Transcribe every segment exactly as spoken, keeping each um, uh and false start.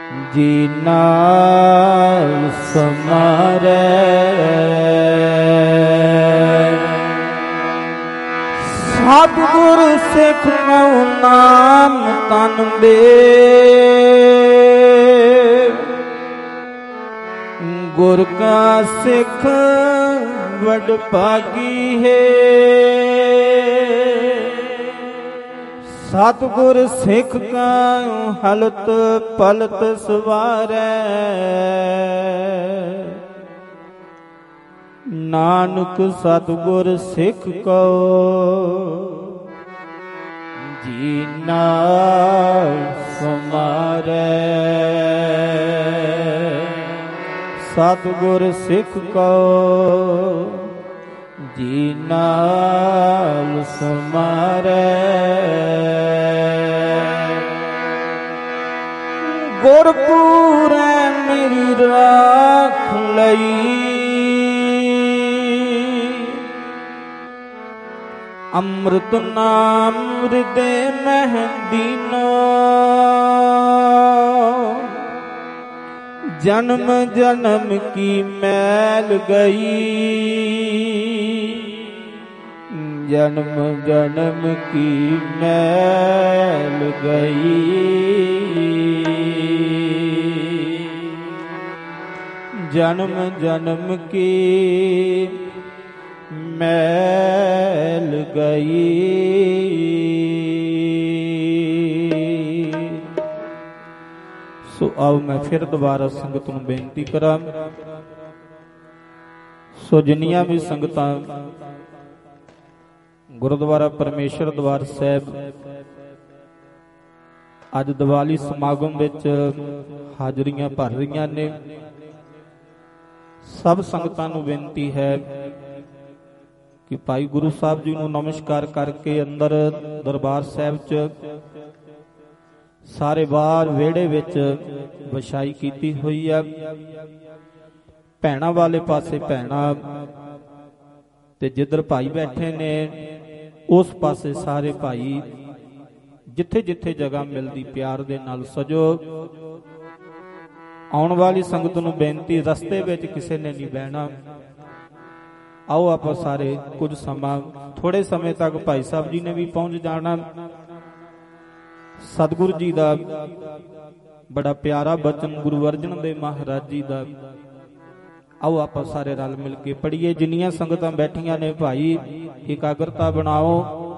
ਜੀਨਾ ਸਮਾਰੈ ਸਤਿਗੁਰ ਸਿੱਖ ਕਉ ਨਾਮ ਤਨ ਬੇ ਗੁਰ ਕਾ ਸਿੱਖ ਵਡ ਭਾਗੀ ਹੈ ਸਤਿਗੁਰ ਸਿੱਖ ਕਾ ਹਲਤ ਪਲਤ ਸਵਾਰੈ ਨਾਨਕ ਸਤਿਗੁਰ ਸਿੱਖ ਕੋ ਜੀਨਾ ਸਮਾਰੈ ਸਤਿਗੁਰ ਸਿੱਖ ਕੋ ਜੀਨਾ ਸਮਾਰੈ ਗੁਰਪੂਰੈ ਮੇਰੀ ਰਾਖ ਲਈ ਅੰਮ੍ਰਿਤ ਨਾਮ ਹਿਰਦੇ ਮਹਿ ਦੀਨੋ ਜਨਮ ਜਨਮ ਕੀ ਮੈਲ ਗਈ ਜਨਮ ਜਨਮ ਕੀ ਮੈਲ ਗਈ ਜਨਮ ਜਨਮ ਕੀ ਮੈਲ ਗਈ। ਸੋ ਆਓ ਮੈਂ ਫਿਰ ਦੁਬਾਰਾ ਸੰਗਤ ਨੂੰ ਬੇਨਤੀ ਕਰਾਂ, ਸੋ ਜਿੰਨੀਆਂ ਵੀ ਸੰਗਤਾਂ ਗੁਰਦੁਆਰਾ ਪਰਮੇਸ਼ਰ ਦਵਾਰ ਸਾਹਿਬ ਅੱਜ ਦੀਵਾਲੀ ਸਮਾਗਮ ਵਿੱਚ ਹਾਜ਼ਰੀਆਂ ਭਰ ਰਹੀਆਂ ਨੇ, ਸਭ ਸੰਗਤਾਂ ਨੂੰ ਬੇਨਤੀ ਹੈ ਕਿ ਭਾਈ ਗੁਰੂ ਸਾਹਿਬ ਜੀ ਨੂੰ ਨਮਸਕਾਰ ਕਰਕੇ ਅੰਦਰ ਦਰਬਾਰ ਸਾਹਿਬ 'ਚ ਸਾਰੇ ਬਾਹਰ ਵਿਹੜੇ ਵਿੱਚ ਵਿਛਾਈ ਕੀਤੀ ਹੋਈ ਆ। ਭੈਣਾਂ ਵਾਲੇ ਪਾਸੇ ਭੈਣਾਂ ਤੇ ਜਿੱਧਰ ਭਾਈ ਬੈਠੇ ਨੇ ਉਸ ਪਾਸੇ ਸਾਰੇ ਭਾਈ, ਜਿੱਥੇ ਜਿੱਥੇ ਜਗ੍ਹਾ ਮਿਲਦੀ ਪਿਆਰ ਦੇ ਨਾਲ ਸਜੋ। ਆਉਣ ਵਾਲੀ ਸੰਗਤ ਨੂੰ ਬੇਨਤੀ, ਰਸਤੇ ਵਿੱਚ ਕਿਸੇ ਨੇ ਨਹੀਂ ਬਹਿਣਾ। ਆਓ ਆਪਾਂ ਸਾਰੇ ਕੁਝ ਸਮਾਂ, ਥੋੜੇ ਸਮੇਂ ਤੱਕ ਭਾਈ ਸਾਹਿਬ ਜੀ ਨੇ ਵੀ ਪਹੁੰਚ ਜਾਣਾ। ਸਤਿਗੁਰੂ ਜੀ ਦਾ ਬੜਾ ਪਿਆਰਾ ਬਚਨ ਗੁਰੂ ਅਰਜਨ ਦੇਵ ਮਹਾਰਾਜ ਜੀ ਦਾ, ਆਓ ਆਪਾਂ ਸਾਰੇ ਰਲ ਮਿਲ ਕੇ ਪੜ੍ਹੀਏ। ਜਿੰਨੀਆਂ ਸੰਗਤਾਂ ਬੈਠੀਆਂ ਨੇ ਭਾਈ ਇਕਾਗਰਤਾ ਬਣਾਓ।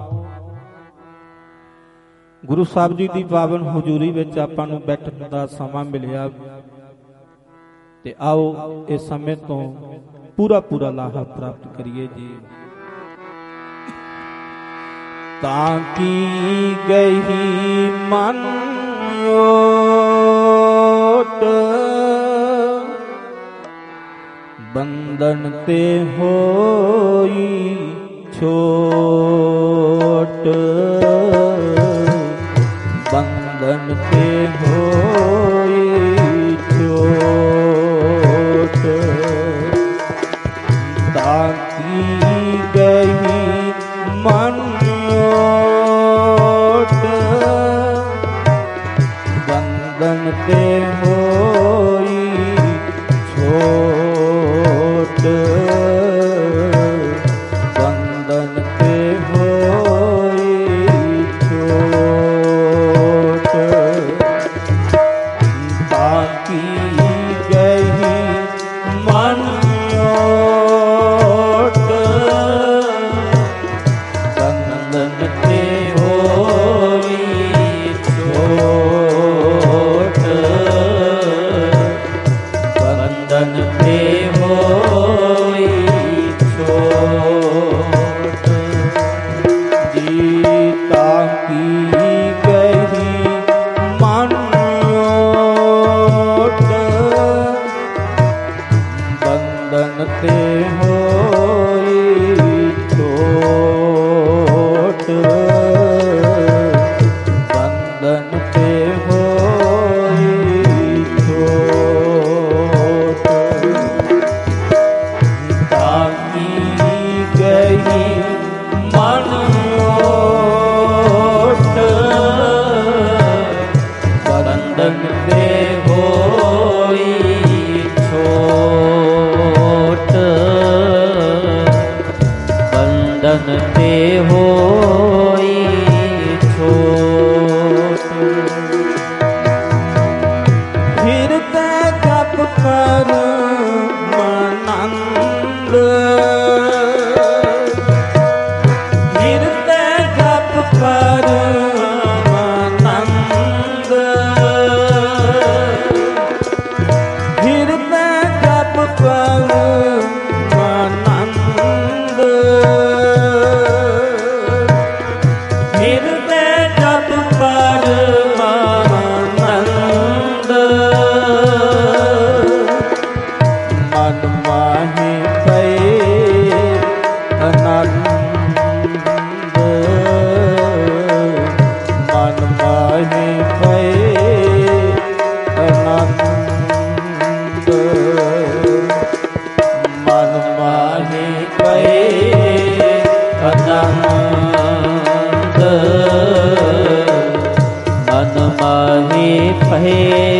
ਗੁਰੂ ਸਾਹਿਬ ਜੀ ਦੀ ਪਾਵਨ ਹਜ਼ੂਰੀ ਵਿੱਚ ਆਪਾਂ ਨੂੰ ਬੈਠਣ ਦਾ ਸਮਾਂ ਮਿਲਿਆ ਤੇ ਆਓ ਇਸ ਸਮੇਂ ਤੋਂ ਪੂਰਾ ਪੂਰਾ ਲਾਹਾ ਪ੍ਰਾਪਤ ਕਰੀਏ ਜੀ। ਤਾਂ ਕੀ ਗਈ ਮਨ ਓਟ ਬੰਧਨ ਤੇ ਹੋਈ ਛੋਟ, ਬੰਧਨ ਤੇ ਹੋਈ ਛੋਟ। ਤਾਂ ਕੀ ਗਈ ਮਨ ਓਟ ਬੰਧਨ ਤੇ ਹੋਈ ਛੋਟ, ਬੰਧਨ ਤੇ ਹੋਈ ਛੋਟ। ਤਾਂ ਕੀ ਗਈ ਮਨ ਓਟ ਬੰਧਨ ਤੇ ਹੋਈ ਛੋਟ, ਬੰਧਨ ਤੇ ਹੋਈ ਛੋਟ ਜੀ। ਤਾਂ ਕੀ ਗਈ ਮਨ ਓਟ ਬੰਧਨ ਤੇ ਹੋਈ ਛੋਟ, ਬੰਧਨ ਤੇ ਹੋਈ ਛੋਟ। ਤਾਂ ਕੀ ਗਈ ਮਨ ਓਟ ਬੰਧਨ ਤੇ ਹੋਈ ਹਿਰਦੈ ਜਪ ਕਰ ਮਨੰਦ ਹਿਰਦੈ ਜਪ ਕਰ ਮਨੰਦ ਹਿਰਦੈ ਜਪ ਕਰ ਮਨੰਦ ਹਿਰਦੈ ਜਪ ਕਰ ਮਨੰਦ ਮਨ ਮਾਹੀ ਪਏ ਆਨੰਦ ਮਨ ਮਾਹੀ ਪਏ ਆਨੰਦ ਮਨ ਮਾਹੀ ਪਏ ਆਨੰਦ ਮਨ ਮਾਹੀ ਪਏ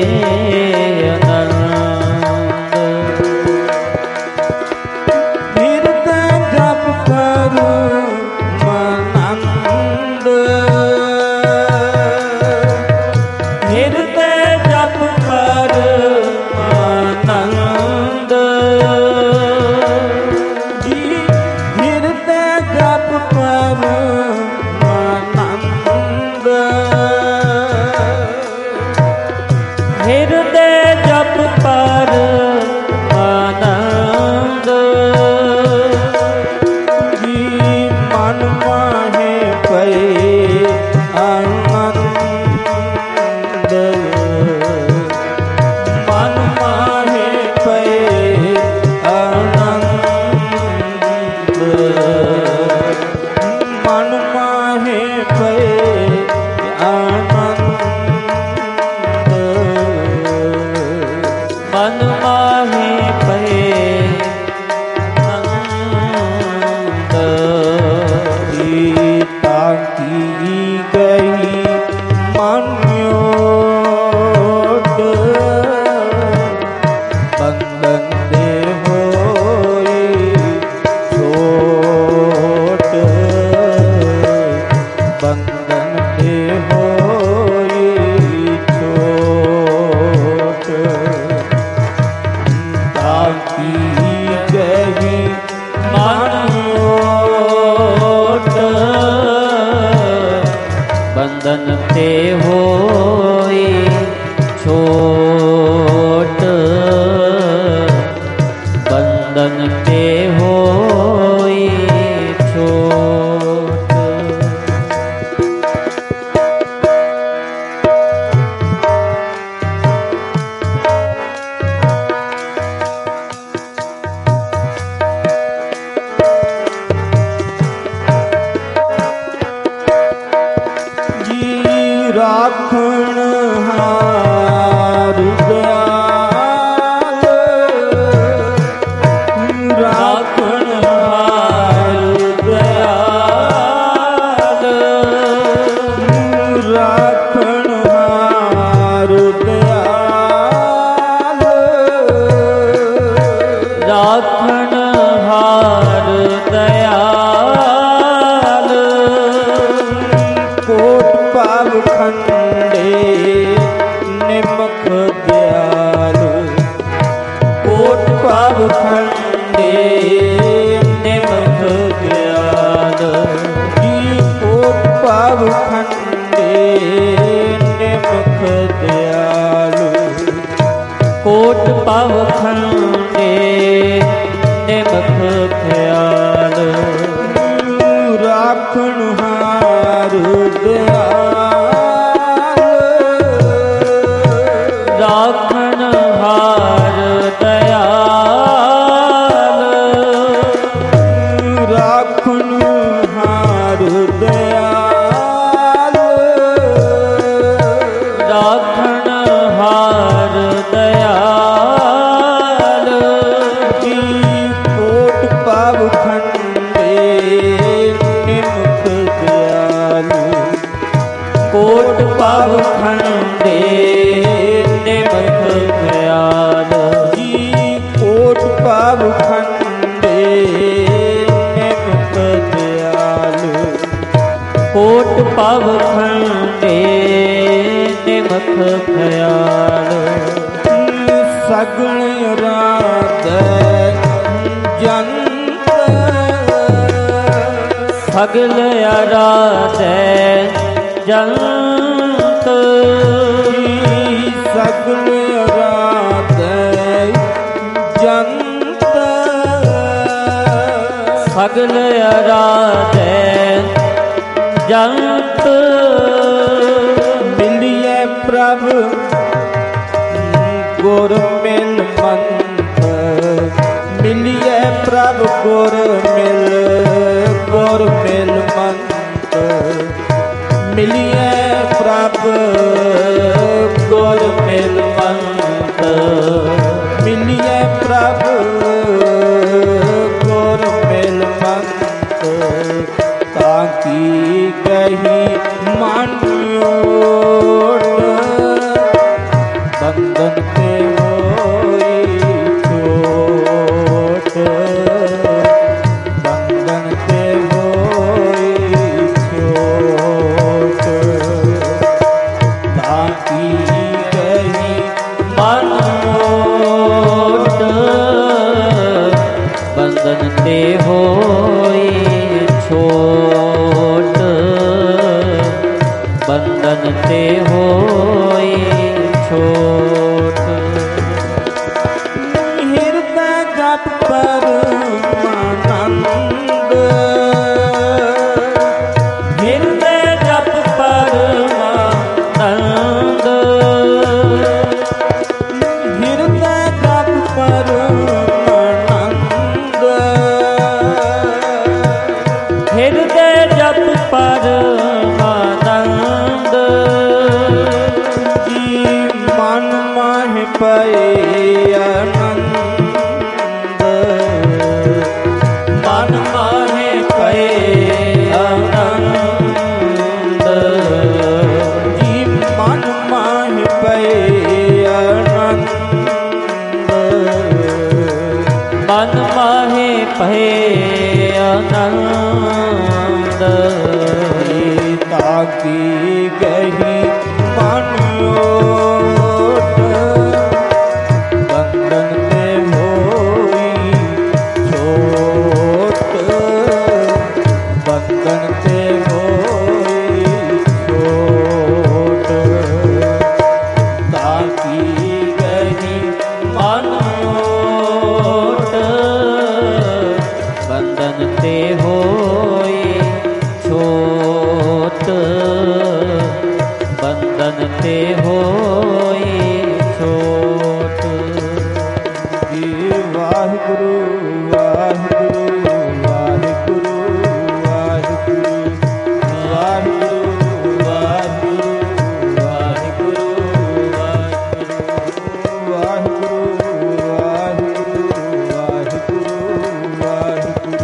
ਬੰਧਨ ਤੇ ਹੋਈ ਛੋਟ ਬੰਧਨ ਤੇ ਹੋਈ ਛੋਟ ਰਾਖਣ ਹਾਰ ਦਇਆਲ ਰਾਖਣ ਹਾਰ ਦਇਆਲ ਰਾਖਣ ਹਾਰ ਦਇਆਲ ਰਾਖਣ ਹਾਰ ਦਇਆਲ ਕੋਟ ਪਾਵ ਖੰਡੇ ਨਿਮਖ ਦਿਆਲ ਕੋਟ ਪਾਵ ਖੰਡੇ ਨਿਮਖ ਦਿਆਲ ਜੀ ਕੋਟ ਪਾਵ ਖੰਡੇ ਨਿਮਖ ਦਿਆਲ ਕੋਟ ਪਾਵ ਖੰਡੇ ਨਿਮਖ ਦਿਆਲ ਰਾਖਣ ਹਾਰ ਦਇਆਲ ਰਾਖਣ ਹਾਰ ਦਇਆਲ ਰਾਖਣ ਹਾਰ ਦਇਆਲ ਰਾਖਣ ਹਾਰ ਦਇਆਲ ਜੀ ਕੋਟ ਲਖ ਖਿਆਲ। ਸਗਲ ਰਾਤ ਜੰਤ ਸਗਲ ਅਰਾਧੈ ਜੰਤ। ਸਗਲ ਅਰਾਧੈ ਜੰਤ ਸਗਲ ਅਰਾਧੈ ਜੰਤ। ਮਿਲਿਐ ਪ੍ਰਭ ਗੁਰ ਮਿਲ ਮੰਤ। ਮਿਲਿਐ ਪ੍ਰਭ ਗੁਰ ਮਿਲ ਗੁਰ ਮਿਲ ਮੰਤ। ਮਿਲਿਐ ਪ੍ਰਭ ਗੁਰ ਮਿਲ ਮੰਤ। ਮਿਲਿਐ ਪ੍ਰਭ ਗੁਰ ਮਿਲ ਮੰਤ। ਤਾਂ ਕੀ ਕਹੀ ਮਨ ਓਟ ਬੰਧਨ ਤੇ ਹੋਈ ਛੋਟ। ਬੰਧਨ ਤੇ ਹੋਈ ਛੋਟ। ਤਾਂ ਕੀ ਕਹੀ ਮਨ ਓਟ ਬੰਧਨ ਤੇ ਹੋਈ ਛੋਟ। ਬੰਧਨ ਤੇ ਹੋਈ ਛੋਟ। ਹਿਰਦੈ ਜਪ ਪਰਮਾਨੰਦ। ਹਿਰਦੈ ਜਪ ਪਰਮਾਨੰਦ। ਹਿਰਦੈ ਜਪ ਪਰਮਾਨੰਦ। ਹਿਰਦੈ ਜਪ ਪਰਮਾਨੰਦ। ਜੀ ਮਨ ਮਾਹਿ ਪਏ ਆਨੰਦ। ਮਨ ਮਾਹੇ ਪਏ ਆਨੰਦ। ਜੀ ਮਨ ਮਾਹਿ ਪਏ ਆਨੰਦ। ਮਨ ਮਾਹੇ ਪਏ ਆਨੰਦ। ਤਾਂ ਕੀ ਗਹੀ ਮਨ ਓਟ ਬੰਧਨ ਤੇ ਹੋਈ ਛੋਟ। ਬੰਧਨ ਤੇ ਹੋਈ ਛੋਟ। ਤਾਂ ਕੀ ਗਹੀ ਮਨ ਓਟ ਬੰਧਨ ਤੇ ਹੋਈ ਛੋਟ। ਬੰਧਨ ਤੇ ਹੋਈ ਛੋਟ। ਜੀ ਵਾਹਿਗੁਰੂ ਵਾਹਿਗੁਰੂ ਵਾਹਿਗੁਰੂ ਵਾਹਿਗੁਰੂ ਵਾਹਿਗੁਰੂ ਵਾਹਿਗੁਰੂ ਵਾਹਿਗੁਰੂ ਵਾਹਿਗੁਰੂ ਵਾਹਿਗੁਰੂ ਵਾਹਿਗੁਰੂ ਵਾਹਿਗੁਰੂ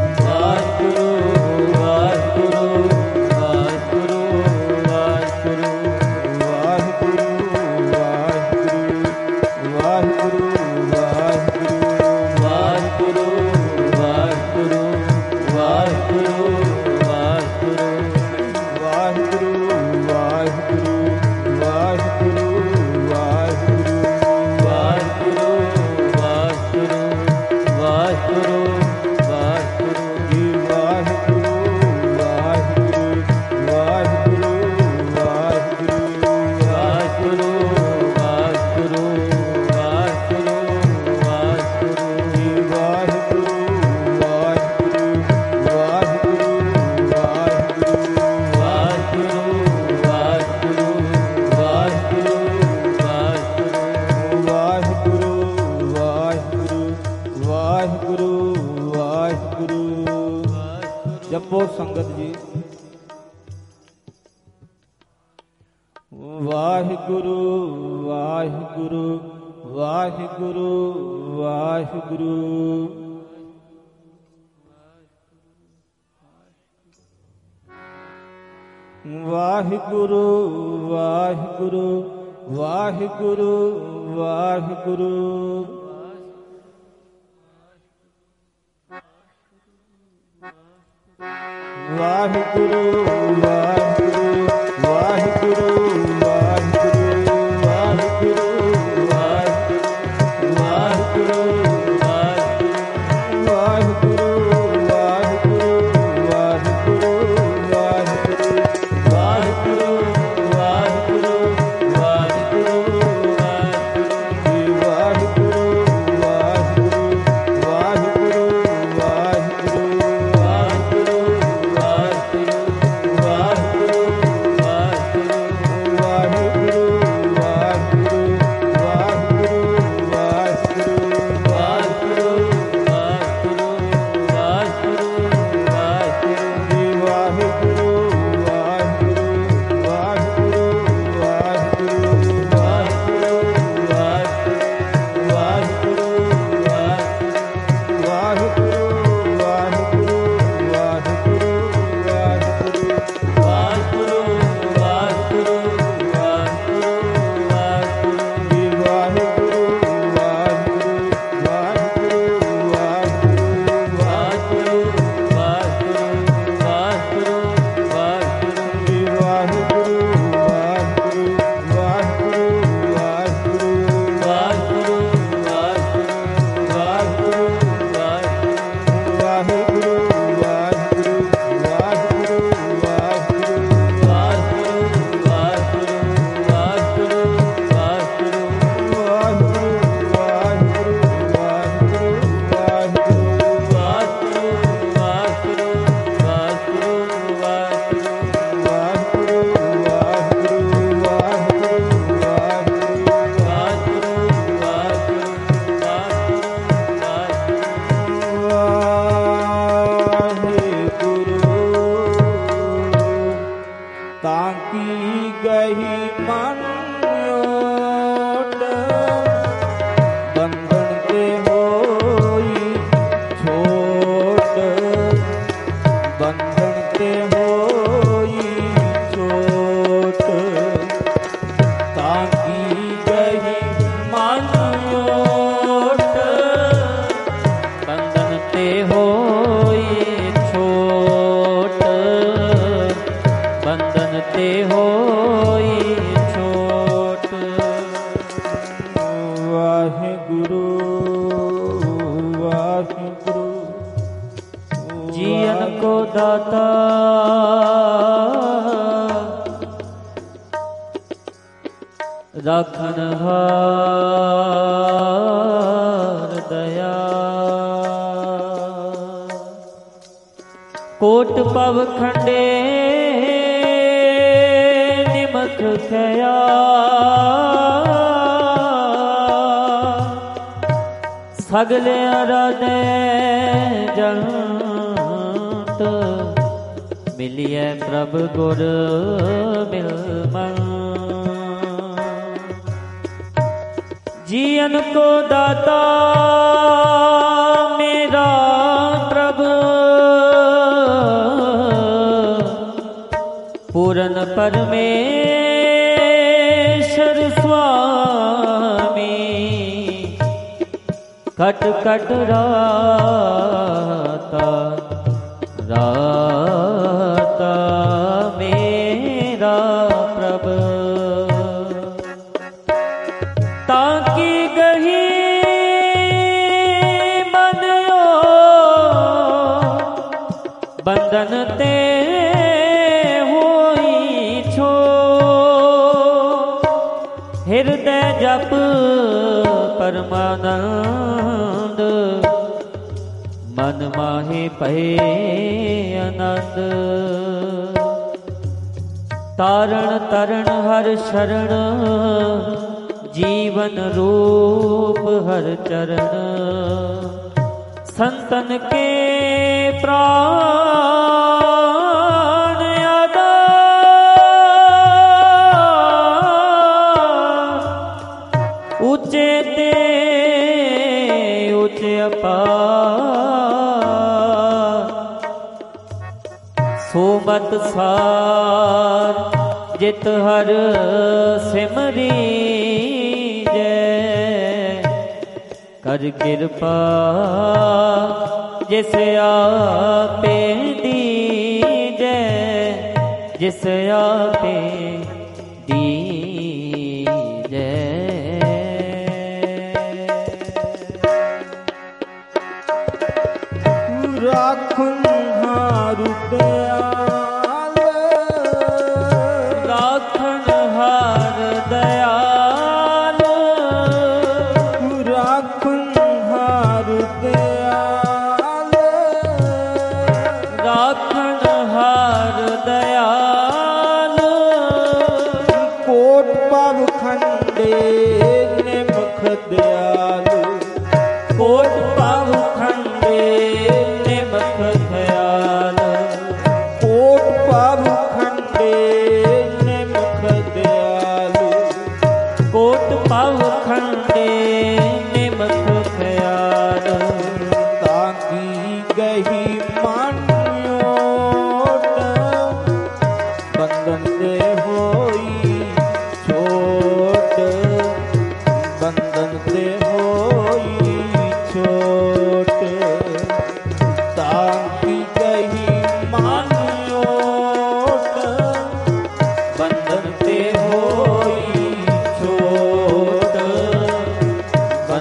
ਜਪੋ ਸੰਗਤ ਜੀ। ਵਾਹਿਗੁਰੂ ਵਾਹਿਗੁਰੂ ਵਾਹਿਗੁਰੂ ਵਾਹਿਗੁਰੂ ਵਾਹਿਗੁਰੂ ਵਾਹਿਗੁਰੂ ਵਾਹਿਗੁਰੂ ਵਾਹਿਗੁਰੂ ਵਾਹਿਗੁਰੂ ਵਾਹਿਗੁਰੂ ਵਾਹਿਗੁਰੂ ਵਾਹਿਗੁਰੂ ताकी गही मन ओट बंधन ते होई छोट बंधन ते होई छोट। वाहिगुरु वाहिगुरु जीवन को दाता राखन हार दया कोट पव खंडे निमख खया सगले आराधे जंत मिलिए प्रभ गुर मिल मन। जीवन को दाता मेरा प्रभु पूरन परमेश्वर स्वामी कट कट राता राता मेरा प्रभु ताकी गही मन बंधन ते होई छो हृदय जप परमानंद मन माहे पहे आनंद। तारण तरण हर शरण जीवन रूप हर चरण संतन के प्राण आदा ऊंचे ते ऊंचे अपार सोमत सार जित हर सिमरी कर कृपा जिस आपे दीजे जिस आपे दीजे। राखुन हारु दयाल राखन हार दयाल राखुन हारु दयाल राखन हार दयाल कोट पव खंडे निमख दयाल कोट पव खंडे निमख दयाल कोट पव खंडे निमख दयाल कोट पव खंडे निमख दयाल ताकी गही मन ओट बंधन ते होई छोट बंधन ते होई छोट ताकी गही मन ओट बंधन ते होई छोट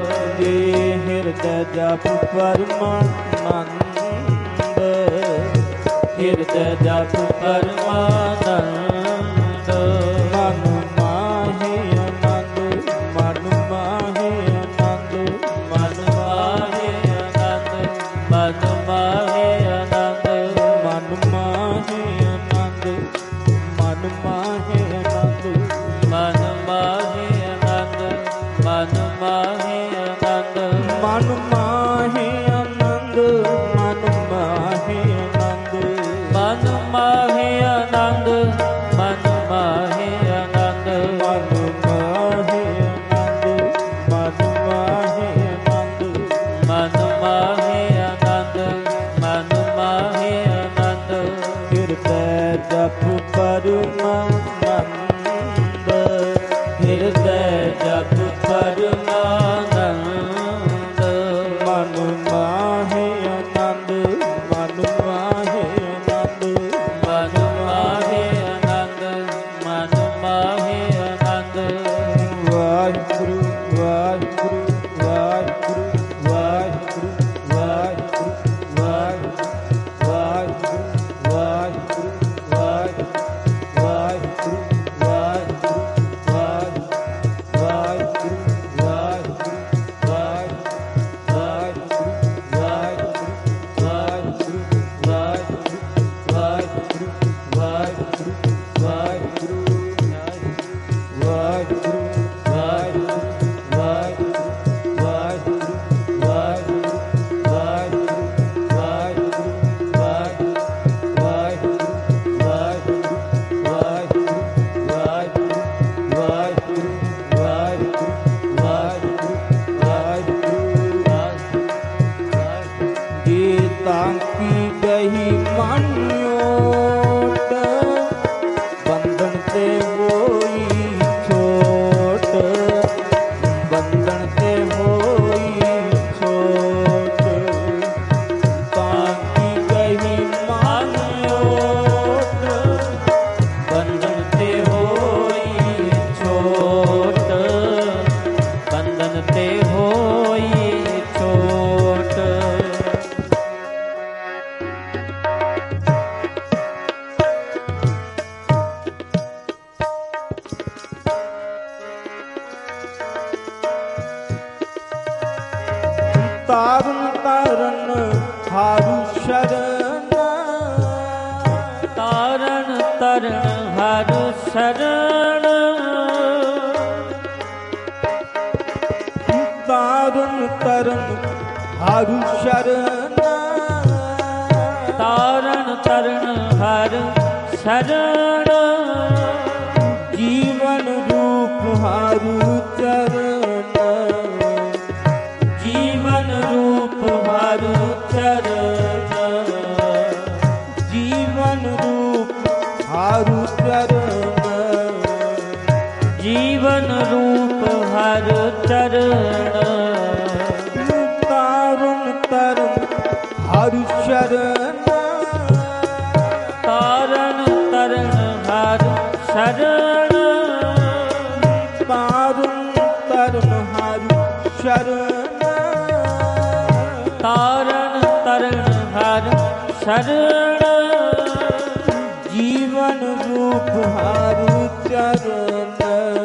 ਜਪ ਪਰਮਾਨੰਦ, ਹਿਰਦੈ ਜਪ ਪਰਮਾਨੰਦ। ਮਨ ਮਾਹੇ ਆਨੰਦ, ਮਨ ਮਾਹੇ ਆਨੰਦ, ਮਨ ਮਾਹੇ ਆਨੰਦ, ਮਨ ਮਾਹੇ ਆਨੰਦ। ਮਨ ਮਾਹੇ ਆਨੰਦ, ਮਨ ਮਾਹੇ ਆਨੰਦ, ਮਨ ਮਾਹੇ ਆਨੰਦ, ਮਨ ਮਾਹੇ ਆਨੰਦ। ਮਨ ਮਾਹੇ ਆਨੰਦ, ਮਨ ਮਾਹੇ ਆਨੰਦ, ਮਨ ਮਾਹੇ ਆਨੰਦ, ਮਨ ਮਾਹੇ ਆਨੰਦ। ਮਨ ਮਾਹੇ ਆਨੰਦ, ਮਨ ਮਾਹੇ ਆਨੰਦ, ਮਨ ਮਾਹੇ ਆਨੰਦ, ਮਨ ਮਾਹੇ ਆਨੰਦ। ਹਿਰਦੈ ਜਪ ਪਰਮਾਨੰਦ, ਹਿਰਦੈ ਜਪ ਪਰਮਾਨੰਦ। ਮਨ ਮਾਹੇ ਆਨੰਦ, ਮਨ ਮਾਹੇ ਆਨੰਦ, ਮਨ ਮਾਹੇ ਆਨੰਦ, ਮਨ ਮਾਹੇ ਆਨੰਦ। ਵਾਹਿਗੁਰੂ ਵਾਹਿਗੁਰੂ ਵਾਹਿਗੁਰੂ ਵਾਹਿਗੁਰੂ ਵਾਹਿਗੁਰੂ ਵਾਹਿਗੁਰੂ ਵਾਹਿਗੁਰੂ ਵਾਹਿਗੁਰੂ ਵਾਹਿਗੁਰੂ ਵਾਹਿਗੁਰੂ ਵਾਹਿਗੁਰੂ ਤਾਂਕੀ ਗਈ ਮਨੋਟ, ਬੰਧਨ ਤੇ ਹੋਈ ਛੋਟ, ਬੰਧਨ ਤੇ ਹੋਈ ਛੋਟ। ਤਾਂਕੀ ਗਈ ਮਨੋਟ, ਬੰਧਨ ਤੇ ਹੋਈ ਛੋਟ, ਬੰਧਨ ਤੇ ਹੋਈ ਛੋਟ। ਤਾਰਨ ਤਾਰਨ ਹਾਰੂ ਸ਼ਰਨ, ਤਾਰਨ ਤਰਨ ਹਰ ਸ਼ਰਨ। ਤਾਰਨ ਤਰਨ ਹਾਰੂ ਸ਼ਰਨ, ਤਾਰਨ ਤਰਨ ਹਰ ਸ਼ਰਨ। ਜੀਵਨ ਰੂਪ ਹਾਰੂ ਚਰਨ, ਜੀਵਨ ਰੂਪ ਹਰ ਚਰਨ। ਜੀਵਨ ਰੂਪ ਹਾਰੂ ਚਰਨ, ਜੀਵਨ ਰੂਪ ਹਰ ਚਰਨ। ਤਾਰਨ ਤਰਨ ਹਾਰੂ ਸ਼ਰਨ, ਤਾਰਨ ਤਰਨ ਹਰ ਸ਼ਰਨ। ਤਾਰਨ ਤਰਨ ਹਾਰੂ ਸ਼ਰਨ, ਤਾਰਨ ਤਰਨ ਹਰ ਸ਼ਰਨ। ਜੀਵਨ ਰੂਪ ਹਾਰੂ ਚਰਨ,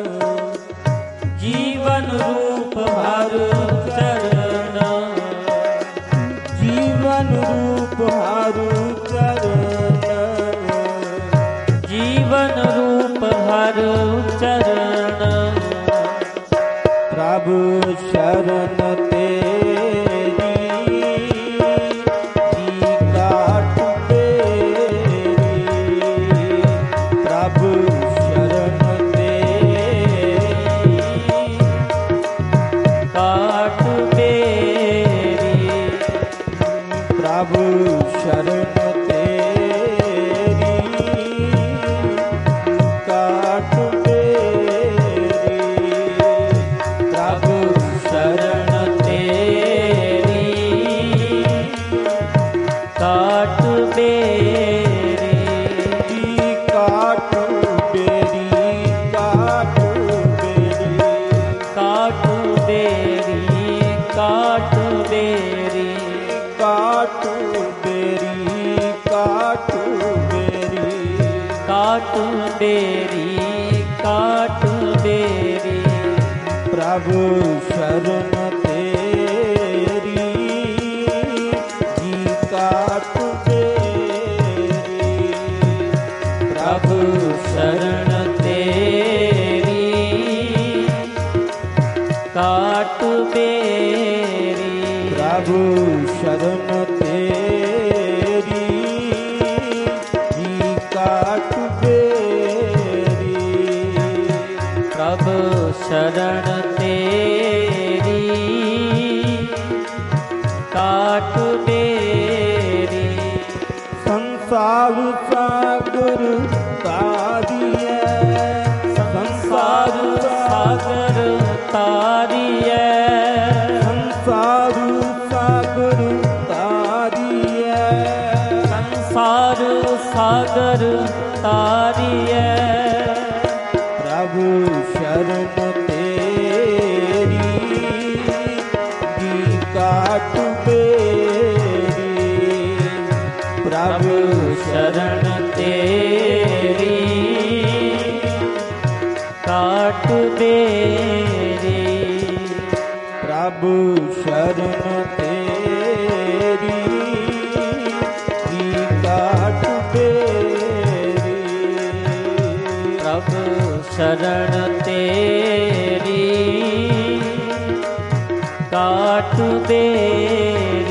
ਜੀਵਨ ਰੂਪ ਹਰ ਚਰਨ। ਜੀਵਨ ਰੂਪ ਹਾਰੂ ਚਰਨ। ਜੀਵਨ ਰੂਪ ਹਰ ਚਰਨ। ਪ੍ਰਭ ਸ਼ਰਨ ਤੇਰੀ, ਜੀ ਕਾਟ ਤੇਰੀ। ਪ੍ਰਭ ਸ਼ਰਨ ਤੇਰੀ, ਕਾਟ ਮੇਰੀ। ਪ੍ਰਭ ਸ਼ਰਨ ਤੇਰੀ, ਕਾਟ ਤੇਰੀ। ਪ੍ਰਭ ਸ਼ਰਨ ਤੇਰੀ, ਬੇਰੀ ਕਾਟ ਬੇਰੀ ਪ੍ਰਭ ਸ਼ਰਨ ਤੇਰੀ ਜੀ ਕਾਟ ਬੇਰੀ ਪ੍ਰਭ ਸ਼ਰਨ ਤੇਰੀ ਕਾਟ ਬੇਰੀ ਪ੍ਰਭ ਸ਼ਰਨ ਤੇਰੀ ਜੀ ਕਾਟ ਬੇਰੀ ਪ੍ਰਭ ਸ਼ਰਨ ਤੇਰੀ ਕਾਟ ਬੇਰੀ ਸੰਸਾਰ ਸਾਗਰ ਤਾਰੀਐ ਸੰਸਾਰ ਸਾਗਰ ਤਾਰੀਐ ਸੰਸਾਰ ਸਾਗਰ ਤਾਰੀਐ ਸੰਸਾਰ ਸਾਗਰ ਤਾਰੀਐ ਪ੍ਰਭ ਸ਼ਰਨ ਤੇਰੀ ਜੀ ਕਾਟ ਬੇਰੀ ਪ੍ਰਭ ਸ਼ਰਨ ਤੇਰੀ ਕਾਟ ਬੇਰੀ ਪ੍ਰਭ ਸ਼ਰਨ ਤੇਰੀ ਜੀ ਕਾਟ ਬੇਰੀ ਪ੍ਰਭ ਸ਼ਰਨ ਤੇਰੀ ਕਾਟ ਬੇਰੀ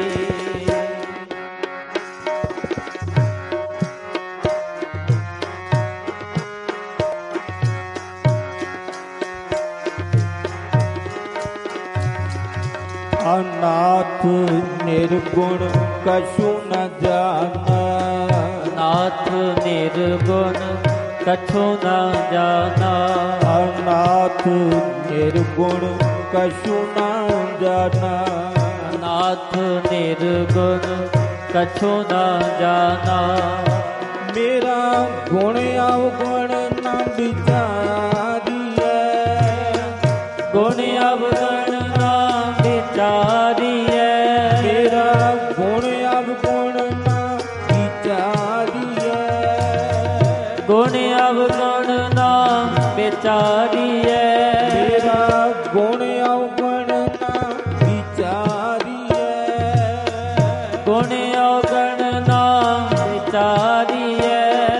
ਅਨਾਥ ਨਿਰਗੁਣ ਕਛੂ ਨ ਜਾਣਾ ਨਾਥ ਨਿਰਗੁਣ ਕਛੂ ਨ ਜਾਣਾ ਅਨਾਥ ਨਿਰਗੁਣ ਕਛੂ ਨ ਜਾਣਾ ਨਾਥ ਨਿਰਗੁਣ ਕਛੂ ਨ ਜਾਣਾ ਮੇਰਾ ਗੁਣ ਅਵਗੁਣ ਨ ਵਿਚਾਰੀਐ ਗੁਣ ਅਵਗੁਣ ਨਾ ਵਿਚਾਰੀਐ ਮੇਰਾ ਗੁਣ ਅਵਗੁਣ ਨ ਵਿਚਾਰੀਐ ਗੁਣ ਅਵਗੁਣ ਨਾ ਵਿਚਾਰੀਐ ਮੇਰਾ ਗੁਣ ਅਵਗੁਣ ਨ ਵਿਚਾਰੀਐ ਗੁਣ ਅਵਗੁਣ ਨਾ ਵਿਚਾਰੀਐ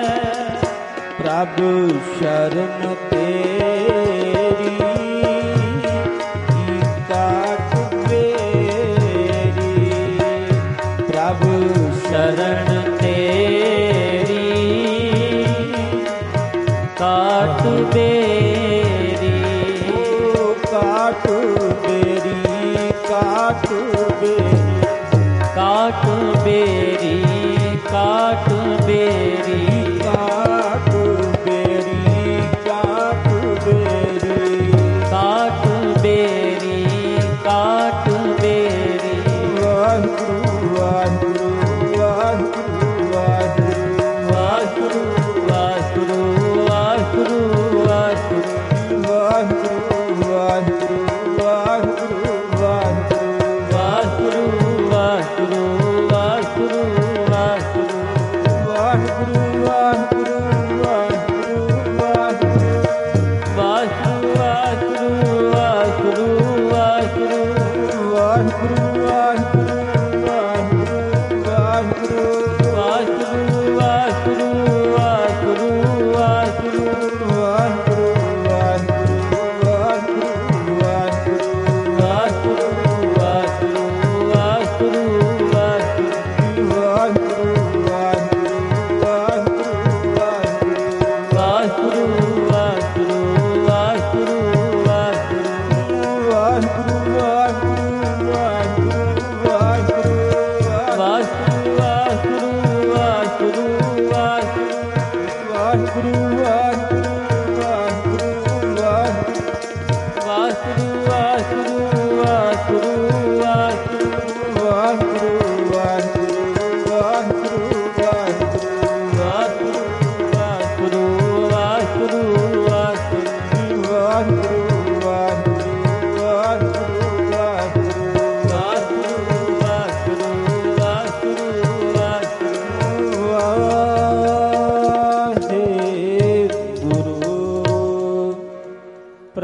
ਪ੍ਰਭ ਸ਼ਰਨ ਤੇਰੀ ਜੀ ਕਾਟ ਬੇਰੀ ਪ੍ਰਭ ਸ਼ਰਨ ਤੇਰੀ ਕਾਟ ਬੇਰੀ ਓ ਕਾਟ ਬੇਰੀ ਕਾਟ ਬੇਰੀ ਕਾਟ ਬੇਰੀ ਕਾਟ ਬੇਰੀ ਕਾਟ ਬੇਰੀ ਕਾਟ ਬੇਰੀ ਕਾਟ ਬੇਰੀ ਕਾਟ ਬੇਰੀ ਵਾਹਿਗੁਰੂ ਵਾਹਿਗੁਰੂ ਵਾਹਿਗੁਰੂ ਵਾਹਿਗੁਰੂ ਵਾਹਿਗੁਰੂ ਵਾਹਿਗੁਰੂ ਵਾਹਿਗੁਰੂ ਵਾਹਿਗੁਰੂ ਵਾਹਿਗੁਰੂ ਵਾਹਿਗੁਰੂ ਵਾਹਿਗੁਰੂ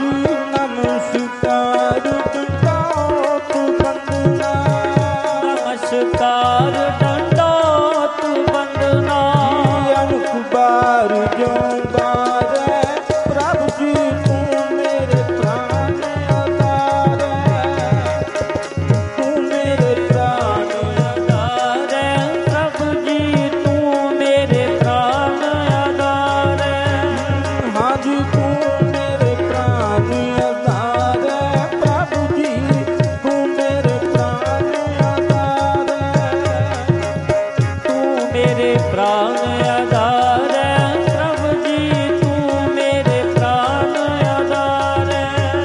जी नमस्कार दंडोत वंदना, नमस्कार दंडोत वंदना। अनक बार जो बारे प्रभु जी तू मेरे प्राण आधारे, तू मेरे प्राण आधारे प्रभु जी तू मेरे प्राण आधारे। हाँ जी तू मेरे प्राण आधारे प्रभु जी तू मेरे प्राण आधारे, तू मेरे प्राण आधारे प्रभु जी तू मेरे प्राण आधारे।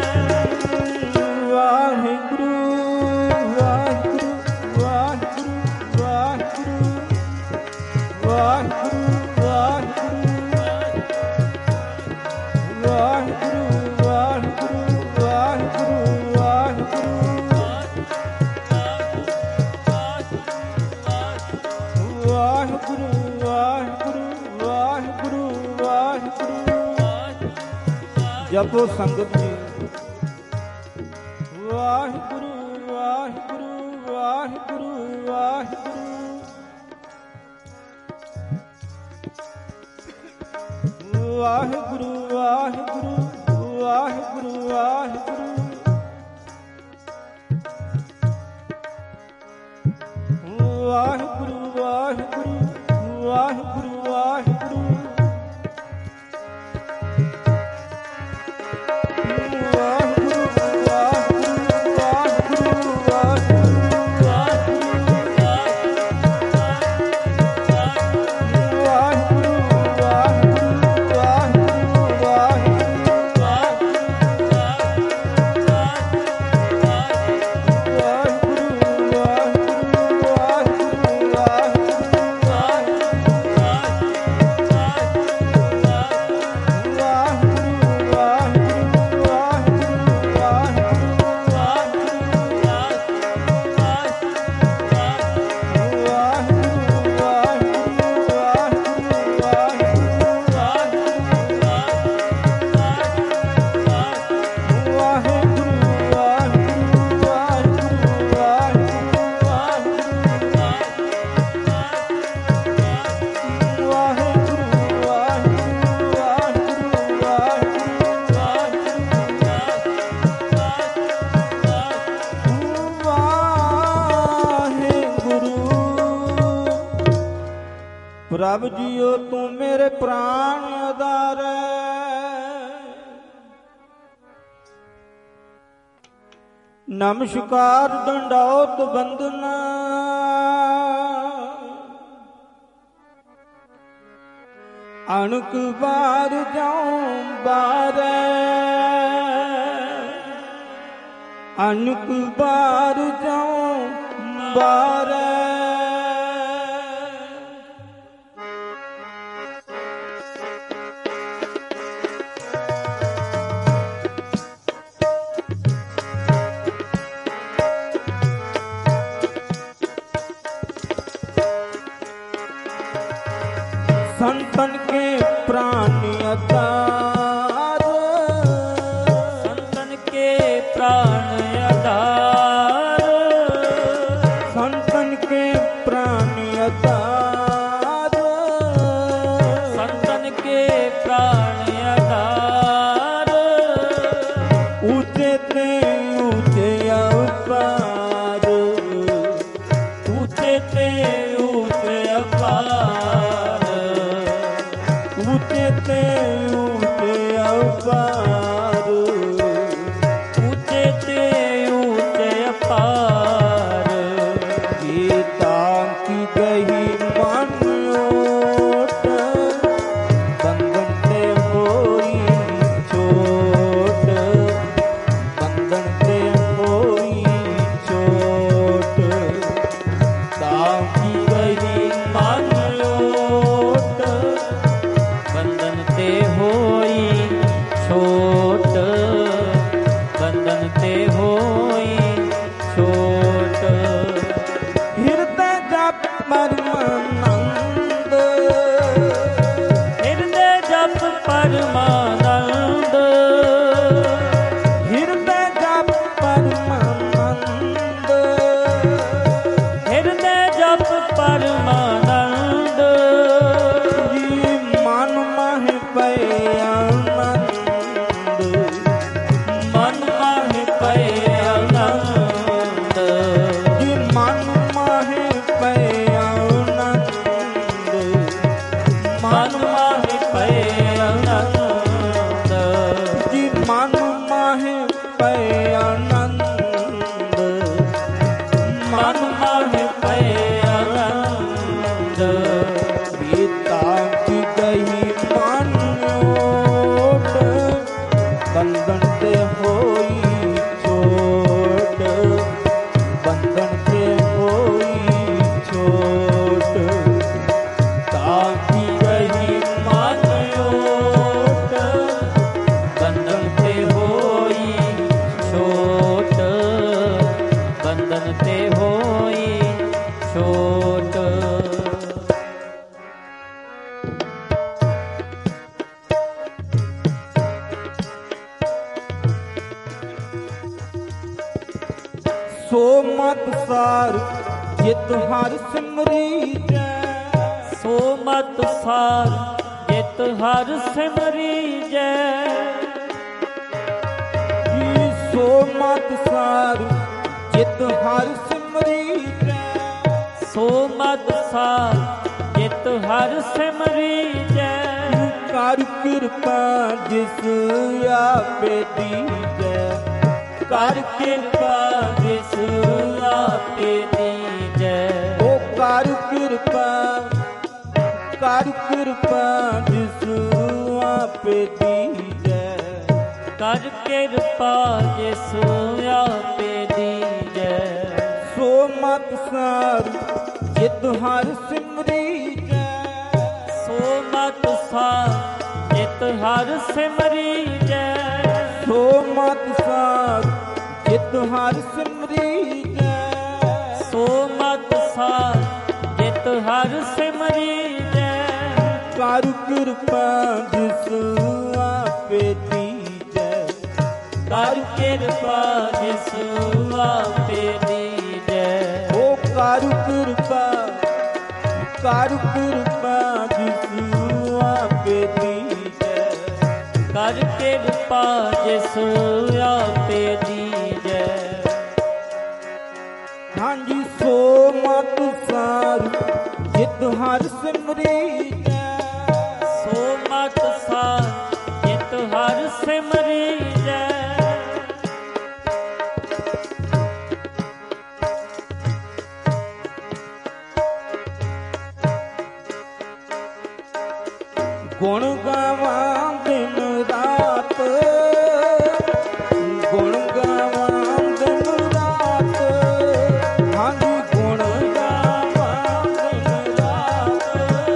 वाहिगुरु वाहिगुरु वाहिगुरु वाहिगुरु वाहिगुरु वाहिगुरु वाहिगुरु वाहिगुरु वाहिगुरु वाहिगुरु वाहिगुरु वाहिगुरु। जपो संगत जी वाहिगुरु वाहिगुरु वाहिगुरु वाहिगुरु वाहिगुरु वाहिगुरु वाहिगुरु वाहिगुरु वाहिगुरु वाहिगुरु वाहिगुरु वाहिगुरु प्रभ जियो तू मेरे प्राण आधारे, नमस्कार दंडोत वंदना। अणक बार जाऊं बारे, अणक बार जाऊं बारे, संतन के प्राण आधार, संतन के प्राण आधार, संतन के प्राण आधार, संतन के प्राण आधार। ऊंचे ते ऊंचे अवतार, ऊंचे ते ऊंचे अपार, ऊंचे ते ऊंचे अवतार, ऊंचे ते ऊंचे अपार। गीता की गही मन ओट, बंधन ते मोई छोट, बंधन ते मोई ਪਏ ਆਨੰਦ, ਮਨ ਮਾਹਿ ਪਏ ਆਨੰਦ। ਗੀਤਾ ਕੀ ਗਈ ਮਨ ਓਟ, ਬੰਧਨ ਤੇ ਹੋਈ ਛੋਟ, ਬੰਧਨ ਤੇ ਹੋਈ ਛੋਟ। ਤਾਂ ਕੀ ਗਈ ਮਨ ਓਟ, ਬੰਧਨ ਤੇ ਹੋਈ ਛੋਟ, ਬੰਧਨ ਤੇ ਹੋਈ ਛੋਟ। ਸੋ ਮਤ ਸਾਰ ਜਿਤ ਹਰ ਸਿਮਰੀ ਜੈ, ਸੋ ਮਤ ਸਾਰ ਜਿਤ ਹਰ ਸਿਮਰੀ ਜੈ। ਜੀ ਸੋ ਮਤ ਸਾਰ ਜਿਤ ਹਰ ਸਿਮਰੀ ਜੈ, ਸੋ ਮਤ ਸਾਰ ਜਿਤ ਹਰ ਸਿਮਰੀ ਜੈ। ਕਰ ਕਿਰਪਾ ਜਿਸ ਆਪੇ ਦੀਜੈ, ਕਰ ਕਿਰਪਾ ਜਿਸ ਆਪੇ ਦੀਜੈ। ਓ ਕਰ ਕਿਰਪਾ, ਕਰ ਕਿਰਪਾ ਜਿਸ ਆਪੇ ਦੀਜੈ, ਕਰ ਕਿਰਪਾ ਜਿਸ ਆਪੇ ਦੀਜੈ। ਸੋ ਮਤ ਸਾਰ ਜਿਤ ਹਰ ਸਿਮਰੀ ਜੈ, ਸੋ ਮਤ ਸਾਰ ਜਿਤ ਹਰ ਸਿਮਰੀ ਜੈ। ਸੋ ਮਤ ਸਾਰ ਜਿਤ ਹਰ ਸਿਮਰੀ ਜੈ, ਸੋ ਮਤ ਸਾਰ ਜਿਤ ਹਰ ਸਿਮਰੀ ਜੈ। ਕਰ ਕਿਰਪਾ ਜਿਸ ਆਪੇ ਦੀਜੈ, ਕਰ ਕਿਰਪਾ ਜਿਸ ਆਪੇ ਦੀਜੈ। ਓ ਕਰ ਕਿਰਪਾ, ਕਰ ਕਿਰਪਾ ਜਿਸ ਆਪੇ ਦੀਜੈ, ਕਰ ਕਿਰਪਾ ਜਿਸ ਆਪੇ ਦੀਜੈ। ਹਾਂਜੀ ਸੋ ਮਤ ਸਾਰ ਜਿਤ ਹਰ ਸਿਮਰੀ ਜੈ, ਸੋ ਮਤ ਸਾਰ ਜਿਤ ਹਰ ਸਿਮਰੀ ਜੈ। ਗੁਣ ਗਾਵਾਂ ਦਿਨ ਰਾਤ, ਗੁਣ ਗਾਵਾਂ ਦਿਨ ਰਾਤ, ਹਾਂਜੀ ਗੁਣ ਗਾਵਾਂ ਦਿਨ ਰਾਤ,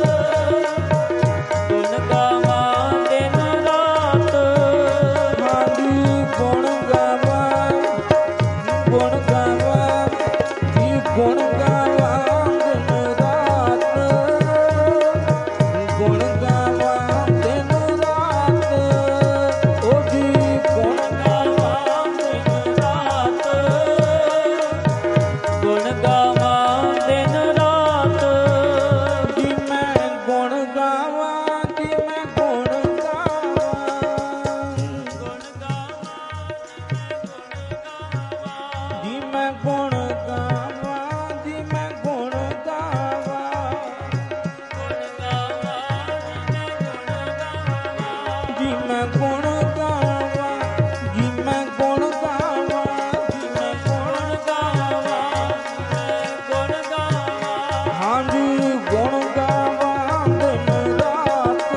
ਗੁਣ ਗਾਵਾਂ ਦਿਨ ਰਾਤ। ਹਾਂਜੀ ਗੁਣ ਗਾਵਾਂ, ਗੁਣ ਗਾਵਾਂ ਜੀ ਗੁਣ ਗਾਵਾਂ ਦਿਨ ਰਾਤ, ਗੁਣ ਗਾਵਾਂ ਦਿਨ ਰਾਤ, ਓ ਜੀ ਗੁਣ ਗਾਵਾਂ ਦਿਨ ਰਾਤ, ਗੁਣ ਗਾਵਾਂ ਦਿਨ ਰਾਤ। ਜੀ ਮੈਂ ਗੁਣ ਗਾਵਾਂ, ਜੀ ਮੈਂ ਗੁਣ ਗਾਵਾਂ, ਜੀ ਮੈਂ ਗੁਣ ਗਾਵਾਂ, ਜੀ ਮੈਂ ਗੁਣ ਗਾਵਾਂ, ਜੀ ਮੈਂ ਗੁਣ ਗਾਵਾਂ, ਜੀ ਮੈਂ ਗੁਣ ਗਾਵਾਂ, ਜੀ ਮੈਂ ਗੁਣ ਗਾਵਾਂ, ਗੁਣ ਗਾਵਾਂ। ਹਾਂਜੀ ਗੁਣ ਗਾਵਾਂ ਦਿਨ ਰਾਤ,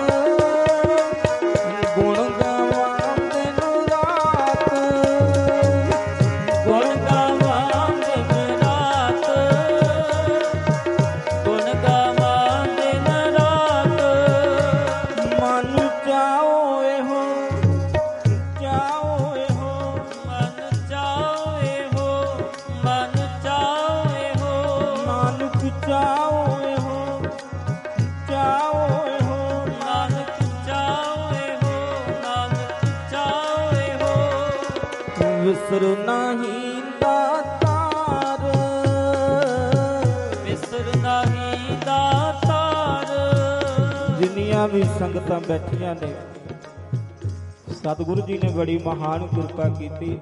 ਗੁਣ ਗਾਵਾਂ ਦਿਨ ਰਾਤ, ਗੁਣ ਗਾਵਾਂ ਦਿਨ ਰਾਤ, ਗੁਣ ਗਾਵਾਂ ਦਿਨ ਰਾਤ। ਮਨ ਚਾਓ ਇਹੋ, ਚਾਓ ਇਹੋ, ਮਨ ਚਾਓ ਇਹੋ, ਮਨ ਚਾਓ ਇਹੋ, ਨਾਨਕ ਚਾਓ ਇਹੋ, ਚਾਓ ਇਹੋ, ਨਾਨਕ ਚਾਓ ਇਹੋ, ਨਾਨਕ ਚਾਓ ਇਹੋ। ਵਿਸਰ ਨਹੀਂ ਦਾਤਾਰ, ਵਿਸਰ ਨਾਹੀ ਦਾਤਾਰ। ਜਿੰਨੀਆਂ ਵੀ ਸੰਗਤਾਂ ਬੈਠੀਆਂ ਨੇ, ਸਤਿਗੁਰੂ ਜੀ ਨੇ ਬੜੀ ਮਹਾਨ ਕਿਰਪਾ ਕੀਤੀ।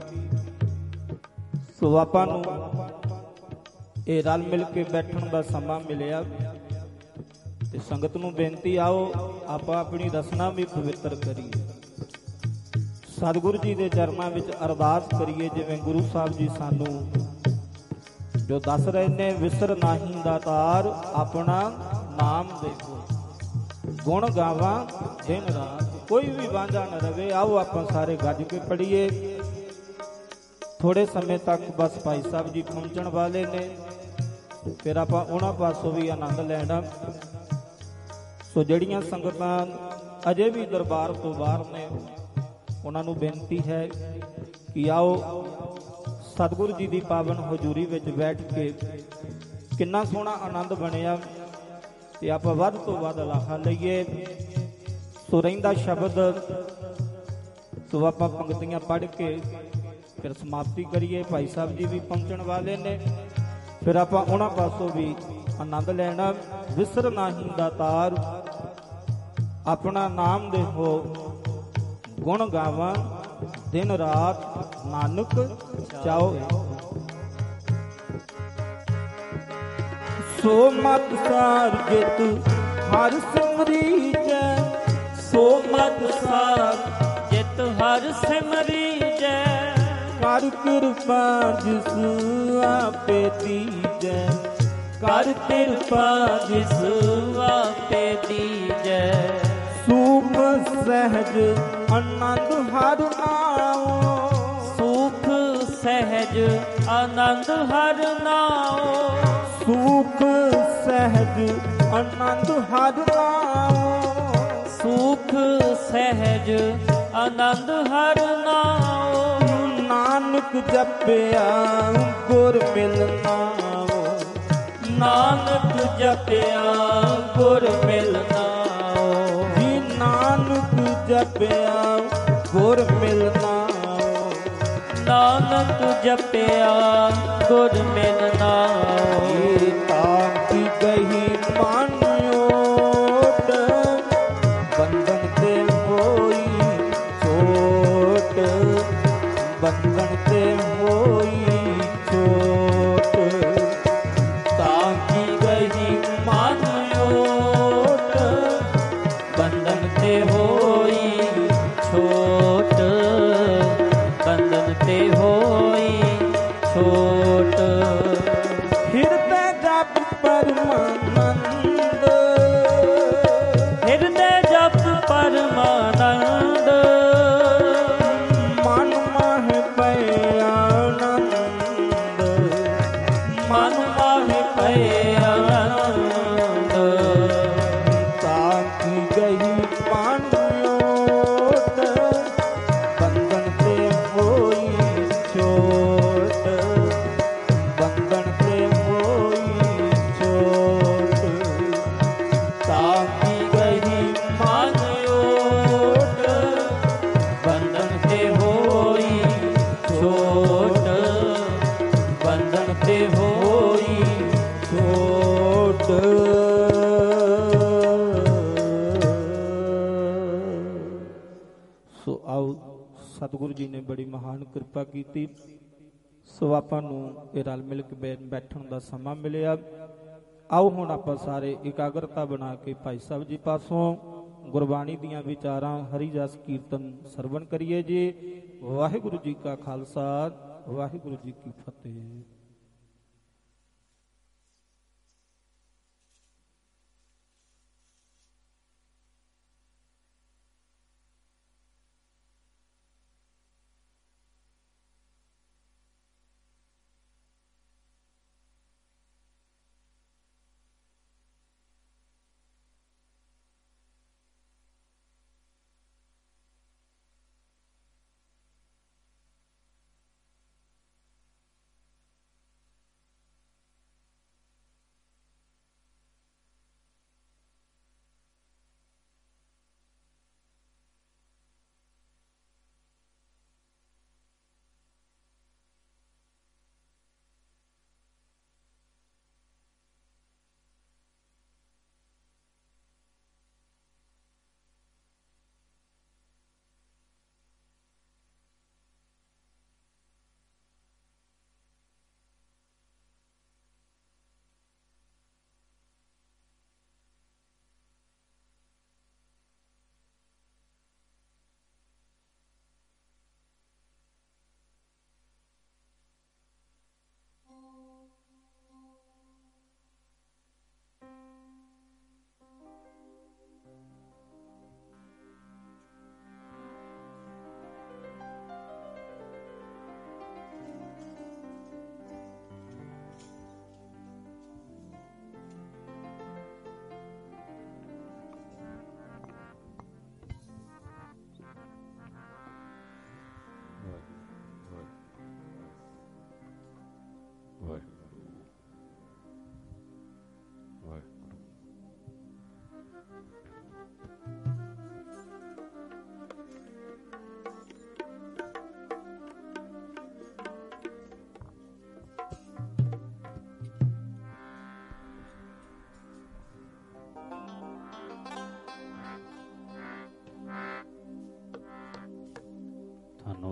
ਸੋ ਆਪਾਂ ਨੂੰ ਇਹ ਰਲ ਮਿਲ ਕੇ ਬੈਠਣ ਦਾ ਸਮਾਂ ਮਿਲਿਆ ਤੇ ਸੰਗਤ ਨੂੰ ਬੇਨਤੀ, ਆਓ ਆਪਾਂ ਆਪਣੀ ਰਸਨਾ ਵੀ ਪਵਿੱਤਰ ਕਰੀਏ। ਸਤਿਗੁਰੂ ਜੀ ਦੇ ਚਰਨਾਂ ਵਿੱਚ ਅਰਦਾਸ ਕਰੀਏ, ਜਿਵੇਂ ਗੁਰੂ ਸਾਹਿਬ ਜੀ ਸਾਨੂੰ ਜੋ ਦੱਸ ਰਹੇ ਨੇ, ਵਿਸਰ ਨਾਹੀਂ ਦਾਤਾਰ ਆਪਣਾ ਨਾਮ ਦੇਖੋ, ਗੁਣ ਗਾਵਾਂ ਦਿਨ ਰਾਤ, ਕੋਈ ਵੀ ਵਾਂਝਾ ਨਾ ਰਵੇ। ਆਓ ਆਪਾਂ ਸਾਰੇ ਗੱਜ ਕੇ ਪੜੀਏ। ਥੋੜੇ ਸਮੇਂ ਤੱਕ ਬਸ ਭਾਈ ਸਾਹਿਬ ਜੀ ਪਹੁੰਚਣ ਵਾਲੇ ਨੇ, ਫਿਰ ਆਪਾਂ ਉਹਨਾਂ ਪਾਸੋਂ ਵੀ ਆਨੰਦ ਲੈਣਾ। ਸੋ ਜਿਹੜੀਆਂ ਸੰਗਤਾਂ ਅਜੇ ਵੀ ਦਰਬਾਰ ਤੋਂ ਬਾਹਰ ਨੇ, ਉਹਨਾਂ ਨੂੰ ਬੇਨਤੀ ਹੈ ਕਿ ਆਓ ਸਤਿਗੁਰੂ ਜੀ ਦੀ ਪਾਵਨ ਹਜ਼ੂਰੀ ਵਿੱਚ ਬੈਠ ਕੇ ਕਿੰਨਾ ਸੋਹਣਾ ਆਨੰਦ ਬਣਿਆ, ਤੇ ਆਪਾਂ ਵੱਧ ਤੋਂ ਵੱਧ ਲਾਹਾ ਲਈਏ। ਸੋ ਰਹਿੰਦਾ ਸ਼ਬਦ ਸੋ ਆਪਾਂ ਪੰਕਤੀਆਂ ਪੜ੍ਹ ਕੇ ਫਿਰ ਸਮਾਪਤੀ ਕਰੀਏ। ਭਾਈ ਸਾਹਿਬ ਜੀ ਵੀ ਪਹੁੰਚਣ ਵਾਲੇ ਨੇ, ਫਿਰ ਆਪਾਂ ਉਹਨਾਂ ਪਾਸੋਂ ਵੀ ਆਨੰਦ ਲੈਣਾ। ਵਿਸਰ ਨਾਹੀਂ ਦਾਤਾਰ ਆਪਣਾ ਨਾਮ ਦੇਹੋ, ਗੁਣ ਗਾਵਾਂ ਦਿਨ ਰਾਤ ਨਾਨਕ ਚਾਓ। ਸੋ ਮਤ ਸਾਰ ਜਿਤ ਹਰ ਸਿਮਰੀ ਜੈ, ਸੋ ਮਤ ਸਾਰ ਜਿਤ ਹਰ ਸਿਮਰੀ ਜੈ, ਕਰ ਕਿਰਪਾ ਜਿਸ ਆਪੇ ਦੀਜੈ, ਕਰ ਕਿਰਪਾ ਜਿਸ ਆਪੇ ਦੀਜੈ। ਸੂਖ ਸਹਿਜ ਆਨੰਦ ਹਰ ਨਾਉ, ਸੁਖ ਸਹਿਜ ਆਨੰਦ ਹਰ ਨਾਉ, ਸੂਖ ਸਹਿਜ ਆਨੰਦ ਹਰ ਨਾਉ, ਸੁਖ ਸਹਿਜ ਆਨੰਦ ਹਰ ਨਾਉ। ਨਾਨਕ ਜਪਿਆ ਗੁਰ ਮਿਲਨਾਉ, ਨਾਨਕ ਜਪਿਆ ਗੁਰ ਮਿਲਨਾਉ, ਜੀ ਨਾਨਕ ਜਪਿਆ ਗੁਰ ਮਿਲਨਾਉ, ਨਾਨਕ ਜਪਿਆ ਗੁਰ ਮਿਲਨਾਉ। ਤਾਂ ਕੀ ਗਈ ਮਨ ਓਟ, ਬੰਧਨ ਤੇ ਹੋਈ ਛੋਟ, ਬੰਧਨ ਤੇ ਹੋਈ ਛੋਟ। ਤਾਂ ਕੀ ਗਈ ਮਨ ਓਟ, ਬੰਧਨ ਤੇ ਹੋਈ ਛੋਟ, ਬੰਧਨ ਤੇ ਹੋਈ ਛੋਟ। ਹਿਰਦੈ ਜਪ ਪਰਮਾਨੰਦ, ਹਿਰਦੈ ਜਪ ਪਰਮਾਨੰਦ, ਮਨ ਮਾਹਿ ਪਏ ਆਨੰਦ, ਮਨ ਮਾਹਿ ਪਏ ਆਨੰਦ। ਤਾਂ ਕੀ ਗਈ ਮਨ ਓਟ, ਬੰਧਨ ਤੇ ਹੋਈ ਛੋਟ, ਬੰਧਨ ਤੇ ਹੋਈ ਛੋਟ। ਤਾਂ ਕੀ ਗਈ ਮਨ ਓਟ, ਬੰਧਨ ਤੇ ਹੋਈ ਛੋਟ, ਬੰਧਨ ਤੇ ਹੋਈ ਛੋਟ। ਸੋ ਆਓ, ਸਤਿਗੁਰੂ ਜੀ ਨੇ ਬੜੀ ਮਹਾਨ ਕਿਰਪਾ ਕੀਤੀ। ਸੋ ਆਪਾਂ ਨੂੰ ਇਹ ਰਲ ਮਿਲ ਕੇ ਬੈ- ਬੈਠਣ ਦਾ ਸਮਾਂ ਮਿਲਿਆ। ਆਓ ਹੁਣ ਆਪਾਂ ਸਾਰੇ ਇਕਾਗਰਤਾ ਬਣਾ ਕੇ ਭਾਈ ਸਾਹਿਬ ਜੀ ਪਾਸੋਂ ਗੁਰਬਾਣੀ ਦੀਆਂ ਵਿਚਾਰਾਂ, ਹਰੀ ਜਸ ਕੀਰਤਨ ਸਰਵਣ ਕਰੀਏ ਜੀ। ਵਾਹਿਗੁਰੂ ਜੀ ਕਾ ਖਾਲਸਾ, ਵਾਹਿਗੁਰੂ ਜੀ ਕੀ ਫਤਿਹ।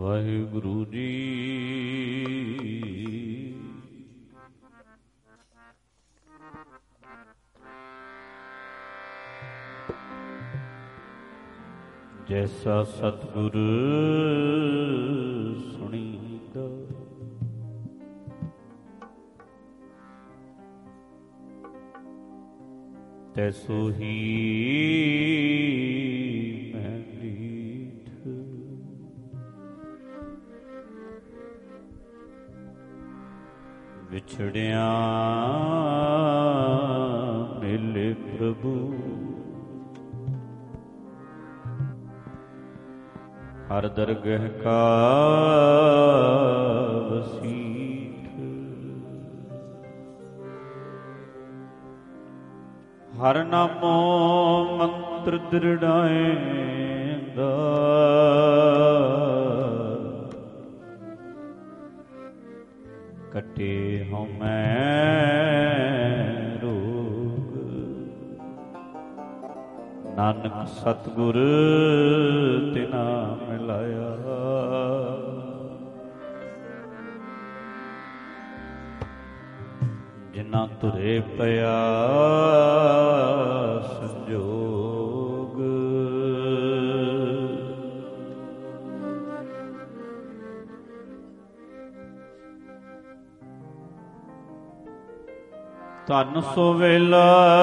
ਵਾਹਿਗੁਰੂ ਜੀ। ਜੈਸਾ ਸਤਿਗੁਰ ਸੁਣੀਦਾ ਤੈਸੋ ਹੀ ਮੈਂ ਲੀਠ। ਵਿਛੜਿਆਂ ਮਿਲੇ ਪ੍ਰਭੂ ਹਰ ਦਰਗਹ ਕਾ ਵਸੀਠ। ਹਰ ਨਾਮੋ ਮੰਤਰ ਦ੍ਰਿੜਾਏਂਦਾ ਕੱਟੇ ਹਉਮੈ ਰੋਗ। ਨਾਨਕ ਸਤਿਗੁਰ ਤਿਨਾ ਮਿਲਾਇਆ ਜਿਨ੍ਹਾਂ ਤੁਰੇ ਪਿਆ ਸੰਜੋਗ। ਧਨ ਸੋ ਵੇਲਾ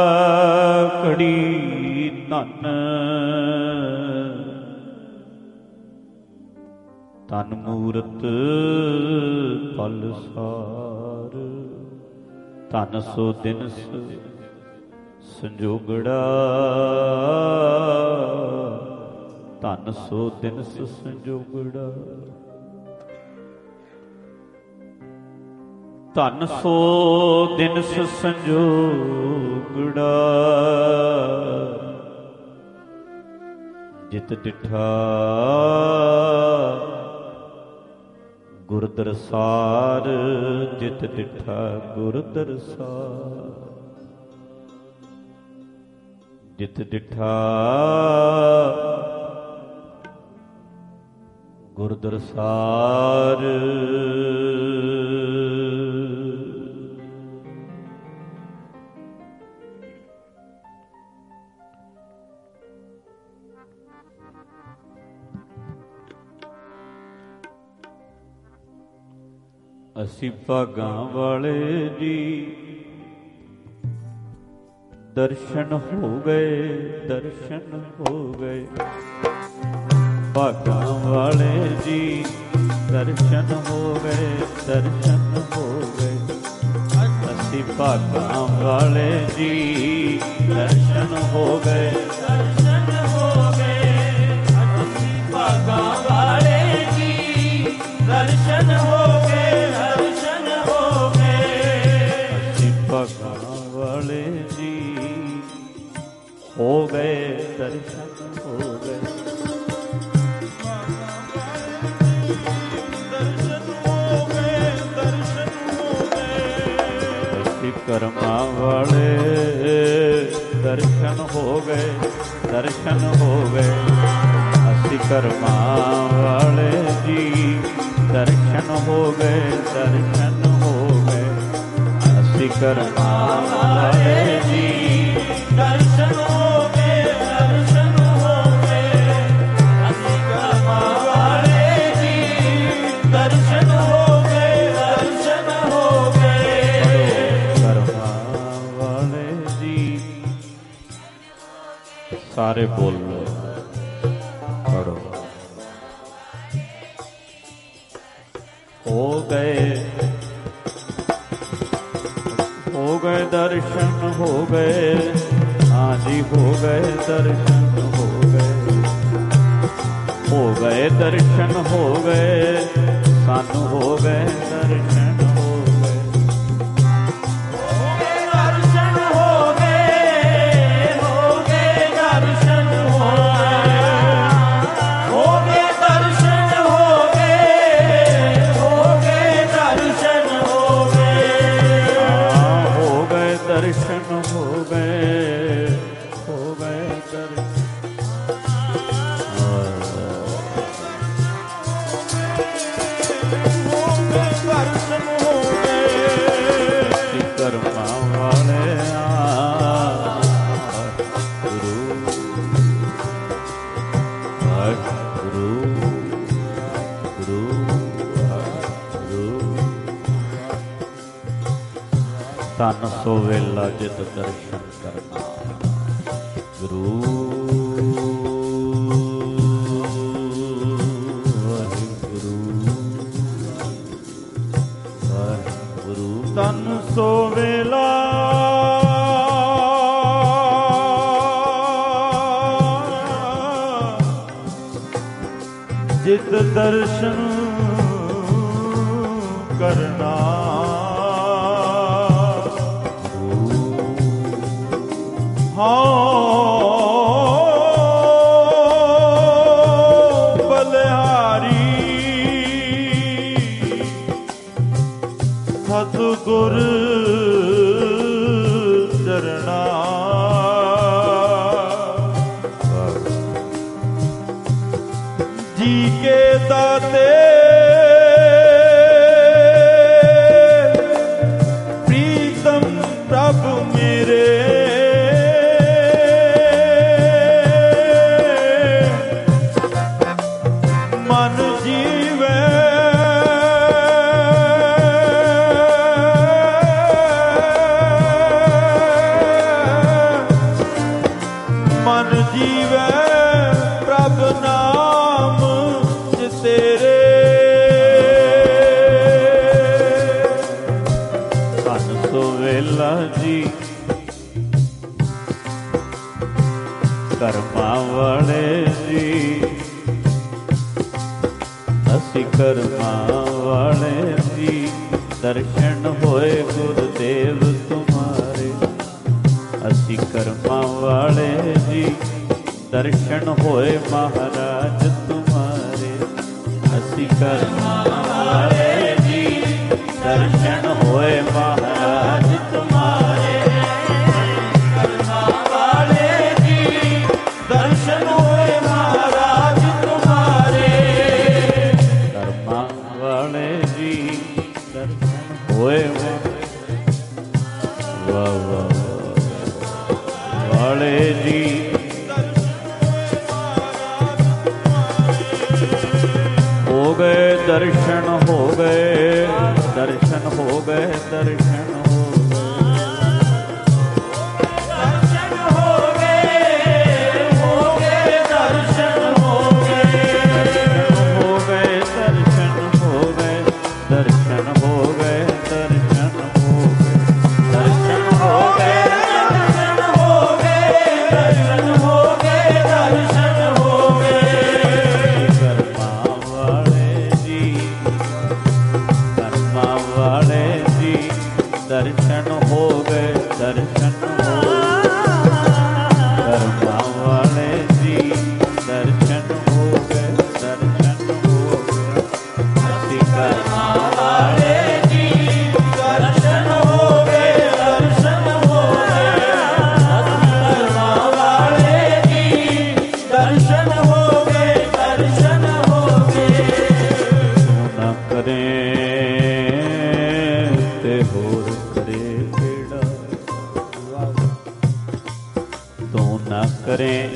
ਘੜੀ ਧਨ ਧਨ ਮੂਰਤ ਪਲ ਸਾਰ। ਧਨ ਸੋ ਦਿਨ ਸੰਜੋਗੜਾ ਧਨ ਸੋ ਦਿਨ ਸੰਜੋਗੜਾ। ਧਨ ਸੋ ਦਿਨ ਸੰਜੋਗੜਾ ਜਿਤ ਡਿਠਾ ਗੁਰ ਦਰਸਾਰ। ਜਿਤ ਡਿਠਾ ਗੁਰ ਦਰਸਾਰ। ਜਿਤ ਡਿਠਾ ਗੁਰ ਦਰਸਾਰ। ਅਸੀਂ ਭਾਗਾਂ ਵਾਲੇ ਜੀ ਦਰਸ਼ਨ ਹੋ ਗਏ ਦਰਸ਼ਨ ਹੋ ਗਏ। ਭਾਗਾਂ ਵਾਲੇ ਜੀ ਦਰਸ਼ਨ ਹੋ ਗਏ ਦਰਸ਼ਨ ਹੋ ਗਏ। ਅਸੀਂ ਭਾਗਾਂ ਵਾਲੇ ਜੀ ਦਰਸ਼ਨ ਹੋ ਗਏ ਦਰਸ਼ਨ ਹੋ ਗਏ। ਅਸੀਂ ਭਾਗਾਂ ਵਾਲੇ ਜੀ ਦਰਸ਼ਨ ਹੋ ਗਏ ਦਰਸ਼ਨ ਹੋ ਗਏ। ਅਸੀਂ ਭਾਗਾਂ ਵਾਲੇ ਜੀ ਹੋ ਗਏ ਦਰਸ਼ਨ ਹੋ ਗਏ। ਦਰਸ਼ਨ ਹੋ ਗਏ ਦਰਸ਼ਨ ਹੋ ਗਏ। ਅਸੀਂ ਕਰਮਾਂ ਵਾਲੇ ਦਰਸ਼ਨ ਹੋ ਗਏ ਦਰਸ਼ਨ ਹੋ ਗਏ। ਅਸੀਂ ਕਰਮਾਂ ਵਾਲੇ ਜੀ ਦਰਸ਼ਨ ਹੋ ਗਏ ਦਰਸ਼ਨ ਹੋ ਗਏ। ਅਸੀਂ ਕਰਮਾਂ ਵਾਲੇ ਜੀ ਦਰਸ਼ਨ ਹੋ ਗਏ ਦਰਸ਼ਨ ਹੋ ਗਏ। ਅਸੀਂ ਕਰਮਾਂ ਵਾਲੇ ਜੀ ਦਰਸ਼ਨ ਹੋ ਗਏ ਦਰਸ਼ਨ ਹੋ ਗਏ। ਕਰਮਾਂ ਵਾਲੇ ਜੀ ਸਾਰੇ ਬੋਲੋ ਪੜੋ। ਹੋ ਗਏ ਹੋ ਗਏ ਦਰਸ਼ਨ ਹੋ ਗਏ। ਹਾਂਜੀ ਹੋ ਗਏ ਦਰਸ਼ਨ ਹੋ ਗਏ। ਹੋ ਗਏ ਦਰਸ਼ਨ ਹੋ ਗਏ ਸਾਨੂੰ ਹੋ ਗਏ ਦਰਸ਼ਨ ਹੋ ਗਏ। ਹੋ ਗਏ ਦਰਸ਼ਨ ਹੋ ਗਏ ਹੋ ਗਏ ਦਰਸ਼ਨ ਹੋ ਗਏ। ਹੋ ਗਏ ਦਰਸ਼ਨ ਹੋ ਗਏ ਹੋ ਗਏ ਦਰਸ਼ਨ ਹੋ ਗਏ। ਹੋ ਗਏ ਦਰਸ਼ਨ ਹੋ ਗਏ ਹੋ ਗਏ ਦਰਸ਼ਨ। ਧਨ ਸੋ ਵੇਲਾ ਜਿਤ ਦਰਸ਼ਨ ਕਰਨਾ। ਗੁਰੂ ਧਨ ਸੋ ਵੇਲਾ ਜਿਤ ਦਰਸ਼ਨ ਕਰਨਾ। ਹਾਂ ਬਲਿਹਾਰੀ ਸਤਿਗੁਰ ਚਰਣਾ। ਜੀ ਕੇ ਦਾਤੇ ਪ੍ਰੀਤਮ ਪ੍ਰਭ ਮੇਰੇ ਮਨ ਜੀਵੇ ਮਨ ਜੀਵੇ ਪ੍ਰਭ ਨਾਮ ਜਿ ਤੇਰੇ। ਧਨ ਸੋ ਵੇਲਾ ਜੀ ਕਰਮਾਂ ਵਾਲੇ ਜੀ, ਅਸੀਂ ਕਰਮਾਂ ਵਾਲੇ ਜੀ, ਦਰਸ਼ਨ ਹੋਏ ਗੁਰਦੇਵ ਤੁਮਾਰੇ। ਅਸੀਂ ਕਰਮਾਂ ਵਾਲੇ ਜੀ, ਦਰਸ਼ਨ ਹੋਏ ਮਹਾਰਾਜ ਤੁਮਾਰੇ। ਅਸੀਂ ਕਰਮਾਂ ਵਾਲੇ ਜੀ, ਦਰਸ਼ਨ ਹੋਏ ਮਹਾਰਾਜ ਤੁਮਾਰੇ। ਕਰਮਾਂ ਵਾਲੇ ਜੀ, ਦਰਸ਼ਨ ਹੋਏ ਮਹਾਰਾਜ ਤੁਮਾਰੇ। ਕਰਮਾਂ ਵਾਲੇ ਜੀ, ਦਰਸ਼ਨ ਹੋਏ ਵਾਹ ਵਾਹ ਵਾਲੇ ਜੀ। ਹੋ ਗਏ ਦਰਸ਼ਨ ਹੋ ਗਏ, ਦਰਸ਼ਨ ਹੋ ਗਏ, ਦਰਸ਼ਨ ਹੋ ਦਰਸ਼ਨ ਹੋ ਗਏ, ਹੋ ਗਏ ਦਰਸ਼ਨ ਹੋ ਗਏ, ਹੋ ਗਏ ਦਰਸ਼ਨ ਹੋ ਗਏ, ਦਰਸ਼ਨ ਹੋ ਗਏ, ਦਰਸ਼ਨ ਹੋ ਗਏ, ਦਰਸ਼ਨ ਹੋ ਗਏ, ਦਰਸ਼ਨ ਹੋ ਗਏ, ਦਰਸ਼ਨ ਹੋ ਗਏ, ਦਰਸ਼ਨ ਹੋ ਗਏ। ਕਰਮਾਂ ਵਾਲੇ ਜੀ, ਕਰਮਾਂ ਵਾਲੇ ਜੀ, ਦਰਸ਼ਨ ਹੋ ਗਏ, ਦਰਸ਼ਨ ਹੋ ਗਏ। ਕਰਮਾਂ ਵਾਲੇ ਜੀ, ਦਰਸ਼ਨ ਹੋ ਗਏ, ਦਰਸ਼ਨ ਹੋ ਗਏ। ਅਸੀਂ ਕਰਮਾਂ ਵਾਲੇ ਜੀ, ਦਰਸ਼ਨ ਹੋ ਗਏ, ਦਰਸ਼ਨ ਹੋ ਗਏ। ਕਰਮਾਂ ਵਾਲੇ ਜੀ, ਦਰਸ਼ਨ ਹੋ ਗਏ, ਦਰਸ਼ਨ ਹੋ ਗਏ। ਨਾ ਕਰੇ ਤੇ ਹੋਰ ਕਰੇ ਕਿਹੜਾ। ਤੂੰ ਨਾ ਕਰੇ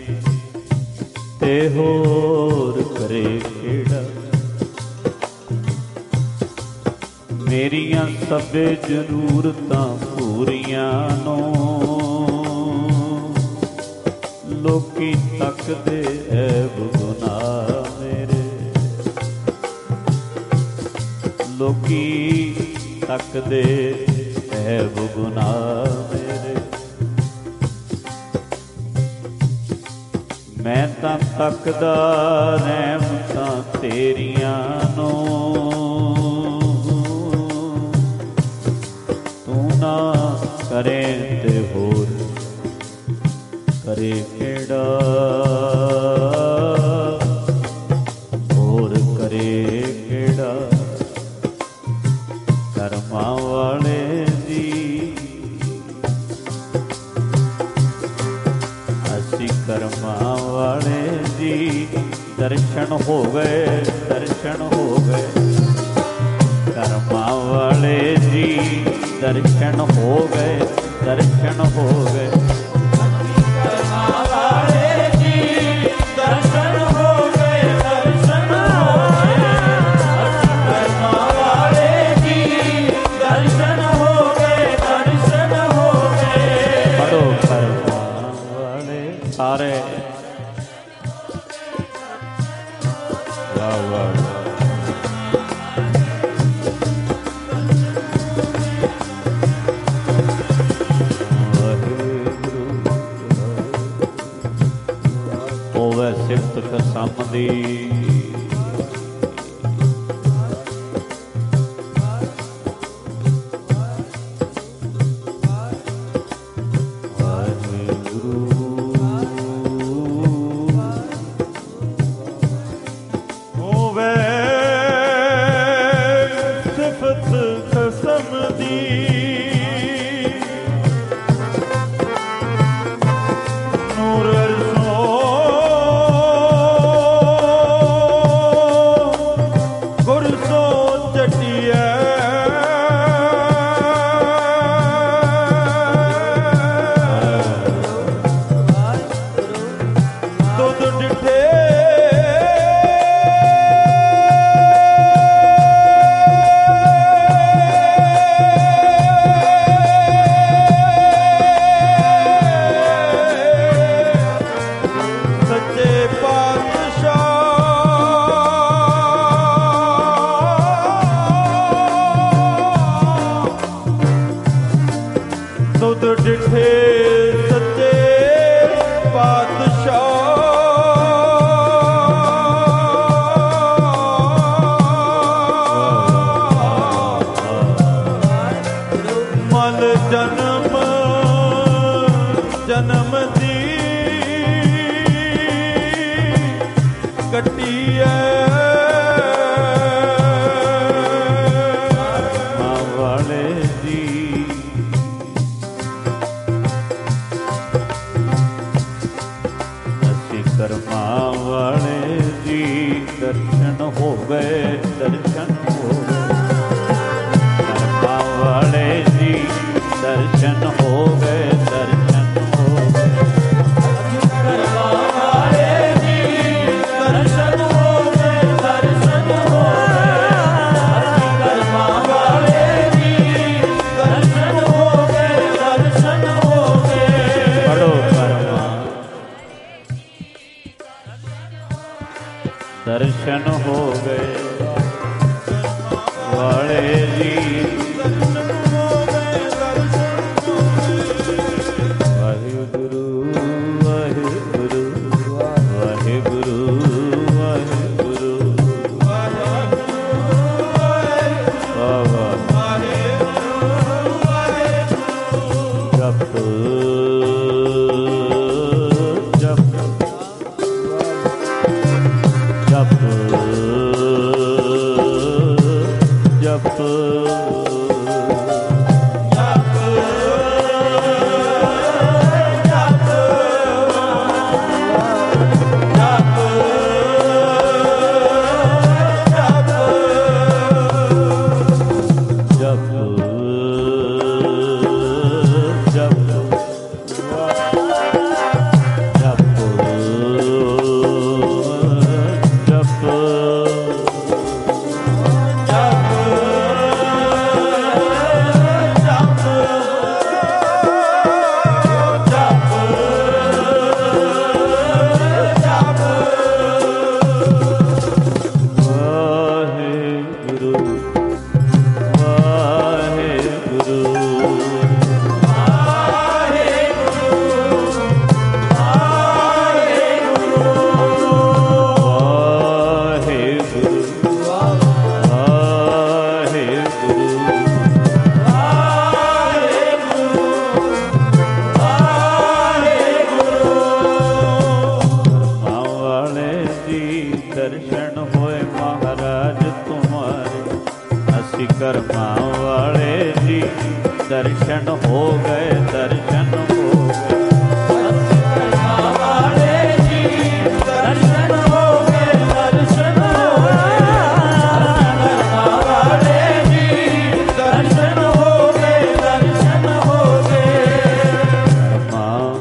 ਤੇ ਹੋਰ ਕਰੇ ਕਿਹੜਾ। ਮੇਰੀਆਂ ਸਭੇ ਜ਼ਰੂਰਤਾਂ ਪੂਰੀਆਂ ਨੂੰ ਲੋਕੀ ਤੱਕਦੇ ਐਬ ਗੁਨਾਹ ਮੇਰੇ। ਲੋਕੀ ਤੱਕਦੇ ਐਬ ਗੁਨਾਹ ਮੇਰੇ। ਮੈਂ ਤਾਂ ਤੱਕਦਾ ਰਹਿਮਤਾਂ ਤੇਰੀਆਂ ਨੂੰ। ਤੂੰ ਨਾ ਕਰੇ ਤੇ ਹੋਰ ਕਰੇ ਕਿਹੜਾ। ਹੋਰ ਕਰੇ ਕਿਹੜਾ। ਕਰਮਾਂ ਵਾਲੇ ਜੀ, ਅਸੀਂ ਕਰਮਾਂ ਵਾਲੇ ਜੀ, ਦਰਸ਼ਨ ਹੋ ਗਏ, ਦਰਸ਼ਨ ਹੋ ਗਏ। ਕਰਮਾਂ ਵਾਲੇ ਜੀ, ਦਰਸ਼ਨ ਹੋ ਗਏ, ਦਰਸ਼ਨ ਹੋ ਗਏ। ਕਰਮਾਂ ਵਾਲੇ ਜੀ, ਦਰਸ਼ਨ ਹੋ ਗਏ, ਦਰਸ਼ਨ ਹੋ ਗਏ। ਕਰਮਾਂ ਵਾਲੇ ਜੀ, ਦਰਸ਼ਨ ਹੋ ਗਏ, ਦਰਸ਼ਨ ਧੰਮ ਦੀ। ਦਰਸ਼ਨ ਹੋ ਗਏ ਵਾਲੇ ਜੀ, ਵਾਹਿਗੁਰੂ ਵਾਹਿਗੁਰੂ ਵਾਹਿਗੁਰੂ ਵਾਹਿਗੁਰੂ ਜਪ ਕਰਮਾਂ ਵਾਲੇ ਜੀ, ਦਰਸ਼ਨ ਹੋ ਗਏ ਦਰਸ਼ਨ ਹੋ ਗਏ। ਕਰਮਾਂ ਵਾਲੇ ਜੀ, ਦਰਸ਼ਨ ਹੋ ਗਏ ਦਰਸ਼ਨ ਹੋ ਗਏ। ਕਰਮਾਂ ਵਾਲੇ ਜੀ, ਦਰਸ਼ਨ ਹੋ ਗਏ ਦਰਸ਼ਨ ਹੋ ਗਏ। ਕਰਮਾਂ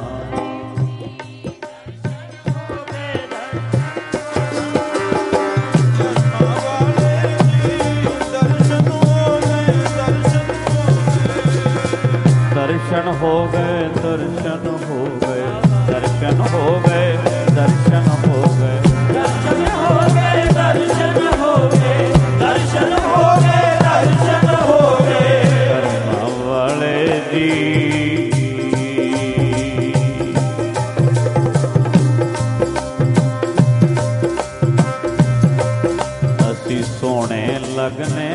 ਦਰਸ਼ਨ ਹੋ ਗਏ ਦਰਸ਼ਨ ਹੋ ਗਏ ਦਰਸ਼ਨ ਹੋ ਗਏ ਦਰਸ਼ਨ ਹੋ ਗਏ ਦਰਸ਼ਨ ਹੋ ਗਏ ਦਰਸ਼ਨ ਹੋ ਗਏ ਦਰਸ਼ਨ ਹੋ ਗਏ ਦਰਸ਼ਨ ਹੋ ਗਏ। ਕਰਮਾਂ ਵਾਲੇ ਜੀ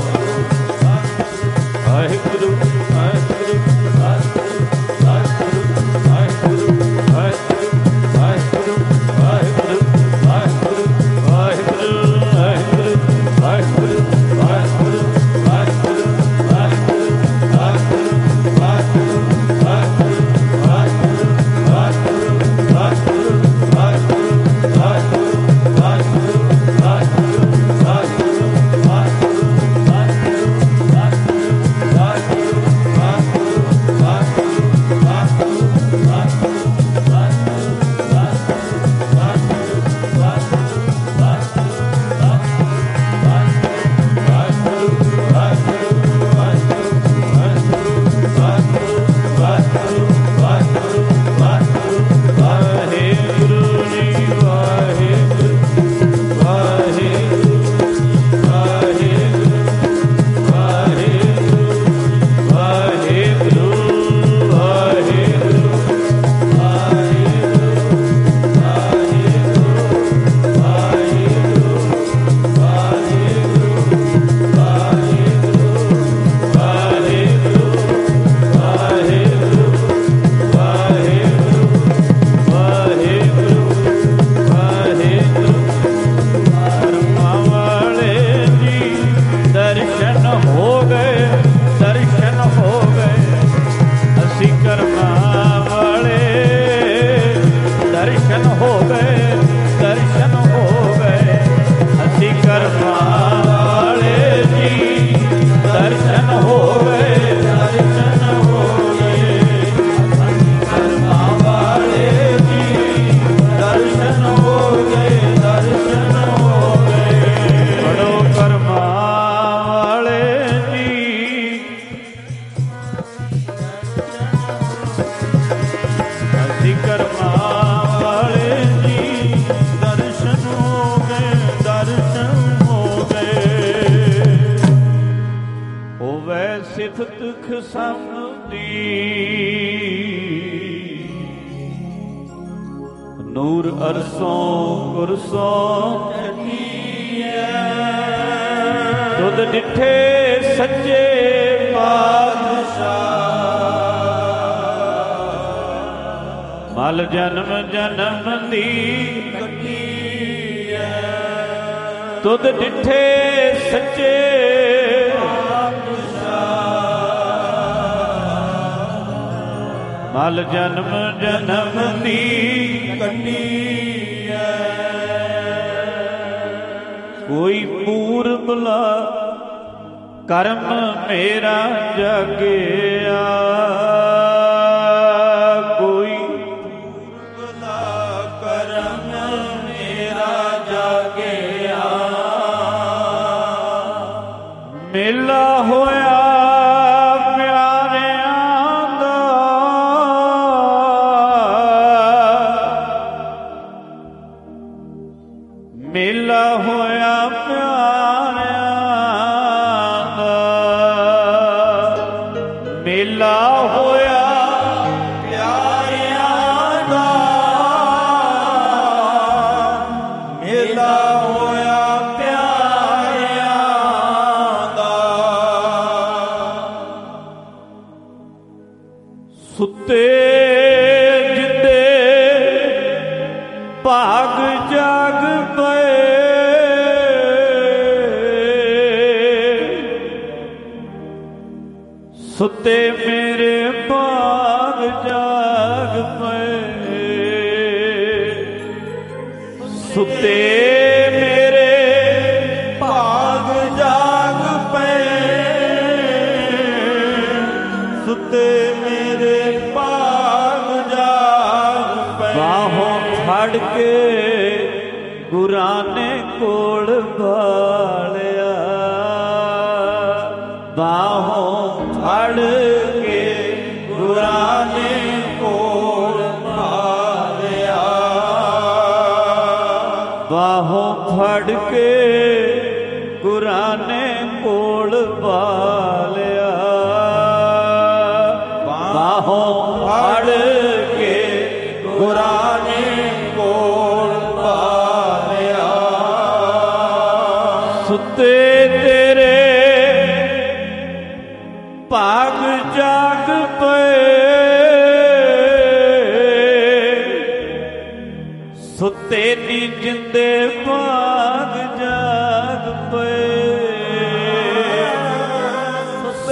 ਨੂਰ ਅਰਸੋਂ ਗੁਰਸੋਂ ਤੁਧ ਡਿਠੇ ਸੱਚੇ ਪਾਤਸ਼ਾਹ ਮਲ ਜਨਮ ਜਨਮ ਦੀ ਕੱਟੀ ਤੁਧ ਡਿਠੇ ਸੱਚੇ ਮਲ ਜਨਮ ਜਨਮ ਦੀ ਕੱਟੀ ਕੋਈ ਪੂਰਬਲਾ ਕਰਮ ਮੇਰਾ ਜਾਗਿਆ ਕੋਈ ਪੂਰਬਲਾ ਕਰਮ ਮੇਰਾ ਜਾਗਿਆ ਮੇਲਾ ਹੋਇਆ ਮੇਲਾ ਹੋਇਆ ਪਿਆਰਿਆਂ ਦਾ ਮੇਲਾ ਹੋਇਆ ਪਿਆਰਿਆਂ ਦਾ ਮੇਲਾ ਹੋਇਆ ਪਿਆਰਿਆਂ ਦਾ ਸੁੱਤੇ ਜਿੱਦੇ ਭਾਗ ਜਾਗ ਪਏ ਸੁੱਤੇ ਮੇਰੇ ਭਾਗ ਜਾਗ ਪਏ ਸੁੱਤੇ ਮੇਰੇ ਭਾਗ ਜਾਗ ਪਏ ਸੁੱਤੇ ਮੇਰੇ ਭਾਗ ਜਾਗ ਪਏ ਬਾਹੋਂ ਫੜ ਕੇ ਗੁਰਾਂ ਨੇ ਕੋਲ ਬਾਲਿਆ ਬਾਹੋਂ ਫੜ ਕੇ ਗੁਰਾਂ ਨੇ ਕੋਲ ਬਾਲਿਆ ਬਾਹੋਂ ਫੜ ਕੇ ਗੁਰਾਂ ਨੇ ਕੋਲ ਬਾਲਿਆ ਬਾਹੋਂ ਫੜ ਕੇ ਗੁਰਾਂ ਨੇ ਕੋਲ ਬਾਲਿਆ ਸੁੱਤੇ ਤੇਰੇ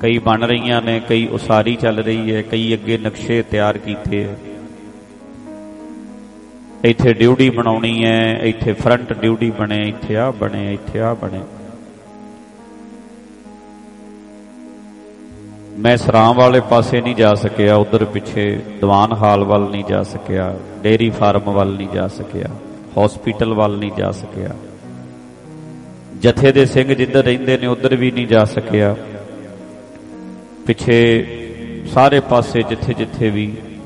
कई बन रही ने, कई उसारी चल रही है, कई अगे नक्शे तैयार किए है। इत्थे ड्यूटी बनाउणी है, इत्थे फ्रंट ड्यूटी बने, इत्थे आ बने, इत्थे आ बने। मैं सरां वाले पासे नहीं जा सकिया, उधर पिछे दीवान हाल वाल नहीं जा सकिया, डेयरी फार्म वाल नहीं जा सकिया, हॉस्पिटल वाल नहीं जा सकिया, जथे दे सिंह जिधर रहिंदे ने उधर भी नहीं जा सकिया। पिछे सारे पासे जिथे जिथे भी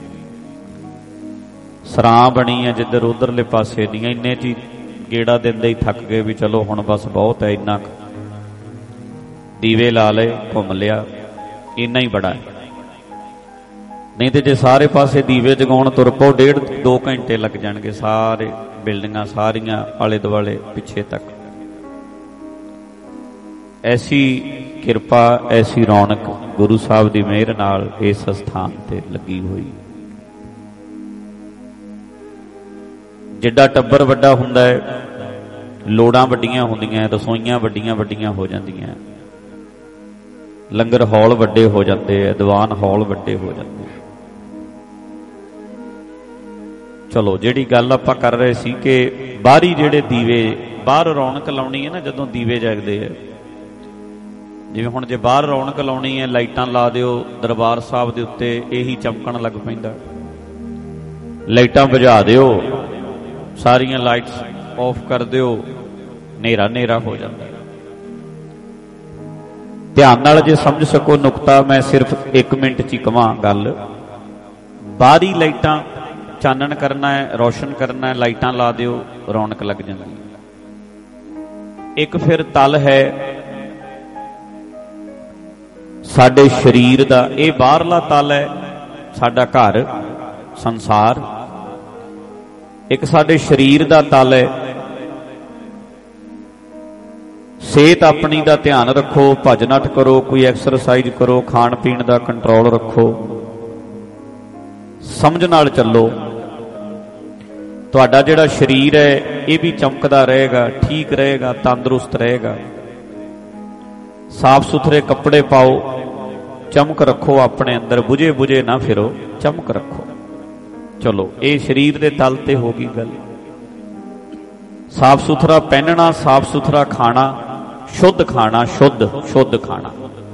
सरां बनी है, जिधर उधरले पासे नहीं, इन्ने ची गेड़ा देंदे ही थक गए भी चलो हुण बस बहुत है, इन्ना दीवे ला ले, घुम लिया, इन्ना ही बड़ा है। नहीं तो जे सारे पासे दीवे जगाउण तुर पो, डेढ़ दो घंटे लग जाणगे, सारे बिल्डिंगां सारियां आले दुआले पिछे तक। ऐसी किरपा, ऐसी रौनक गुरु साहब की मेहर नाल इस स्थान ते लगी हुई। जिड्डा टब्बर वड्डा हुंदा है, लोड़ां वड्डियां हुंदियां, रसोईयां वड्डियां वड्डियां हो जांदियां, लंगर हॉल वड्डे हो जाते हैं, दीवान हॉल वड्डे हो जाते हैं। चलो जिहड़ी गल आपां कर रहे सी कि बाहरी जिहड़े दीवे, बाहर रौनक लाउणी है ना, जदों दीवे जगदे है, जिवें हुण जे बाहर रौनक लाउणी है, लाइटां ला दिओ, दरबार साहब दे उत्ते यही चमकण लग पैंदा, लाइटां बुझा दिओ, सारियां लाइट्स ऑफ कर दिओ, नेरा नेरा हो जाता है। ध्यान नाल जे समझ सको नुकता, मैं सिर्फ एक मिनट च कवां गल। बाहरी लाइटां चानण करना है, रोशन करना है, लाइटां ला दिओ, रौनक लग जाती। एक फिर तल है साडे शरीर दा, ये बाहरला तल है साडा घर संसार। एक साडे शरीर दा तल है, सेहत अपनी दा ध्यान रखो, भज नठ करो, कोई एक्सरसाइज करो, खाण पीण दा कंट्रोल रखो, समझ नाल चलो। तुहाडा जिहड़ा शरीर है ये भी चमकदा रहेगा, ठीक रहेगा, तंदुरुस्त रहेगा। साफ सुथरे कपड़े पाओ, चमक रखो अपने अंदर, बुझे बुझे ना फिरो, चमक रखो। चलो ये शरीर दे तल ते हो गई गल। साफ सुथरा पहनना, साफ सुथरा खाना, शुद्ध खाना, शुद्ध शुद्ध खाना।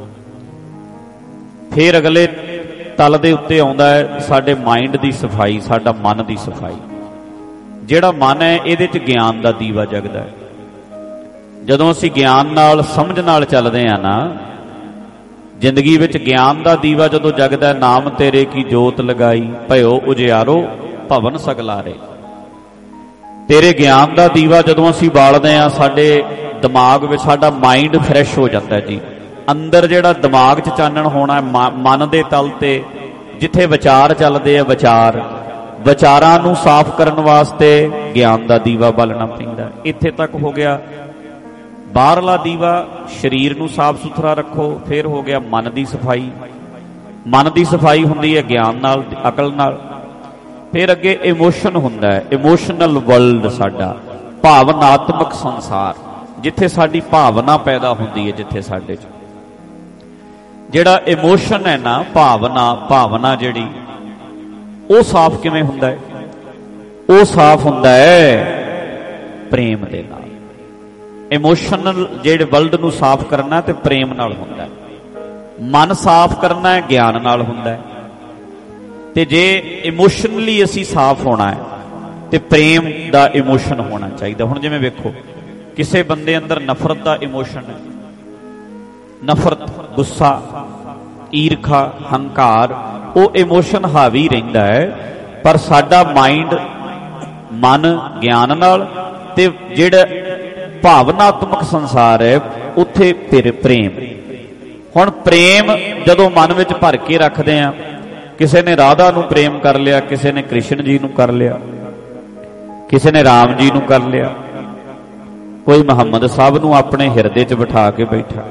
फिर अगले तल दे उत्ते आउंदा है साडे माइंड दी सफाई, साडा मन दी सफाई। जिहड़ा मन है इहदे च ज्ञान दा दीवा जगदा है। जदों असीं ज्ञान नाल समझ नाल चलदे आ ना, जिंदगी विच ज्ञान दा दीवा जदों जगदा है, नाम तेरे की जोत लगाई, भयो उजियारो भवन सगलारे। तेरे ज्ञान दा दीवा जदों असीं बालदे आ, साडे दिमाग में साडा माइंड फ्रैश हो जाता है जी। अंदर जिहड़ा दिमाग च चानण होना है, मन दे तल ते जिथे विचार चलदे आ, विचार विचारां नूं साफ करन वास्ते ज्ञान दा दीवा बालना पैंदा। इत्थे तक हो गया बाहरला दीवा, शरीर नूं साफ सुथरा रखो। फिर हो गया मन दी सफाई। मन दी सफाई हुंदी है ज्ञान नाल, अकल नाल। फिर अगे इमोशन हुंदा है, इमोशनल वर्ल्ड, साडा भावनात्मक संसार, जिथे साडी भावना पैदा हुंदी है, जिथे साडे च जिहड़ा इमोशन है ना, भावना भावना जिहड़ी वो साफ किवें हुंदा है? वो साफ हुंदा है प्रेम दे नाल। इमोशनल जिहड़े वर्ल्ड नूं साफ करना ते प्रेम नाल हुंदा है। मन साफ करना है ज्ञान नाल हुंदा है। ते जे इमोशनली असीं साफ होना है ते प्रेम दा इमोशन होना चाहिए। हुण जिवें वेखो किसी बंदे अंदर नफरत का इमोशन है, नफरत, गुस्सा, ईरखा, हंकार, वो इमोशन हावी रहिंदा है। पर साडा माइंड, मन ज्ञान नाल ते जिहड़ा भावनात्मक संसार है उत्थे फिर प्रेम। हुण प्रेम जदों मन विच भर के रखदे आ, किसी ने राधा नूं प्रेम कर लिया, किसी ने कृष्ण जी नूं कर लिया, किसी ने राम जी नूं कर लिया, कोई मुहम्मद साहब नूं अपने हिरदे च बिठा के बैठा।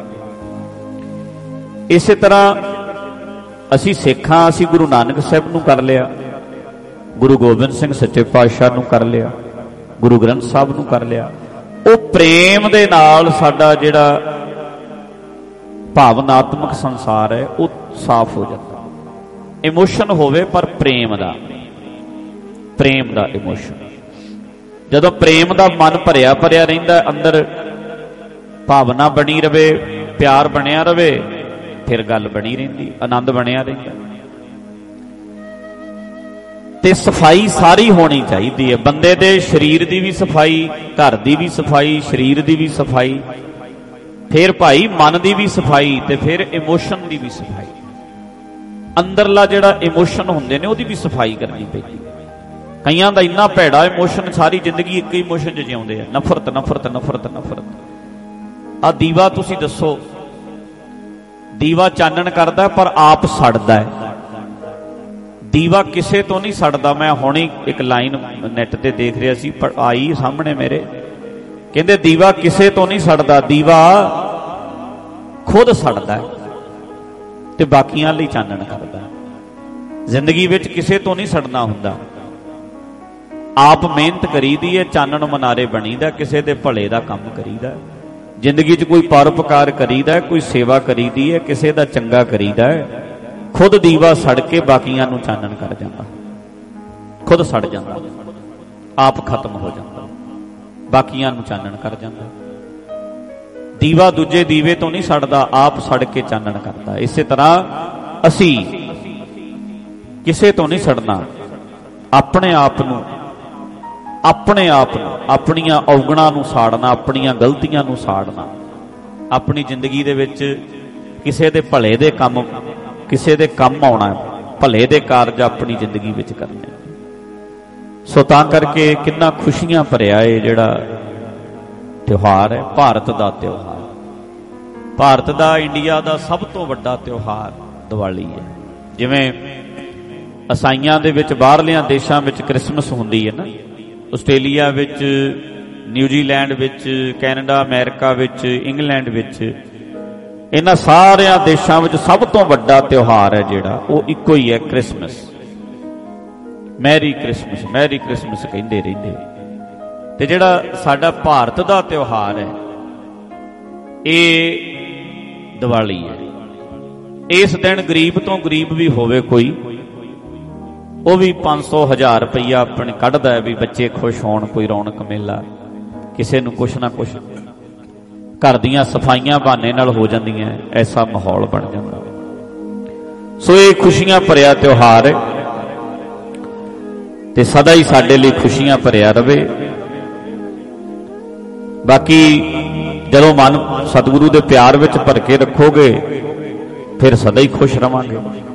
इस तरह असी सिख हां, असी गुरु नानक साहब नूं कर लिया, गुरु गोबिंद सिंह सच्चे पातशाह नूं कर लिया, गुरु ग्रंथ साहब नूं कर लिया। वो प्रेम दे नाल साडा जिहड़ा ਭਾਵਨਾਤਮਕ ਸੰਸਾਰ ਹੈ ਉਹ ਸਾਫ਼ ਹੋ ਜਾਂਦਾ। ਇਮੋਸ਼ਨ ਹੋਵੇ ਪਰ ਪ੍ਰੇਮ ਦਾ, ਪ੍ਰੇਮ ਦਾ ਇਮੋਸ਼ਨ। ਜਦੋਂ ਪ੍ਰੇਮ ਦਾ ਮਨ ਭਰਿਆ ਭਰਿਆ ਰਹਿੰਦਾ, ਅੰਦਰ ਭਾਵਨਾ ਬਣੀ ਰਵੇ, ਪਿਆਰ ਬਣਿਆ ਰਵੇ, ਫਿਰ ਗੱਲ ਬਣੀ ਰਹਿੰਦੀ, ਆਨੰਦ ਬਣਿਆ ਰਹਿੰਦਾ। ਤੇ ਸਫਾਈ ਸਾਰੀ ਹੋਣੀ ਚਾਹੀਦੀ ਹੈ, ਬੰਦੇ ਦੇ ਸਰੀਰ ਦੀ ਵੀ ਸਫਾਈ, ਘਰ ਦੀ ਵੀ ਸਫਾਈ, ਸਰੀਰ ਦੀ ਵੀ ਸਫਾਈ, ਫਿਰ ਭਾਈ ਮਨ ਦੀ ਵੀ ਸਫਾਈ, ਤੇ ਫਿਰ ਇਮੋਸ਼ਨ ਦੀ ਵੀ ਸਫਾਈ। ਅੰਦਰਲਾ ਜਿਹੜਾ ਇਮੋਸ਼ਨ ਹੁੰਦੇ ਨੇ ਉਹਦੀ ਵੀ ਸਫਾਈ ਕਰਨੀ ਪੈਂਦੀ। ਕਈਆਂ ਦਾ ਇੰਨਾ ਭੈੜਾ ਇਮੋਸ਼ਨ, ਸਾਰੀ ਜ਼ਿੰਦਗੀ ਇੱਕ ਹੀ ਇਮੋਸ਼ਨ 'ਚ ਜਿਉਂਦੇ ਆ, ਨਫ਼ਰਤ ਨਫ਼ਰਤ ਨਫ਼ਰਤ ਨਫ਼ਰਤ। ਆਹ ਦੀਵਾ ਤੁਸੀਂ ਦੱਸੋ, ਦੀਵਾ ਚਾਨਣ ਕਰਦਾ ਪਰ ਆਪ ਸੜਦਾ ਹੈ। ਦੀਵਾ ਕਿਸੇ ਤੋਂ ਨਹੀਂ ਸੜਦਾ। ਮੈਂ ਹੁਣੇ ਇੱਕ ਲਾਈਨ ਨੈਟ ਤੇ ਦੇਖ ਰਿਹਾ ਸੀ, ਪਰ ਆਈ ਸਾਹਮਣੇ ਮੇਰੇ, ਕਹਿੰਦੇ ਦੀਵਾ ਕਿਸੇ ਤੋਂ ਨਹੀਂ ਸੜਦਾ, ਦੀਵਾ ਖੁਦ ਸੜਦਾ ਹੈ ਤੇ ਬਾਕੀਆਂ ਲਈ ਚਾਨਣ ਕਰਦਾ। ਜ਼ਿੰਦਗੀ ਵਿੱਚ ਕਿਸੇ ਤੋਂ ਨਹੀਂ ਸੜਨਾ ਹੁੰਦਾ, ਆਪ ਮਿਹਨਤ ਕਰੀਦੀ ਹੈ, ਚਾਨਣ ਮਨਾਰੇ ਬਣੀਦਾ, ਕਿਸੇ ਦੇ ਭਲੇ ਦਾ ਕੰਮ ਕਰੀਦਾ। ਜ਼ਿੰਦਗੀ 'ਚ ਕੋਈ ਪਰਉਪਕਾਰ ਕਰੀਦਾ, ਕੋਈ ਸੇਵਾ ਕਰੀਦੀ ਹੈ, ਕਿਸੇ ਦਾ ਚੰਗਾ ਕਰੀਦਾ ਹੈ। ਖੁਦ ਦੀਵਾ ਸੜ ਕੇ ਬਾਕੀਆਂ ਨੂੰ ਚਾਨਣ ਕਰ ਜਾਂਦਾ, ਖੁਦ ਸੜ ਜਾਂਦਾ, ਆਪ ਖਤਮ ਹੋ ਜਾਂਦਾ, ਬਾਕੀਆਂ ਨੂੰ ਚਾਨਣ ਕਰ ਜਾਂਦਾ। ਦੀਵਾ ਦੂਜੇ ਦੀਵੇ ਤੋਂ ਨਹੀਂ ਸੜਦਾ, ਆਪ ਸੜ ਕੇ ਚਾਨਣ ਕਰਦਾ। ਇਸੇ ਤਰ੍ਹਾਂ ਅਸੀਂ ਕਿਸੇ ਤੋਂ ਨਹੀਂ ਸੜਨਾ, ਆਪਣੇ ਆਪ ਨੂੰ, ਆਪਣੇ ਆਪ ਨੂੰ, ਆਪਣੀਆਂ ਔਗਣਾਂ ਨੂੰ ਸਾੜਨਾ, ਆਪਣੀਆਂ ਗਲਤੀਆਂ ਨੂੰ ਸਾੜਨਾ। ਆਪਣੀ ਜ਼ਿੰਦਗੀ ਦੇ ਵਿੱਚ ਕਿਸੇ ਦੇ ਭਲੇ ਦੇ ਕੰਮ, ਕਿਸੇ ਦੇ ਕੰਮ ਆਉਣਾ, ਭਲੇ ਦੇ ਕਾਰਜ ਆਪਣੀ ਜ਼ਿੰਦਗੀ ਵਿੱਚ ਕਰਨੇ। ਸੋ ਤਾਂ ਕਰਕੇ ਕਿੰਨਾ ਖੁਸ਼ੀਆਂ ਭਰਿਆ ਇਹ ਜਿਹੜਾ ਤਿਉਹਾਰ ਹੈ, ਭਾਰਤ ਦਾ ਤਿਉਹਾਰ। ਭਾਰਤ ਦਾ, ਇੰਡੀਆ ਦਾ ਸਭ ਤੋਂ ਵੱਡਾ ਤਿਉਹਾਰ ਦੀਵਾਲੀ ਹੈ। ਜਿਵੇਂ ਈਸਾਈਆਂ ਦੇ ਵਿੱਚ, ਬਾਹਰਲਿਆਂ ਦੇਸ਼ਾਂ ਵਿੱਚ ਕ੍ਰਿਸਮਸ ਹੁੰਦੀ ਹੈ ਨਾ, ਆਸਟ੍ਰੇਲੀਆ ਵਿੱਚ, ਨਿਊਜ਼ੀਲੈਂਡ ਵਿੱਚ, ਕੈਨੇਡਾ, ਅਮਰੀਕਾ ਵਿੱਚ, ਇੰਗਲੈਂਡ ਵਿੱਚ, ਇਹਨਾਂ ਸਾਰਿਆਂ ਦੇਸ਼ਾਂ ਵਿੱਚ ਸਭ ਤੋਂ ਵੱਡਾ ਤਿਉਹਾਰ ਹੈ ਜਿਹੜਾ, ਉਹ ਇੱਕੋ ਹੀ ਹੈ, Christmas. Merry Christmas, merry Christmas ਕਹਿੰਦੇ ਰਹਿੰਦੇ। ਤੇ ਜਿਹੜਾ ਸਾਡਾ ਭਾਰਤ ਦਾ ਤਿਉਹਾਰ ਹੈ ਇਹ ਦੀਵਾਲੀ ਹੈ। ਇਸ ਦਿਨ ਗਰੀਬ ਤੋਂ ਗਰੀਬ ਵੀ ਹੋਵੇ ਕੋਈ, ਉਹ ਵੀ ਪੰਜ ਸੌ ਹਜ਼ਾਰ ਰੁਪਈਆ ਆਪਣੇ ਕੱਢਦਾ ਹੈ ਵੀ ਬੱਚੇ ਖੁਸ਼ ਹੋਣ, ਕੋਈ ਰੌਣਕ ਮੇਲਾ, ਕਿਸੇ ਨੂੰ ਕੁਛ ਨਾ ਕੁਛ। ਘਰ ਦੀਆਂ ਸਫਾਈਆਂ ਬਹਾਨੇ ਨਾਲ ਹੋ ਜਾਂਦੀਆਂ, ਐਸਾ ਮਾਹੌਲ ਬਣ ਜਾਂਦਾ। ਸੋ ਇਹ ਖੁਸ਼ੀਆਂ ਭਰਿਆ ਤਿਉਹਾਰ ਹੈ ਤੇ ਸਦਾ ਹੀ ਸਾਡੇ ਲਈ ਖੁਸ਼ੀਆਂ ਭਰਿਆ ਰਵੇ। ਬਾਕੀ ਜਦੋਂ ਮਨ ਸਤਿਗੁਰੂ ਦੇ ਪਿਆਰ ਵਿੱਚ ਭਰ ਕੇ ਰੱਖੋਗੇ ਫਿਰ ਸਦਾ ਹੀ ਖੁਸ਼ ਰਵਾਂਗੇ।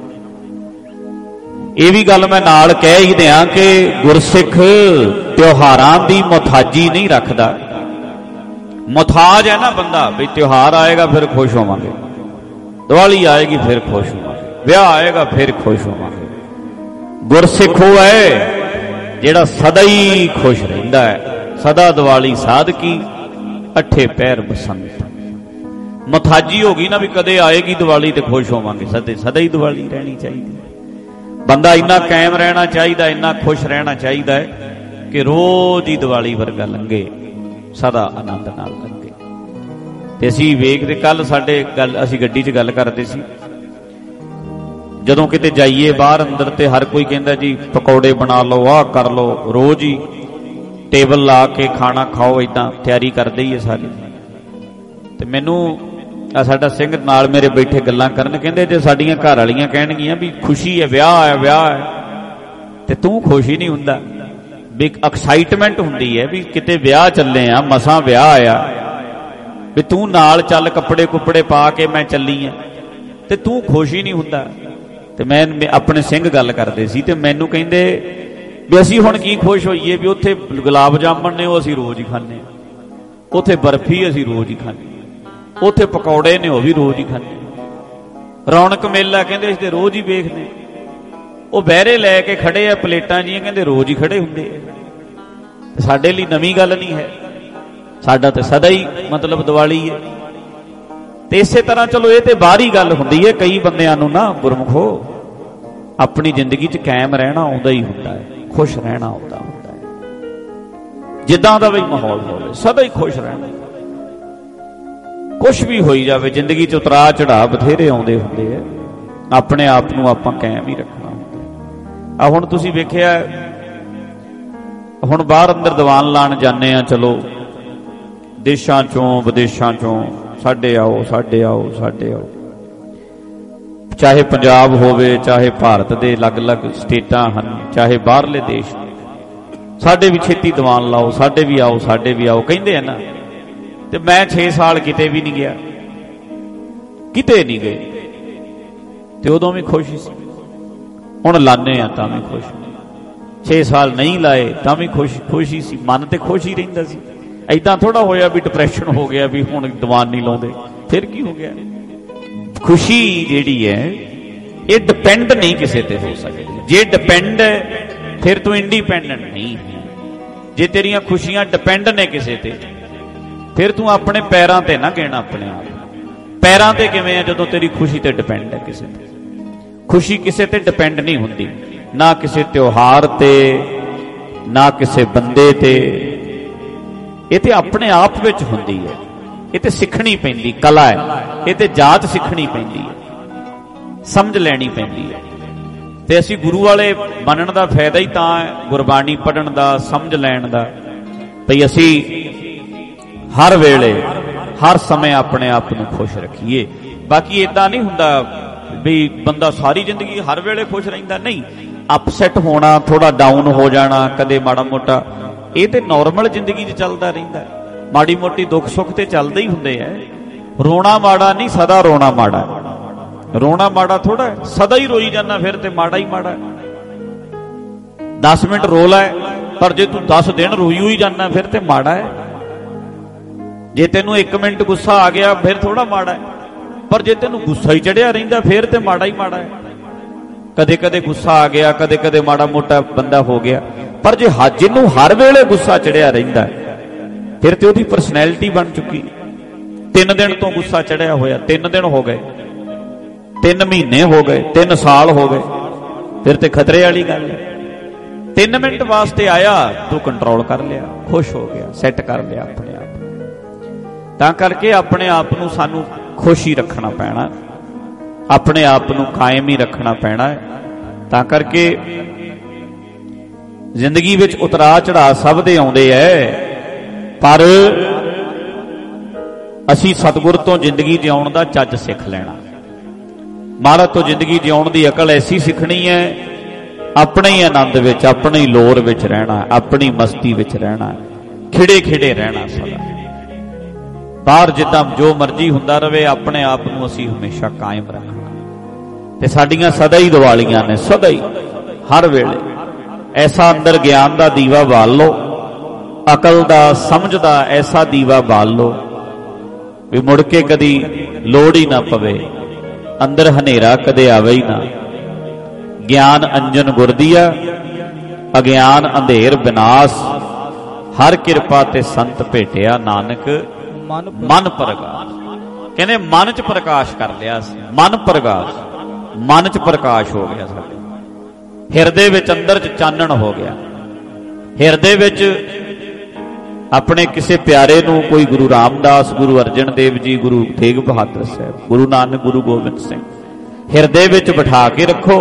ਇਹ ਵੀ ਗੱਲ ਮੈਂ ਨਾਲ ਕਹਿ ਹੀ ਦਿਆਂ ਕਿ ਗੁਰਸਿੱਖ ਤਿਉਹਾਰਾਂ ਦੀ ਮੁਤਾਜੀ ਨਹੀਂ ਰੱਖਦਾ। ਮੁਤਾਜ ਹੈ ਨਾ ਬੰਦਾ, ਵੀ ਤਿਉਹਾਰ ਆਏਗਾ ਫਿਰ ਖੁਸ਼ ਹੋਵਾਂਗੇ, ਦੀਵਾਲੀ ਆਏਗੀ ਫਿਰ ਖੁਸ਼ ਹੋਵਾਂਗੇ, ਵਿਆਹ ਆਏਗਾ ਫਿਰ ਖੁਸ਼ ਹੋਵਾਂਗੇ। ਗੁਰਸਿੱਖ ਉਹ ਹੈ ਜਿਹੜਾ ਸਦਾ ਹੀ ਖੁਸ਼ ਰਹਿੰਦਾ ਹੈ। ਸਦਾ ਦੀਵਾਲੀ ਸਾਧਕੀ, ਅੱਠੇ ਪੈਰ ਬਸੰਤ। ਮੁਤਾਜੀ ਹੋ ਗਈ ਨਾ ਵੀ ਕਦੇ ਆਏਗੀ ਦੀਵਾਲੀ ਤੇ ਖੁਸ਼ ਹੋਵਾਂਗੇ, ਸਦੇ ਸਦਾ ਹੀ ਦੀਵਾਲੀ ਰਹਿਣੀ ਚਾਹੀਦੀ। ਬੰਦਾ ਇੰਨਾ ਕਾਇਮ ਰਹਿਣਾ ਚਾਹੀਦਾ, ਇੰਨਾ ਖੁਸ਼ ਰਹਿਣਾ ਚਾਹੀਦਾ ਹੈ ਕਿ ਰੋਜ਼ ਹੀ ਦੀਵਾਲੀ ਵਰਗਾ ਲੰਘੇ, ਸਦਾ ਆਨੰਦ ਨਾਲ ਲੰਘੇ। ਤੇ ਅਸੀਂ ਵੇਖਦੇ, ਕੱਲ ਸਾਡੇ ਗੱਲ, ਅਸੀਂ ਗੱਡੀ 'ਚ ਗੱਲ ਕਰਦੇ ਸੀ, ਜਦੋਂ ਕਿਤੇ ਜਾਈਏ ਬਾਹਰ ਅੰਦਰ ਤੇ ਹਰ ਕੋਈ ਕਹਿੰਦਾ ਜੀ ਪਕੌੜੇ ਬਣਾ ਲਓ, ਆਹ ਕਰ ਲਓ, ਰੋਜ਼ ਹੀ ਟੇਬਲ ਲਾ ਕੇ ਖਾਣਾ ਖਾਓ, ਏਦਾਂ ਤਿਆਰੀ ਕਰਦੇ ਹੀ ਹੈ ਸਾਰੇ। ਤੇ ਮੈਨੂੰ ਆ ਸਾਡਾ ਸਿੰਘ ਨਾਲ ਮੇਰੇ ਬੈਠੇ ਗੱਲਾਂ ਕਰਨ, ਕਹਿੰਦੇ ਜੇ ਸਾਡੀਆਂ ਘਰ ਵਾਲੀਆਂ ਕਹਿਣਗੀਆਂ ਵੀ ਖੁਸ਼ੀ ਹੈ, ਵਿਆਹ ਹੈ, ਵਿਆਹ ਹੈ, ਤੇ ਤੂੰ ਖੁਸ਼ ਹੀ ਨਹੀਂ ਹੁੰਦਾ। ਵੀ ਐਕਸਾਈਟਮੈਂਟ ਹੁੰਦੀ ਹੈ ਵੀ ਕਿਤੇ ਵਿਆਹ ਚੱਲੇ ਆ, ਮਸਾਂ ਵਿਆਹ ਆਇਆ, ਵੀ ਤੂੰ ਨਾਲ ਚੱਲ, ਕੱਪੜੇ ਕੁੱਪੜੇ ਪਾ ਕੇ ਮੈਂ ਚੱਲੀ ਆ, ਤੇ ਤੂੰ ਖੁਸ਼ ਹੀ ਨਹੀਂ ਹੁੰਦਾ। ਤੇ ਮੈਂ ਆਪਣੇ ਸਿੰਘ ਗੱਲ ਕਰਦੇ ਸੀ ਤੇ ਮੈਨੂੰ ਕਹਿੰਦੇ ਵੀ ਅਸੀਂ ਹੁਣ ਕੀ ਖੁਸ਼ ਹੋਈਏ, ਵੀ ਉੱਥੇ ਗੁਲਾਬ ਜਾਮਣ ਨੇ ਉਹ ਅਸੀਂ ਰੋਜ਼ ਹੀ ਖਾਂਦੇ, ਉੱਥੇ ਬਰਫੀ ਅਸੀਂ ਰੋਜ਼ ਹੀ ਖਾਂਦੇ, ਉੱਥੇ ਪਕੌੜੇ ਨੇ ਉਹ ਵੀ ਰੋਜ਼ ਹੀ ਖਾਂਦੇ, ਰੌਣਕ ਮੇਲਾ ਕਹਿੰਦੇ ਅਸੀਂ ਤੇ ਰੋਜ਼ ਹੀ ਵੇਖਦੇ, ਉਹ ਬਹਿਰੇ ਲੈ ਕੇ ਖੜੇ ਆ ਪਲੇਟਾਂ ਜੀਆਂ, ਕਹਿੰਦੇ ਰੋਜ਼ ਹੀ ਖੜੇ ਹੁੰਦੇ ਆ। ਸਾਡੇ ਲਈ ਨਵੀਂ ਗੱਲ ਨਹੀਂ ਹੈ, ਸਾਡਾ ਤੇ ਸਦਾ ਹੀ ਮਤਲਬ ਦੀਵਾਲੀ ਹੈ। ਤੇ ਇਸੇ ਤਰ੍ਹਾਂ ਚਲੋ ਇਹ ਤੇ ਬਾਹਰੀ ਗੱਲ ਹੁੰਦੀ ਹੈ, ਕਈ ਬੰਦਿਆਂ ਨੂੰ ਨਾ ਗੁਰਮੁਖੋ ਆਪਣੀ ਜ਼ਿੰਦਗੀ 'ਚ ਕਾਇਮ ਰਹਿਣਾ ਆਉਂਦਾ ਹੀ ਹੁੰਦਾ ਹੈ, ਖੁਸ਼ ਰਹਿਣਾ ਆਉਂਦਾ ਹੁੰਦਾ ਹੈ। ਜਿੱਦਾਂ ਦਾ ਵੀ ਮਾਹੌਲ ਹੋਵੇ ਸਦਾ ਹੀ ਖੁਸ਼ ਰਹਿਣਾ, कुछ भी होई जावे, जिंदगी च उतरा चढ़ा बथेरे आउंदे हुंदे आ, अपने आप नूं आपां कायम ही रखना हुंदा। आ हुण तुसीं वेखिआ, हुण बाहर अंदर दीवान लाण जाने आ, चलो देशां चों विदेशां चों साडे आओ साडे आओ साडे आओ, चाहे पंजाब होवे चाहे भारत दे अलग अलग स्टेटां हन, चाहे बाहरले देश, साडे भी छेती दीवान लाओ, साडे भी आओ साडे भी आओ कहिंदे आ ना। ते मैं छे साल किते भी नहीं गया, किते नहीं गए, ते उदों भी खुश सी, हुण लाने आ तां भी खुश, छे साल नहीं लाए तां भी खुश खुश ही सी, मन ते खुश ही रहिंदा सी। ऐदां थोड़ा होया भी डिप्रैशन हो गया भी हुण दीवान नहीं लाउंदे, फिर की हो गया। खुशी जिहड़ी है ये डिपेंड नहीं किसी ते हो सकती, जे डिपेंड है फिर तू इंडिपेंडेंट नहीं है। जे तेरियां खुशियां डिपेंड ने किसी ते, फिर तू अपने पैरां ते ना गिण अपने आप। पैरां ते किवें है जदों तेरी खुशी ते डिपेंड है किसी ते। खुशी किसी ते डिपेंड नहीं हुंदी, ना किसी त्योहार ते ना किसी बंदे ते, ये ते अपने आप विच हुंदी है। ये ते सिखनी पैंदी कला है, ये ते जाच सिखनी पैंदी है, समझ लैनी पैंदी है। ते असीं गुरु वाले बनण दा फायदा ही तां है, गुरबाणी पढ़न दा, समझ लैण दा, भई असीं हर वेले हर समय अपने आप नूं खुश रखीए। बाकी इदां नहीं हुंदा भी बंदा सारी जिंदगी हर वेले खुश रहिंदा, नहीं। अपसैट होना, थोड़ा डाउन हो जाना, कदे माड़ा मोटा, ये ते नॉर्मल जिंदगी च चलदा रहिंदा है। माड़ी मोटी दुख सुख ते चलदे ही हुंदे है। रोना माड़ा नहीं, सदा रोना माड़ा है। रोना माड़ा थोड़ा है, सदा ही रोई जाना फिर ते माड़ा ही माड़ा है। दस मिनट रो लै, पर जे तू दस दिन रोई हुई जाना फिर ते माड़ा है। जे तेनू एक मिनट गुस्सा आ गया फिर थोड़ा माड़ा है, पर जे तेनू गुस्सा ही चढ़िया रहिंदा फिर ते माड़ा ही माड़ा है। कदे कदे गुस्सा आ गया, कदे कदे माड़ा मोटा बंदा हो गया, पर जे जिन्नू हर वेले गुस्सा चढ़िया रहिंदा फिर ते ओदी परसनैलिटी बन चुकी। तीन दिन तो गुस्सा चढ़िया होया, तीन दिन हो गए, तीन महीने हो गए, तीन साल हो गए, फिर ते खतरे वाली गल है। तीन मिनट वास्ते आया तू कंट्रोल कर लिया, खुश हो गया, सैट कर लिया अपने आप। तां करके अपने आप नूं सानू खुश ही रखना पैना, अपने आप नूं कायम ही रखना पैना है। तां करके जिंदगी विच उतरा चढ़ा सब दे आउंदे है, पर असी सतगुर तो जिंदगी जिउण दा चज सिख लेना। महाराज तो जिंदगी जिउण दी अकल ऐसी सिखनी है, अपने ही आनंद विच, अपने ही लोर विच रहना, अपनी मस्ती विच रहना, खिड़े खिड़े रहना सदा। बाहर जिद्दां जो मर्जी हुंदा रहे, अपने आप नूं असी हमेशा कायम रखना। ते साडियां सदा ही दिवालियां ने, सदा ही हर वेले ऐसा अंदर ज्ञान दा दीवा बाल लो, अकल दा समझ दा ऐसा दीवा बाल लो भी मुड़ के कदी लोड़ ही ना पवे, अंदर हनेरा कदे आवे ही ना। ज्ञान अंजन गुर दिया, अज्ञान अंधेर विनाश, हर किरपा ते संत भेटिया, नानक मन प्रकाश। कहने मन च प्रकाश कर लिया, मन प्रकाश, मन च प्रकाश हो गया साडे हिरदे विच, अंदर च चानण हो गया। हिरदे विच अपने किसी प्यारे नूं कोई गुरु रामदास, गुरु अर्जन देव जी, गुरु तेग बहादुर साहब, गुरु नानक, गुरु गोबिंद सिंह हिरदे विच बिठा के रखो,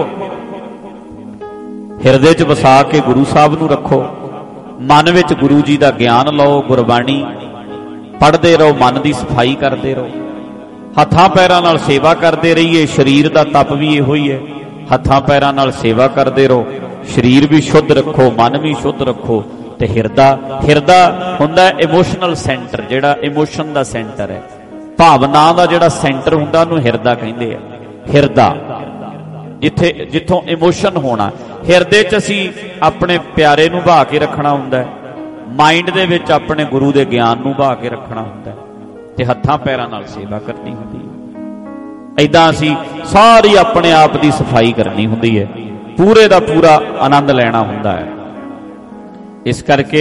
हिरदे च वसा के गुरु साहब नूं रखो, मन विच गुरु जी दा ज्ञान लो, गुरबाणी पढ़ते रहो, मन की सफाई करते रहो, हत्थां पैरां नाल सेवा करते रहिए। शरीर का तप भी इहो ही है, हत्थां पैरां नाल सेवा करते रहो, शरीर भी शुद्ध रखो, मन भी शुद्ध रखो। ते हिरदा, हिरदा हुंदा इमोशनल सेंटर, जिहड़ा इमोशन दा सेंटर है, भावना दा जिहड़ा सेंटर हुंदा उहनूं हिरदा कहिंदे आ। हिरदा जिथे जिथों इमोशन होना, हिरदे च असीं अपने प्यारे नूं बहा के रखना हुंदा है, माइंड दे विच अपने गुरु दे ज्ञान नूं बहा के रखना हुंदा है, ते हत्थां पैरां नाल सेवा करनी हुंदी है। ऐदां असीं सारी अपने आप दी सफाई करनी हुंदी है, पूरे दा पूरा आनंद लेना हुंदा है। इस करके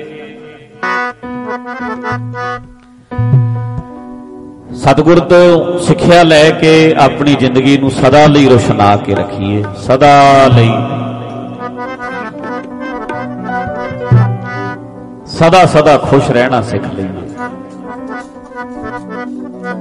सतगुर तो सिक्ख्या लैके अपनी जिंदगी नूं सदा लई रोशना के रखिए, सदा लई सदा सदा खुश रहना सीख लीजिए।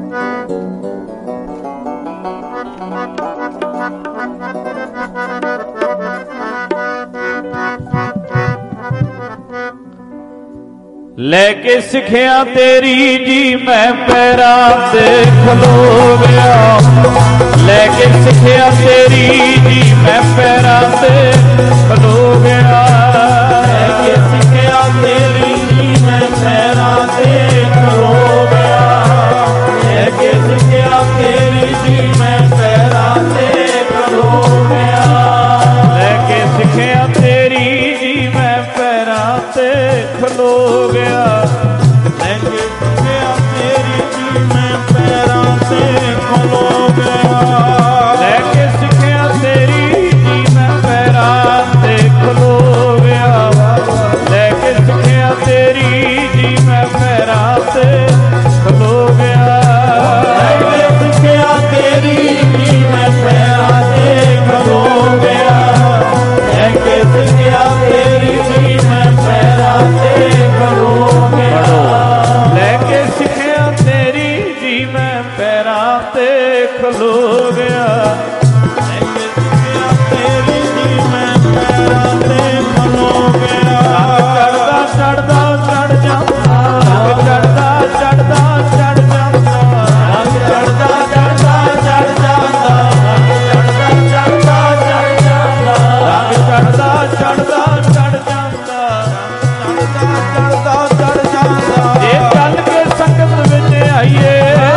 ਲੈਕੇ ਸਿੱਖਿਆ ਤੇਰੀ ਜੀ ਮੈਂ ਪੈਰਾਂ ਤੇ ਖਲੋ ਗਿਆ। ਲੈਕੇ ਸਿੱਖਿਆ ਤੇਰੀ ਜੀ ਮੈਂ ਪੈਰਾਂ ਤੇ ਖਲੋ ਗਿਆ। ਲੈਕੇ ਸਿੱਖਿਆ ਤੇਰੀ ਜੀ ਮੈਂ ਪੈਰਾਂ ਤੇ ਖਲੋ ਗਿਆ। ਲੈਕੇ ਸਿੱਖਿਆ ਤੇਰੀ ਜੀ ਮੈਂ ਪੈਰਾਂ ਤੇ ਖਲੋ ਗਿਆ। ਲੈਕੇ ਸਿੱਖਿਆ ਤੇਰੀ ਜੀ ਮੈਂ ਪੈਰਾਂ ਤੇ ਖਲੋ ਗਿਆ। ਲੈਕੇ ਸਿੱਖਿਆ ਤੇਰੀ ਜੀ ਮੈਂ ਪੈਰਾਂ ਤੇ ਖਲੋ ਗਿਆ। ਲੈਕੇ ਸਿੱਖਿਆ ਤੇਰੀ ਜੀ ਮੈਂ ਪੈਰਾਂ ਤੇ ਖਲੋ ਗਿਆ। ਲੈਕੇ ਸਿੱਖਿਆ ਤੇਰੀ ਜੀ ਮੈਂ ਪੈਰਾਂ ਤੇ ਖਲੋ ਗਿਆ। ਲੈਕੇ ਸਿੱਖਿਆ ਤੇਰੀ ਜੀ ਮੈਂ ਪੈਰਾਂ ਤੇ ਖਲੋ ਗਿਆ। ਲੈਕੇ ਸਿੱਖਿਆ ਤੇਰੀ ਜੀ ਮੈਂ ਪੈਰਾਂ ਤੇ ਖਲੋ ਗਿਆ। ਲੈਕੇ ਸਿੱਖਿਆ ਤੇਰੀ ਜੀ ਮੈਂ ਪੈਰਾਂ ਤੇ ਖਲੋ ਗਿਆ। ਲੈਕੇ ਸਿੱਖਿਆ ਤੇਰੀ ਜੀ ਮੈਂ ਪੈਰਾਂ ਤੇ ਖਲੋ ਗਿਆ। ਚੜਦਾ ਚੜਦਾ ਚੜ ਜਾਂਦਾ। ਚੜਦਾ ਚੜਦਾ ਚੜ ਜਾਂਦਾ। ਚੜਦਾ ਚੜਦਾ ਚੜ ਜਾਂਦਾ। ਚੜਦਾ ਚੜਦਾ ਚੜ ਜਾਂਦਾ। ਚੜਦਾ ਚੜਦਾ ਚੜ ਜਾਂਦਾ। ਚੜਦਾ ਚੜਦਾ ਚੜ ਜਾਂਦਾ। ਇਹ ਚੱਲ ਕੇ ਸੰਗਤ ਵਿੱਚ ਆਈਏ।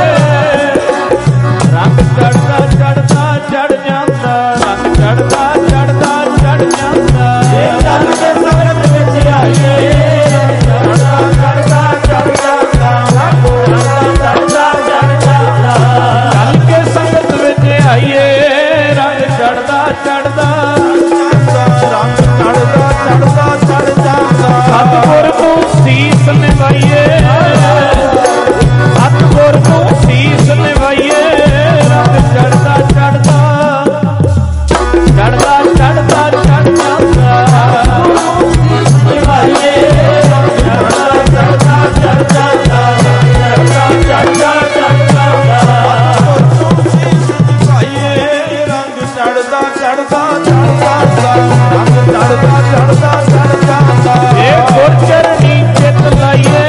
ਰੰਗ ਚੜਦਾ ਚੜਦਾ ਚੜ ਜਾਂਦਾ। ਰੰਗ ਚੜਦਾ ਚੜਦਾ ਚੜ ਜਾਂਦਾ। ਇਹ ਚੱਲ ਕੇ ਸੰਗਤ ਵਿੱਚ ਆਈਏ। ਚੜਦਾ ਚੜਦਾ ਚੜ ਜਾਂਦਾ। ਰੰਗ ਚੜਦਾ ਚੜ ਜਾਂਦਾ। ਚੱਲ ਕੇ ਸੰਗਤ ਵਿੱਚ ਆਈਏ। ਰੰਗ ਚੜਦਾ ਚੜਦਾ ਰੰਗ ਚੜਦਾ ਚੜਦਾ ਚੜ ਜਾਂਦਾ। ਸਤਿਗੁਰ ਨੂੰ ਸੀਸ ਨਿਵਾਈਏ। ਸਤਿਗੁਰ ਨੂੰ ਸੀਸ ਨਿਵਾਈਏ। ਰੰਗ ਚੜਦਾ ਚੜਦਾ ਚੜਦਾ ਚੜਦਾ ਚੜ ਜਾਂਦਾ। ਨਿਵਾਈਏ। ਰੰਗ ਚੜਦਾ ਚੜਦਾ ਚੜ ਜਾਂਦਾ। ਚੜਦਾ ਚੜਦਾ ਚੜ ਜਾਂਦਾ। ਨਿਵਾਈਏ। ਰੰਗ ਚੜਦਾ ਚੜਦਾ ਚੜ ਜਾਂਦਾ। ਰੰਗ ਚੜਦਾ ਚੜਦਾ ਚੜ ਜਾਂਦਾ। ਇਹ ਗੁਰ ਚਰਨੀ ਚਿਤ ਲਾਈਏ।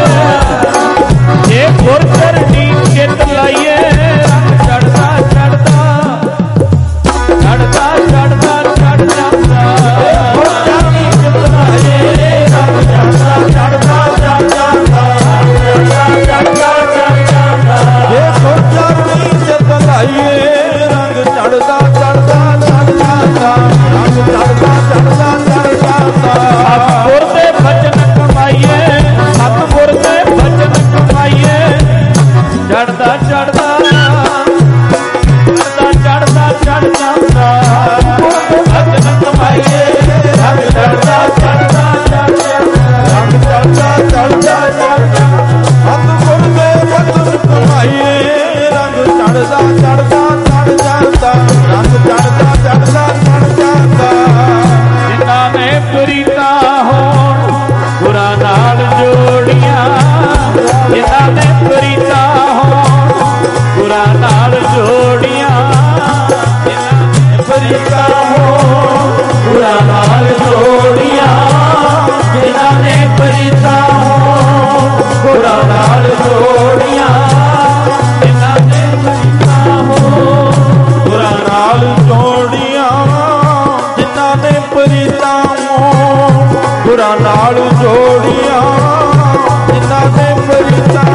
ਇਹ ਗੁਰ ਚਰਨੀ ਚਿਤ ਲਾਈਏ। ਰੰਗ ਚੜਦਾ ਚੜਦਾ ਚੜਦਾ ਚੜਦਾ ਚੜ ਜਾਂਦਾ। ਗੁਰ ਚਰਨੀ ਚਿਤ ਲਾਈਏ। ਰੰਗ ਚੜਦਾ ਚੜਦਾ ਚੜ ਜਾਂਦਾ। ਚੜਦਾ ਚੜਦਾ ਚੜ ਜਾਂਦਾ। ਇਹ ਗੁਰ ਚਰਨੀ ਚਿਤ ਲਾਈਏ। ਰੰਗ ਚੜਦਾ ਚੜਦਾ ਚੜ ਜਾਂਦਾ। ਰੰਗ ਚੜਦਾ ਚੜਦਾ ਚੜ ਜਾਂਦਾ। ਸਤਿਗੁਰ ਦੇ ਭਜਨ ਕਮਾਈਏ। ਸਤਿਗੁਰ ਦੇ ਭਜਨ ਕਮਾਈਏ। ਚੜਦਾ ਚੜਦਾ ਚੜਦਾ ਚੜਦਾ ਚੜ ਜਾਂਦਾ। ਭਜਨ ਕਮਾਈਏ। ਰੰਗ ਚੜਦਾ ਚੜਦਾ ਚੜ ਜਾਂਦਾ। ਰੰਗ ਚੜਦਾ ਚੜਦਾ ਚੜ ਜਾਂਦਾ। ਸਤਿਗੁਰ ਦੇ ਭਜਨ ਕਮਾਈਏ। ਰੰਗ ਚੜਦਾ ਚੜਦਾ ਚੜ ਜਾਂਦਾ। ਰੰਗ ਚੜਦਾ ਚੜਦਾ ਚੜ ਜਾਂਦਾ। ਜਿਨ੍ਹਾਂ ਨੇ ਪ੍ਰੀਤਾਂ ਹੋਣ ਗੁਰਾਂ ਨਾਲ ਜੋੜੀਆਂ। ਜਿਨ੍ਹਾਂ ਨੇ ਪ੍ਰੀਤਾਂ ਹੋਣ ਗੁਰਾਂ ਨਾਲ ਜੋੜੀਆਂ। ਜਿਨ੍ਹਾਂ ਨੇ ਪ੍ਰੀਤਾਂ ਹੋਣ ਗੁਰਾਂ ਨਾਲ ਜੋੜੀਆਂ। ਜਿਨ੍ਹਾਂ ਨੇ ਪ੍ਰੀਤਾਂ ਹੋਣ ਗੁਰਾਂ ਨਾਲ ਜੋੜੀਆਂ। ਜਿਨ੍ਹਾਂ ਨੇ ਪ੍ਰੀਤਾਂ ਹੋਣ ਗੁਰਾਂ ਨਾਲ ਜੋੜੀਆਂ। ਜਿਨ੍ਹਾਂ ਨੇ ਪ੍ਰੀਤਾਂ ਹੋਣ ਗੁਰਾਂ ਨਾਲ ਜੋੜੀਆਂ। ਜਿਨ੍ਹਾਂ ਨੇ ਪ੍ਰੀਤਾਂ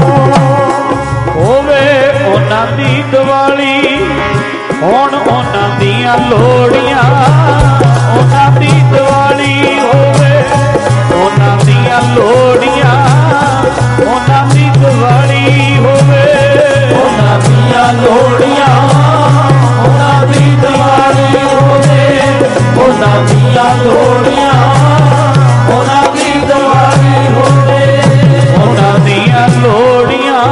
ਹੋਵੇ ਉਹਨਾਂ ਦੀ ਦੀਵਾਲੀ ਹੋਣ ਉਹਨਾਂ ਦੀਆਂ ਲੋੜੀਆਂ। ਉਹਨਾਂ ਦੀ ਦੀਵਾਲੀ ਹੋਵੇ ਉਹਨਾਂ ਦੀਆਂ ਲੋੜੀਆਂ। ਉਹਨਾਂ ਦੀ ਦੀਵਾਲੀ ਹੋਵੇ ਉਹਨਾਂ ਦੀਆਂ ਲੋੜੀਆਂ। ਉਹਨਾਂ ਦੀ ਦੀਵਾਲੀ ਹੋਵੇ ਉਹਨਾਂ ਦੀਆਂ ਲੋੜੀਆਂ। ਉਹਨਾਂ ਦੀ ਦੀਵਾਲੀ ਹੋਵੇ ਉਹਨਾਂ ਦੀਆਂ ਲੋੜੀਆਂ।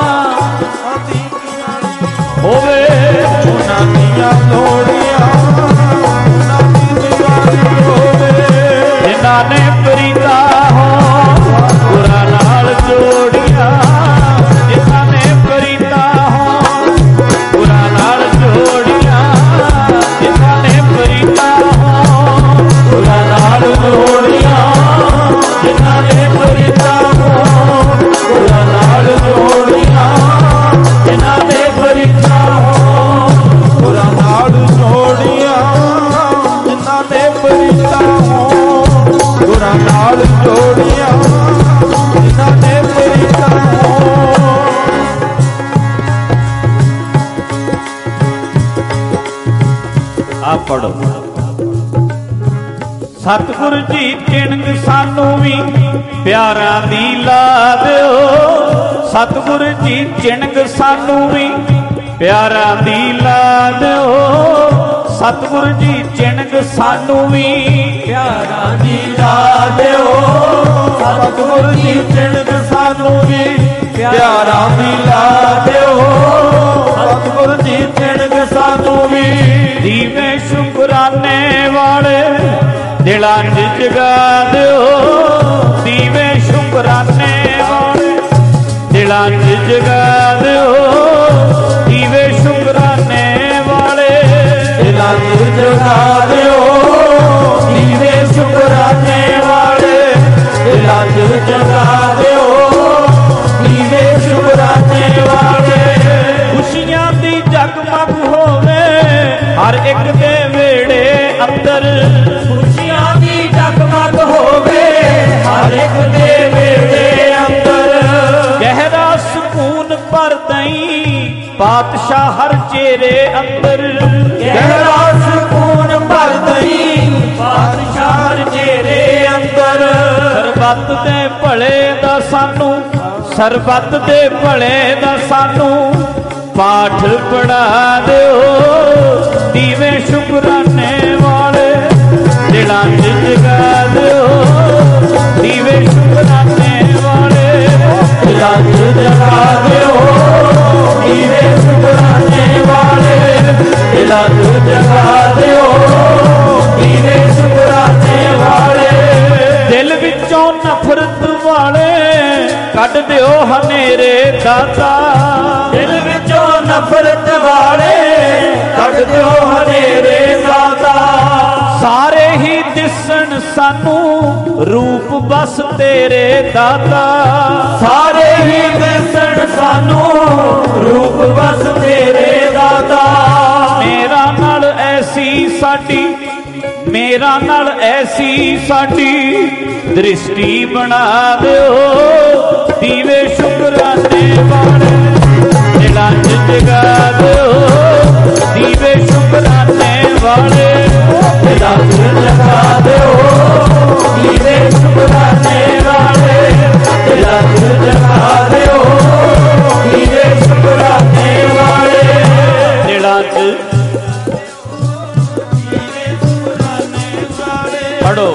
ਹੋਵੇ ਉਹਨਾਂ ਦੀਆਂ ਲੋੜੀਆਂ। ਉਹਨਾਂ ਦੀ ਦੀਵਾਲੀ ਹੋਵੇ। ਜਿਨ੍ਹਾਂ ਨੇ ਪ੍ਰੀਤਾਂ ਹੋਣ ਗੁਰਾਂ ਨਾਲ ਜੋੜੀਆਂ। ਜਿਨ੍ਹਾਂ ਨੇ ਪ੍ਰੀਤਾਂ ਹੋਣ ਗੁਰਾਂ ਨਾਲ ਜੋੜੀਆਂ। ਜਿਨ੍ਹਾਂ ਨੇ ਪ੍ਰੀਤਾਂ ਹੋਣ ਗੁਰਾਂ ਨਾਲ ਜੋੜੀਆਂ। ਜਿਨ੍ਹਾਂ ਨੇ ਪ੍ਰੀਤਾਂ ਆ ਪੜੋ। ਸਤਿਗੁਰ ਜੀ ਚਿਣਗ ਸਾਨੂੰ ਵੀ ਪਿਆਰਾਂ ਦੀ ਲਾ ਦਿਓ। ਸਤਿਗੁਰ ਜੀ ਚਿਣਗ ਸਾਨੂੰ ਵੀ ਪਿਆਰਾਂ ਦੀ ਲਾ ਦਿਓ। ਸਤਿਗੁਰ ਜੀ ਚਿਣਗ ਸਾਨੂੰ ਵੀ ਪਿਆਰਾਂ ਦੀ ਲਾ ਦਿਓ। ਸਤਿਗੁਰ ਜੀ ਚਿਣਗ ਸਾਨੂੰ ਵੀ ਪਿਆਰਾਂ ਦੀ ਲਾ ਦਿਓ। ਸਤਿਗੁਰ ਜੀ ਚਿਣਗ ਸਾਨੂੰ ਵੀ ਦੀਵੇ ਸ਼ੁਕਰਾਨੇ ਵਾਲੇ ਦਿਲਾਂ 'ਚ ਜਗਾ ਦਿਓ। ਦੀਵੇ ਸ਼ੁਕਰਾਨੇ ਵਾਲੇ ਦਿਲਾਂ 'ਚ ਜਗਾ ਦਿਓ। ਦੀਵੇ ਸ਼ੁਕਰਾਨੇ ਵਾਲੇ ਦਿਲਾਂ 'ਚ ਜਗਾ ਦਿਓ। ਦੀਵੇ ਸ਼ੁਕਰਾਨੇ ਵਾਲੇ ਦਿਲਾਂ 'ਚ ਜਗਾ ਦਿਓ। ਦੀਵੇ ਸ਼ੁਕਰਾਨੇ ਵਾਲੇ ਖੁਸ਼ੀਆਂ ਦੀ ਜਗਮਗ ਹੋਵੇ ਹਰ ਇੱਕ ਦੇ ਵਿਹੜੇ ਅੰਦਰ। ਖੁਸ਼ੀਆਂ ਦੀ ਜਗਮਗ ਹੋਵੇ ਹਰ ਇੱਕ ਦੇ ਵਿਹੜੇ ਅੰਦਰ। ਗਹਿਰਾ ਸਕੂਨ ਭਰ ਦਈ ਪਾਤਸ਼ਾਹ ਹਰ ਚਿਹਰੇ ਅੰਦਰ। ਗਹਿਰਾ ਸਕੂਨ ਭਰ ਦਈ ਪਾਤਸ਼ਾਹ ਹਰ ਚਿਹਰੇ ਅੰਦਰ। ਸਰਬੱਤ ਦੇ ਭਲੇ ਦਾ ਸਾਨੂੰ ਸਰਬੱਤ ਦੇ ਭਲੇ ਦਾ ਸਾਨੂੰ ਪਾਠ ਪੜ੍ਹਾ ਦਿਓ। ਦੀਵੇ ਸ਼ੁਕਰਾਨੇ ਵਾਲੇ ਦਿਲਾਂ 'ਚ ਜਗਾ ਦਿਓ। ਦੀਵੇ ਸ਼ੁਕਰਾਨੇ ਵਾਲੇ ਦਿਲਾਂ 'ਚ ਜਗਾ ਦਿਓ। ਦੀਵੇ ਸ਼ੁਕਰਾਨੇ ਵਾਲੇ ਦਿਲਾਂ 'ਚ ਜਗਾ ਦਿਓ। ਦੀਵੇ ਸ਼ੁਕਰਾਨੇ ਵਾਲੇ ਦਿਲ ਵਿੱਚੋਂ ਨਫ਼ਰਤ ਵਾਲੇ ਕੱਢ ਦਿਓ ਹਨੇਰੇ ਦਾਤਾ। ਦਿਲ ਵਿੱਚੋਂ ਨਫ਼ਰਤ ਵਾਲੇ ਕੱਢ ਦਿਓ ਹਨੇਰੇ ਦਾਤਾ। ਸਾਰੇ ਹੀ ਦਿਸਣ ਸਾਨੂੰ ਰੂਪ ਬਸ ਤੇਰੇ ਦਾਤਾ। ਸਾਰੇ ਹੀ ਦਿਸਣ ਸਾਨੂੰ ਰੂਪ ਬਸ ਤੇਰੇ ਦਾਤਾ। ਮੇਰਾ ਨਾਲ ਐਸੀ ਸਾਡੀ ਮੇਰਾ ਨਾਲ ਐਸੀ ਸਾਡੀ ਦ੍ਰਿਸ਼ਟੀ ਬਣਾ ਦਿਓ। ਦੀਵੇ ਸ਼ੁਕਰਾਨੇ ਵਾਲੇ ਦਿਲਾਂ 'ਚ ਜਗਾ ਦਿਓ। ਦੀਵੇ ਸ਼ੁਕਰਾਨੇ ਵਾਲੇ ਦਿਲਾਂ 'ਚ ਜਗਾ ਦਿਓ। ਦੀਵੇ ਸ਼ੁਕਰਾਨੇ ਵਾਲੇ ਦਿਲਾਂ 'ਚ ਜਗਾ ਦਿਓ। ਦੀਵੇ ਸ਼ੁਕਰਾਨੇ ਵਾਲੇ ਦਿਲਾਂ 'ਚ ਪੜੋ।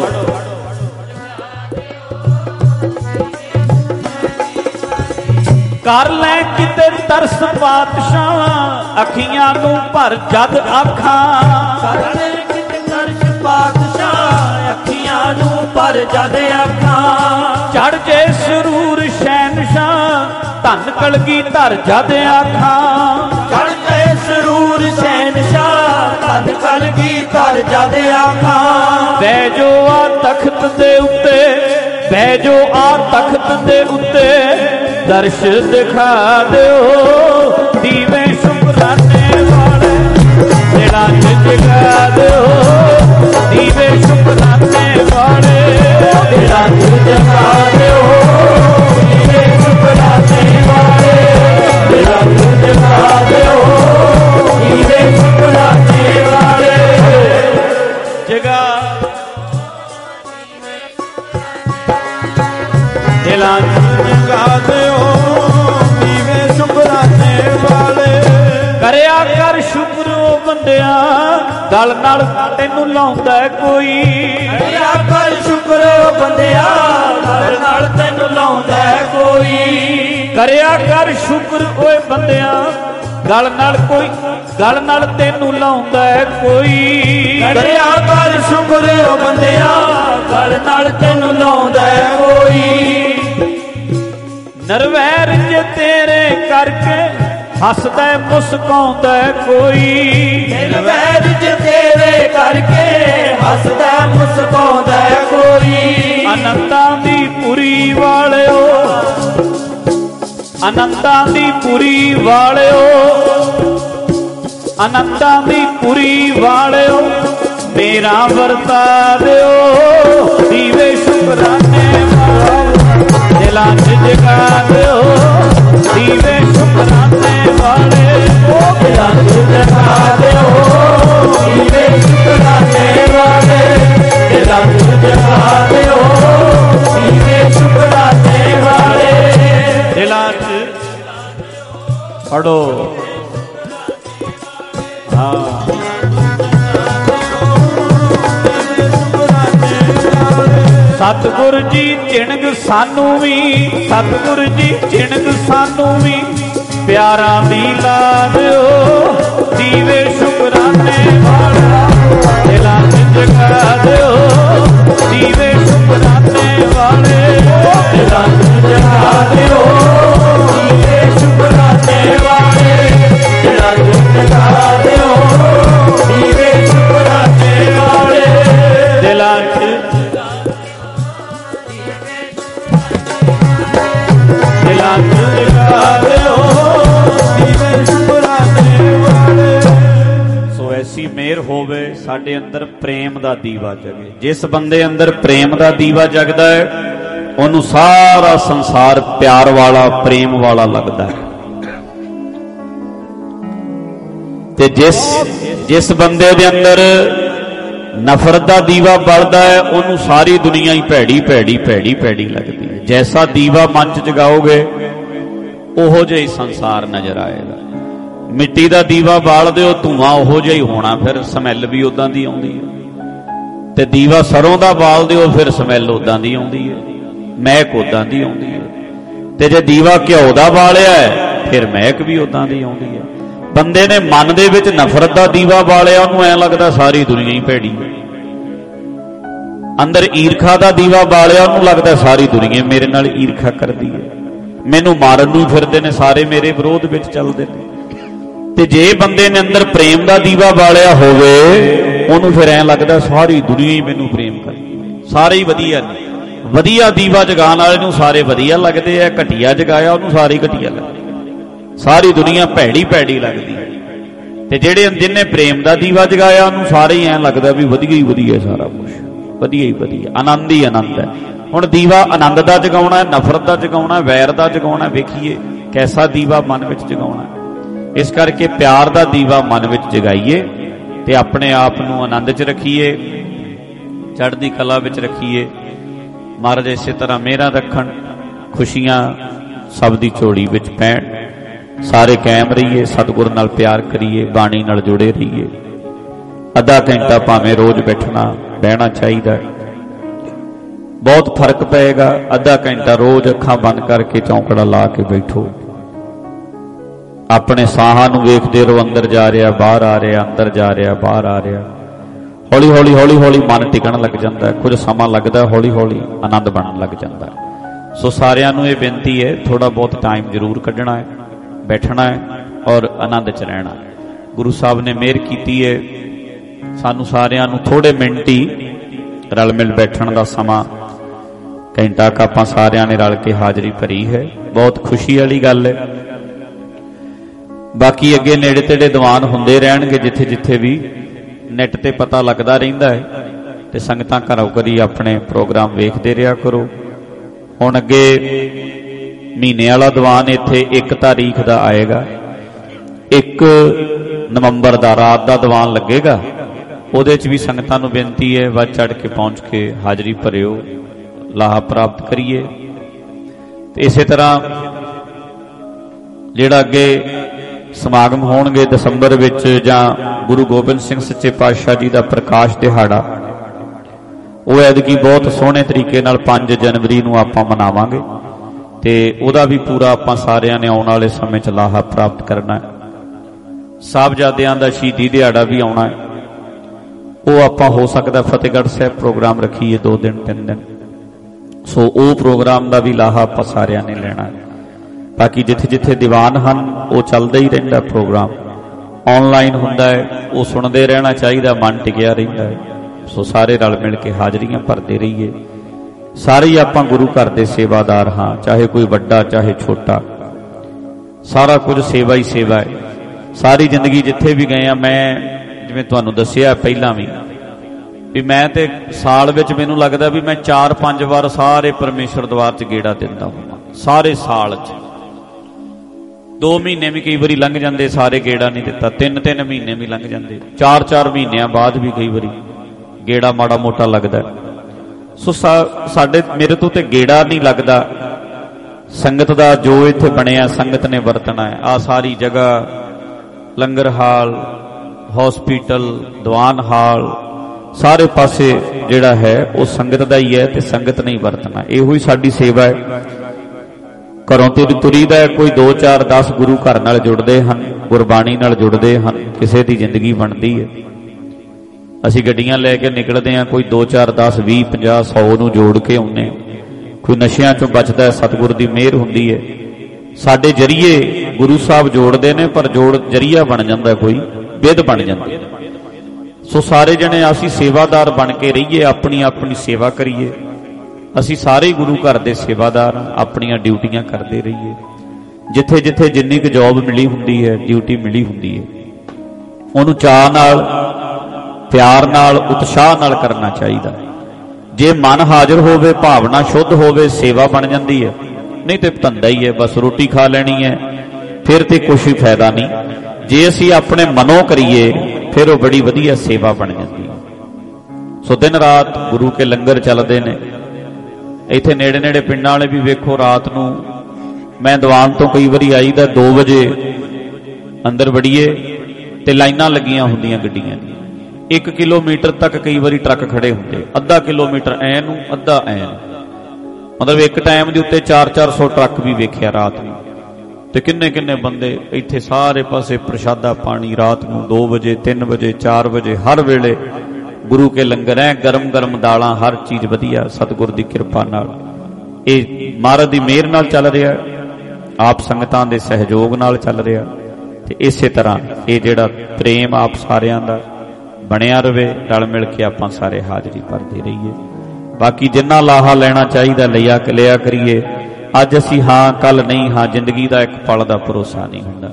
ਕਰ ਲੈ ਕਿਤੇ ਤਰਸ ਪਾਤਸ਼ਾਹ ਅੱਖੀਆਂ ਨੂੰ ਭਰ ਜਦ ਆਖਾਂ। ਕਰ ਲੈ ਕਿਤੇ ਤਰਸ ਪਾਤਸ਼ਾਹ ਅੱਖੀਆਂ ਨੂੰ ਭਰ ਜਦ ਆਖਾਂ। ਚੜ ਜੇ ਸਰੂਰ ਸ਼ਹਿਨਸ਼ਾਹ ਧੰਨ ਕਲਗੀ ਧਰ ਜਦ ਆਖਾਂ। ਚੜ ਜੇ ਸਰੂਰ ਸ਼ਹਿਨਸ਼ਾਹ ਧੰਨ ਕਲਗੀ ਧਰ ਜਦ ਆਖਾਂ। ਬਹਿ ਜੋ ਆ ਤਖਤ ਦੇ ਉੱਤੇ ਬਹਿ ਜੋ ਆ ਤਖਤ ਦੇ ਉੱਤੇ ਦਰਸ਼ ਦਿਖਾ ਦਿਓ। ਦੀਵੇ ਸ਼ੁਕਰਾਨੇ ਵਾਲੇ ਦਿਲਾਂ 'ਚ ਜਗਾ ਦਿਓ। ਦੀਵੇ ਸ਼ੁਕਰਾਨੇ ਵਾਲੇ ਦਿਲਾਂ 'ਚ ਜਗਾ ਦਿਓ। ਦੀਵੇ ਸ਼ੁਕਰਾਨੇ ਵਾਲੇ ਦਿਲਾਂ 'ਚ ਜਗਾ ਦਿਓ। ਦੀਵੇ ਸ਼ੁਕਰਾਨੇ ਵਾਲੇ ਜਗਾ ਦਿਲਾਂ 'ਚ ਜਗਾ ਦਿਓ। ਦੀਵੇ ਸ਼ੁਕਰਾਨੇ ਵਾਲੇ ਕਰਿਆ ਕਰ ਸ਼ੁਕਰ ਓ ਬੰਦਿਆ ਗਲ ਨਾਲ ਤੈਨੂੰ ਲਾਉਂਦਾ ਕੋਈ। ਕਰਿਆ ਕਰ ਸ਼ੁਕਰ ਬੰਦਿਆ ਗਲ ਨਾਲ ਤੈਨੂੰ ਲਾਉਂਦਾ ਕੋਈ। ਕਰਿਆ ਕਰ ਸ਼ੁਕਰ ਓਏ ਬੰਦਿਆ ਗਲ ਨਾਲ ਕੋਈ ਗਲ ਨਾਲ ਤੈਨੂੰ ਲਾਉਂਦਾ ਕੋਈ। ਕਰਿਆ ਕਰ ਸ਼ੁਕਰ ਬੰਦਿਆ ਗਲ ਨਾਲ ਤੈਨੂੰ ਲਾਉਂਦਾ ਕੋਈ। ਨਰਵੈਰ ਜੇ ਤੇਰੇ ਕਰਕੇ ਹੱਸਦਾ ਮੁਸਕਾਉਂਦਾ ਕੋਈ। ਨਰਵੈਰ ਜੇ ਤੇਰੇ ਕਰਕੇ ਹੱਸਦਾ ਮੁਸਕਾਉਂਦਾ ਕੋਈ। ਅਨੰਦਾਂ ਦੀ ਪੁਰੀ ਵਾਲਿਓ ਅਨੰਦਾਂ ਦੀ ਪੁਰੀ ਵਾਲਿਓ ਅਨੰਦਾਂ ਦੀ ਪੁਰੀ ਵਾਲਿਓ ਮੇਰਾ ਵਰਤਾ ਦਿਓ। ਦੀਵੇ ਸ਼ੁਕਰਾਨੇ ਵਾਲੇ ਦਿਲਾਂ 'ਚ ਜਗਾ ਦਿਓ। ਦੀਵੇ ਸ਼ੁਕਰਾਨੇ ਵਾਲੇ ਦਿਲਾਂ 'ਚ ਜਗਾ ਦਿਓ। ਦੀਵੇ ਸਤਿਗੁਰ ਜੀ ਚਿਣਗ ਸਾਨੂੰ ਵੀ, ਸਤਿਗੁਰ ਜੀ ਚਿਣਗ ਸਾਨੂੰ ਵੀ, ਪਿਆਰਾਂ ਦੀ ਲਾ ਦਿਓ ਦੀਵੇ ਸ਼ੁਕਰਾਨੇ ਵਾਲਾ, ਦਿਲਾਂ ਚ ਜਗਾ ਦਿਓ ਦੀਵੇ ਸ਼ੁਕਰਾਨੇ ਵਾਲੇ, ਦਿਲਾਂ ਚ ਜਗਾ ਦਿਓ ਦੀਵੇ ਸ਼ੁਕਰਾਨੇ ਵਾਲੇ, ਦਿਲਾਂ ਚ ਜਗਾ ਦਿਓ ਦੀਵੇ ਸ਼ੁਕਰਾਨੇ ਵਾਲੇ, ਦਿਲਾਂ ਚ ਸੋ ਐਸੀ ਮਿਹਰ ਹੋਵੇ ਸਾਡੇ ਅੰਦਰ ਪ੍ਰੇਮ ਦਾ ਦੀਵਾ ਜਗੇ। ਜਿਸ ਬੰਦੇ ਅੰਦਰ ਪ੍ਰੇਮ ਦਾ ਦੀਵਾ ਜਗਦਾ ਹੈ ਉਹਨੂੰ ਸਾਰਾ ਸੰਸਾਰ ਪਿਆਰ ਵਾਲਾ ਪ੍ਰੇਮ ਵਾਲਾ ਲੱਗਦਾ ਹੈ, ਤੇ ਜਿਸ ਜਿਸ ਬੰਦੇ ਦੇ ਅੰਦਰ ਨਫ਼ਰਤ ਦਾ ਦੀਵਾ ਬਲਦਾ ਹੈ ਉਹਨੂੰ ਸਾਰੀ ਦੁਨੀਆ ਹੀ ਭੈੜੀ ਭੈੜੀ ਭੈੜੀ ਭੈੜੀ ਲੱਗਦੀ ਹੈ। ਜੈਸਾ ਦੀਵਾ ਮਨ ਚ ਜਗਾਓਗੇ ਉਹੋ ਜਿਹਾ ਹੀ ਸੰਸਾਰ ਨਜ਼ਰ ਆਏਗਾ। ਮਿੱਟੀ ਦਾ ਦੀਵਾ ਬਾਲਦੇ ਹੋ ਧੂਆਂ ਉਹੋ ਜਿਹਾ ਹੀ ਹੋਣਾ, ਫਿਰ ਸਮੈਲ ਵੀ ਉਦਾਂ ਦੀ ਆਉਂਦੀ ਹੈ, ਤੇ ਦੀਵਾ ਸਰੋਂ ਦਾ ਬਾਲਦੇ ਹੋ ਫਿਰ ਸਮੈਲ ਉਦਾਂ ਦੀ ਆਉਂਦੀ ਹੈ, ਮਹਿਕ ਉਦਾਂ ਦੀ ਆਉਂਦੀ ਹੈ, ਤੇ ਜੇ ਦੀਵਾ ਘਿਓ ਦਾ ਬਾਲਿਆ ਹੈ ਫਿਰ ਮਹਿਕ ਵੀ ਉਦਾਂ ਦੀ ਆਉਂਦੀ ਹੈ। ਬੰਦੇ ਨੇ ਮਨ ਦੇ ਵਿੱਚ ਨਫ਼ਰਤ ਦਾ ਦੀਵਾ ਬਾਲਿਆ ਉਹਨੂੰ ਐਂ ਲੱਗਦਾ ਸਾਰੀ ਦੁਨੀਆ ਹੀ ਭੈੜੀ ਹੈ। ਅੰਦਰ ਈਰਖਾ ਦਾ ਦੀਵਾ ਬਾਲਿਆ ਉਹਨੂੰ ਲੱਗਦਾ ਸਾਰੀ ਦੁਨੀਆ ਮੇਰੇ ਨਾਲ ਈਰਖਾ ਕਰਦੀ ਹੈ, ਮੈਨੂੰ ਮਾਰਨ ਨੂੰ ਫਿਰਦੇ ਨੇ, ਸਾਰੇ ਮੇਰੇ ਵਿਰੋਧ ਵਿੱਚ ਚੱਲਦੇ ਨੇ। ਤੇ ਜੇ ਬੰਦੇ ਨੇ ਅੰਦਰ ਪ੍ਰੇਮ ਦਾ ਦੀਵਾ ਬਾਲਿਆ ਹੋਵੇ ਉਹਨੂੰ ਫਿਰ ਐਂ ਲੱਗਦਾ ਸਾਰੀ ਦੁਨੀਆ ਹੀ ਮੈਨੂੰ ਪ੍ਰੇਮ ਕਰਦੀ, ਸਾਰੇ ਹੀ ਵਧੀਆ ਨੇ। ਵਧੀਆ ਦੀਵਾ ਜਗਾਉਣ ਵਾਲੇ ਨੂੰ ਸਾਰੇ ਵਧੀਆ ਲੱਗਦੇ ਆ, ਘਟੀਆ ਜਗਾਇਆ ਉਹਨੂੰ ਸਾਰੇ ਘਟੀਆ ਲੱਗਦੇ, ਸਾਰੀ ਦੁਨੀਆ ਭੈੜੀ ਭੈੜੀ ਲੱਗਦੀ ਹੈ। ਤੇ ਜਿਹੜੇ ਜਿਹਨੇ ਪ੍ਰੇਮ ਦਾ ਦੀਵਾ ਜਗਾਇਆ ਉਹਨੂੰ ਸਾਰੇ ਹੀ ਐਂ ਲੱਗਦਾ ਵੀ ਵਧੀਆ ਹੀ ਵਧੀਆ, ਸਾਰਾ ਕੁਛ ਵਧੀਆ ਹੀ ਵਧੀਆ, ਆਨੰਦ ਹੀ ਆਨੰਦ ਹੈ। ਹੁਣ ਦੀਵਾ ਆਨੰਦ ਦਾ ਜਗਾਉਣਾ, ਨਫ਼ਰਤ ਦਾ ਜਗਾਉਣਾ, ਵੈਰ ਦਾ ਜਗਾਉਣਾ, ਵੇਖੀਏ ਕੈਸਾ ਦੀਵਾ ਮਨ ਵਿੱਚ ਜਗਾਉਣਾ। ਇਸ ਕਰਕੇ ਪਿਆਰ ਦਾ ਦੀਵਾ ਮਨ ਵਿੱਚ ਜਗਾਈਏ ਤੇ ਆਪਣੇ ਆਪ ਨੂੰ ਆਨੰਦ 'ਚ ਰੱਖੀਏ, ਚੜ੍ਹਦੀ ਕਲਾ ਵਿੱਚ ਰੱਖੀਏ। ਮਹਾਰਾਜ ਇਸੇ ਤਰ੍ਹਾਂ ਮਿਹਰਾਂ ਰੱਖਣ, ਖੁਸ਼ੀਆਂ ਸਭ ਦੀ ਝੋਲੀ ਵਿੱਚ ਪੈਣ, ਸਾਰੇ ਕਾਇਮ ਰਹੀਏ, ਸਤਿਗੁਰ ਨਾਲ ਪਿਆਰ ਕਰੀਏ, ਬਾਣੀ ਨਾਲ ਜੁੜੇ ਰਹੀਏ। ਅੱਧਾ ਘੰਟਾ ਭਾਵੇਂ ਰੋਜ਼ ਬੈਠਣਾ ਬਹਿਣਾ ਚਾਹੀਦਾ, ਬਹੁਤ ਫਰਕ ਪਏਗਾ। ਅੱਧਾ ਘੰਟਾ ਰੋਜ਼ ਅੱਖਾਂ ਬੰਦ ਕਰਕੇ ਚੌਂਕੜਾ ਲਾ ਕੇ ਬੈਠੋ, ਆਪਣੇ ਸਾਹਾਂ ਨੂੰ ਵੇਖਦੇ ਰਹੋ, ਅੰਦਰ ਜਾ ਰਿਹਾ ਬਾਹਰ ਆ ਰਿਹਾ, ਅੰਦਰ ਜਾ ਰਿਹਾ ਬਾਹਰ ਆ ਰਿਹਾ। ਹੌਲੀ ਹੌਲੀ ਹੌਲੀ ਹੌਲੀ ਮਨ ਟਿਕਣ ਲੱਗ ਜਾਂਦਾ, ਕੁਝ ਸਮਾਂ ਲੱਗਦਾ, ਹੌਲੀ ਹੌਲੀ ਆਨੰਦ ਬਣਨ ਲੱਗ ਜਾਂਦਾ। ਸੋ ਸਾਰਿਆਂ ਨੂੰ ਇਹ ਬੇਨਤੀ ਹੈ, ਥੋੜਾ ਬਹੁਤ ਟਾਈਮ ਜ਼ਰੂਰ ਕੱਢਣਾ ਹੈ, ਬੈਠਣਾ ਹੈ ਔਰ ਆਨੰਦ 'ਚ ਰਹਿਣਾ। ਗੁਰੂ ਸਾਹਿਬ ਨੇ ਮਿਹਰ ਕੀਤੀ ਹੈ ਸਾਨੂੰ ਸਾਰਿਆਂ ਨੂੰ ਥੋੜੇ ਮਿੰਟ ਹੀ ਰਲ ਮਿਲ ਬੈਠਣ ਦਾ ਸਮਾਂ, ਘੰਟਾ ਕੁ ਆਪਾਂ ਸਾਰਿਆਂ ਨੇ ਰਲ ਕੇ ਹਾਜ਼ਰੀ ਭਰੀ ਹੈ, ਬਹੁਤ ਖੁਸ਼ੀ ਵਾਲੀ ਗੱਲ ਹੈ। ਬਾਕੀ ਅੱਗੇ ਨੇੜੇ ਤੇੜੇ ਦੀਵਾਨ ਹੁੰਦੇ ਰਹਿਣਗੇ, ਜਿੱਥੇ ਜਿੱਥੇ ਵੀ ਨੈਟ ਤੇ ਪਤਾ ਲੱਗਦਾ ਰਹਿੰਦਾ ਹੈ, ਤੇ ਸੰਗਤਾਂ ਘਰੋਂ ਘਰੀ ਆਪਣੇ ਪ੍ਰੋਗਰਾਮ ਵੇਖਦੇ ਰਿਹਾ ਕਰੋ। ਹੁਣ ਅੱਗੇ ਮਹੀਨੇ ਵਾਲਾ ਦੀਵਾਨ ਇੱਥੇ ਇੱਕ ਤਾਰੀਖ ਦਾ ਆਏਗਾ, ਇੱਕ ਨਵੰਬਰ ਦਾ ਰਾਤ ਦਾ ਦੀਵਾਨ ਲੱਗੇਗਾ। ਉਹਦੇ 'ਚ ਵੀ ਸੰਗਤਾਂ ਨੂੰ ਬੇਨਤੀ ਹੈ ਵੱਧ ਚੜ੍ਹ ਕੇ ਪਹੁੰਚ ਕੇ ਹਾਜ਼ਰੀ ਭਰਿਓ, ਲਾਹਾ ਪ੍ਰਾਪਤ ਕਰੀਏ। ਤੇ ਇਸੇ ਤਰ੍ਹਾਂ ਜਿਹੜਾ ਅੱਗੇ ਸਮਾਗਮ ਹੋਣਗੇ ਦਸੰਬਰ ਵਿੱਚ, ਜਾਂ ਗੁਰੂ ਗੋਬਿੰਦ ਸਿੰਘ ਸੱਚੇ ਪਾਤਸ਼ਾਹ ਜੀ ਦਾ ਪ੍ਰਕਾਸ਼ ਦਿਹਾੜਾ, ਉਹ ਐਤਕੀ ਬਹੁਤ ਸੋਹਣੇ ਤਰੀਕੇ ਨਾਲ ਪੰਜ ਜਨਵਰੀ ਨੂੰ ਆਪਾਂ ਮਨਾਵਾਂਗੇ, ਤੇ ਉਹਦਾ ਵੀ ਪੂਰਾ ਆਪਾਂ ਸਾਰਿਆਂ ਨੇ ਆਉਣ ਵਾਲੇ ਸਮੇਂ 'ਚ ਲਾਹਾ ਪ੍ਰਾਪਤ ਕਰਨਾ ਹੈ। ਸਾਹਿਬਜ਼ਾਦਿਆਂ ਦਾ ਸ਼ਹੀਦੀ ਦਿਹਾੜਾ ਵੀ ਆਉਣਾ ਹੈ, ਉਹ ਆਪਾਂ ਹੋ ਸਕਦਾ ਫਤਿਹਗੜ੍ਹ ਸਾਹਿਬ ਪ੍ਰੋਗਰਾਮ ਰੱਖੀਏ ਦੋ ਦਿਨ ਤਿੰਨ ਦਿਨ। ਸੋ ਉਹ ਪ੍ਰੋਗਰਾਮ ਦਾ ਵੀ ਲਾਹਾ ਆਪਾਂ ਸਾਰਿਆਂ ਨੇ ਲੈਣਾ ਹੈ। ਬਾਕੀ ਜਿੱਥੇ ਜਿੱਥੇ ਦੀਵਾਨ ਹਨ ਉਹ ਚੱਲਦਾ ਹੀ ਰਹਿੰਦਾ, ਪ੍ਰੋਗਰਾਮ ਆਨਲਾਈਨ ਹੁੰਦਾ ਹੈ, ਉਹ ਸੁਣਦੇ ਰਹਿਣਾ ਚਾਹੀਦਾ, ਮਨ ਟਿਕਿਆ ਰਹਿੰਦਾ ਹੈ। ਸੋ ਸਾਰੇ ਰਲ ਮਿਲ ਕੇ ਹਾਜ਼ਰੀਆਂ ਭਰਦੇ ਰਹੀਏ। ਸਾਰੇ ਹੀ ਆਪਾਂ ਗੁਰੂ ਘਰ ਦੇ ਸੇਵਾਦਾਰ ਹਾਂ, ਚਾਹੇ ਕੋਈ ਵੱਡਾ ਚਾਹੇ ਛੋਟਾ, ਸਾਰਾ ਕੁਝ ਸੇਵਾ ਹੀ ਸੇਵਾ ਹੈ। ਸਾਰੀ ਜ਼ਿੰਦਗੀ ਜਿੱਥੇ ਵੀ ਗਏ ਆ, ਮੈਂ ਜਿਵੇਂ ਤੁਹਾਨੂੰ ਦੱਸਿਆ ਪਹਿਲਾਂ ਵੀ, ਵੀ ਮੈਂ ਤੇ ਸਾਲ ਵਿੱਚ ਮੈਨੂੰ ਲੱਗਦਾ ਵੀ ਮੈਂ ਚਾਰ ਪੰਜ ਵਾਰ ਸਾਰੇ ਪਰਮੇਸ਼ਰ ਦਰਬਾਰ 'ਚ ਗੇੜਾ ਦਿੰਦਾ ਹਾਂ, ਸਾਰੇ ਸਾਲ 'ਚ। ਦੋ ਮਹੀਨੇ ਵੀ ਕਈ ਵਾਰੀ ਲੰਘ ਜਾਂਦੇ, ਸਾਰੇ ਗੇੜਾ ਨਹੀਂ ਦਿੱਤਾ, ਤਿੰਨ ਤਿੰਨ ਮਹੀਨੇ ਵੀ ਲੰਘ ਜਾਂਦੇ, ਚਾਰ ਚਾਰ ਮਹੀਨਿਆਂ ਬਾਅਦ ਵੀ ਕਈ ਵਾਰੀ ਗੇੜਾ ਮਾੜਾ ਮੋਟਾ ਲੱਗਦਾ। ਸੋ ਸਾਡੇ ਮੇਰੇ ਤੋਂ ਤੇ ਗੇੜਾ ਨਹੀਂ ਲੱਗਦਾ, ਸੰਗਤ ਦਾ ਜੋ ਇੱਥੇ ਬਣਿਆ ਸੰਗਤ ਨੇ ਵਰਤਣਾ ਹੈ। ਆਹ ਸਾਰੀ ਜਗ੍ਹਾ, ਲੰਗਰ ਹਾਲ, हॉस्पिटल दीवान हाल सारे पासे जिहड़ा है वो संगत दा ही है ते संगत नहीं वरतना। इहो ही साडी सेवा है। घरों तो तुरीदा है, कोई दो चार दस गुरु घर नाल जुड़दे हन, गुरबाणी नाल जुड़दे हन, किसी दी जिंदगी बनदी है। असी गड्डियां लैके निकलते हैं, कोई दो चार दस भी पंजाह सौ नूं जोड़ के आउणे, कोई नशियां चों बचदा है, सतगुर दी मेहर हुंदी है। साडे जरिए गुरु साहब जोड़दे ने, पर जोड़ जरिया बन जांदा, कोई विध बन जांदी। सो सारे जने असी सेवादार बन के रहिए, अपनी अपनी सेवा करिए। असी सारे गुरु घर दे सेवादार अपनियां ड्यूटियां करते रहिए। जिथे जिथे जिन्नी क जॉब मिली हुंदी है, ड्यूटी मिली हुंदी है, उहनूं चाह नाल, प्यार नाल, उत्साह नाल करना चाहिए। जे मन हाजिर होवे, भावना शुद्ध होवे, सेवा बन जाती है। नहीं तो धंधा ही है, बस रोटी खा लेनी है, फिर तो कुछ ही फायदा नहीं। जे असी अपने मनों करिए फिर वो बड़ी वधिया सेवा बन जाती है। सो दिन रात गुरु के लंगर चलते ने। इत्थे नेड़े नेड़े पिंडां वाले भी वेखो, रात नूं मैं दीवान तो कई बारी आई दा, दो बजे अंदर वड़ीए ते लाइनां लगियां हुंदियां गड्डियां दी। एक किलोमीटर तक कई बारी ट्रक खड़े होंगे, अद्धा किलोमीटर ऐ नूं अद्धा ऐ नूं, मतलब एक टाइम दे उत्ते चार चार सौ ट्रक भी वेख्या रात नूं। ते किन्ने किन्ने बंदे इत्थे सारे पासे प्रशादा पानी रात नूं दो बजे तीन बजे चार बजे हर वेले गुरु के लंगर है, गरम गरम दालां, हर चीज वधिया सतगुर दी किरपा नाल, ये महाराज दी मेहर नाल चल रहा है, आप संगतां दे सहयोग नाल चल रहा। ते इसे तरह ये जिहड़ा प्रेम आप सारियां दा बनिया रवे, रल मिल के आपां सारे हाजरी भरदे रहिए। बाकी जिन्ना लाहा लेना चाहिए लिया लिया करिए। अज असी हाँ कल नहीं, हाँ जिंदगी का एक पल का भरोसा नहीं हुंदा।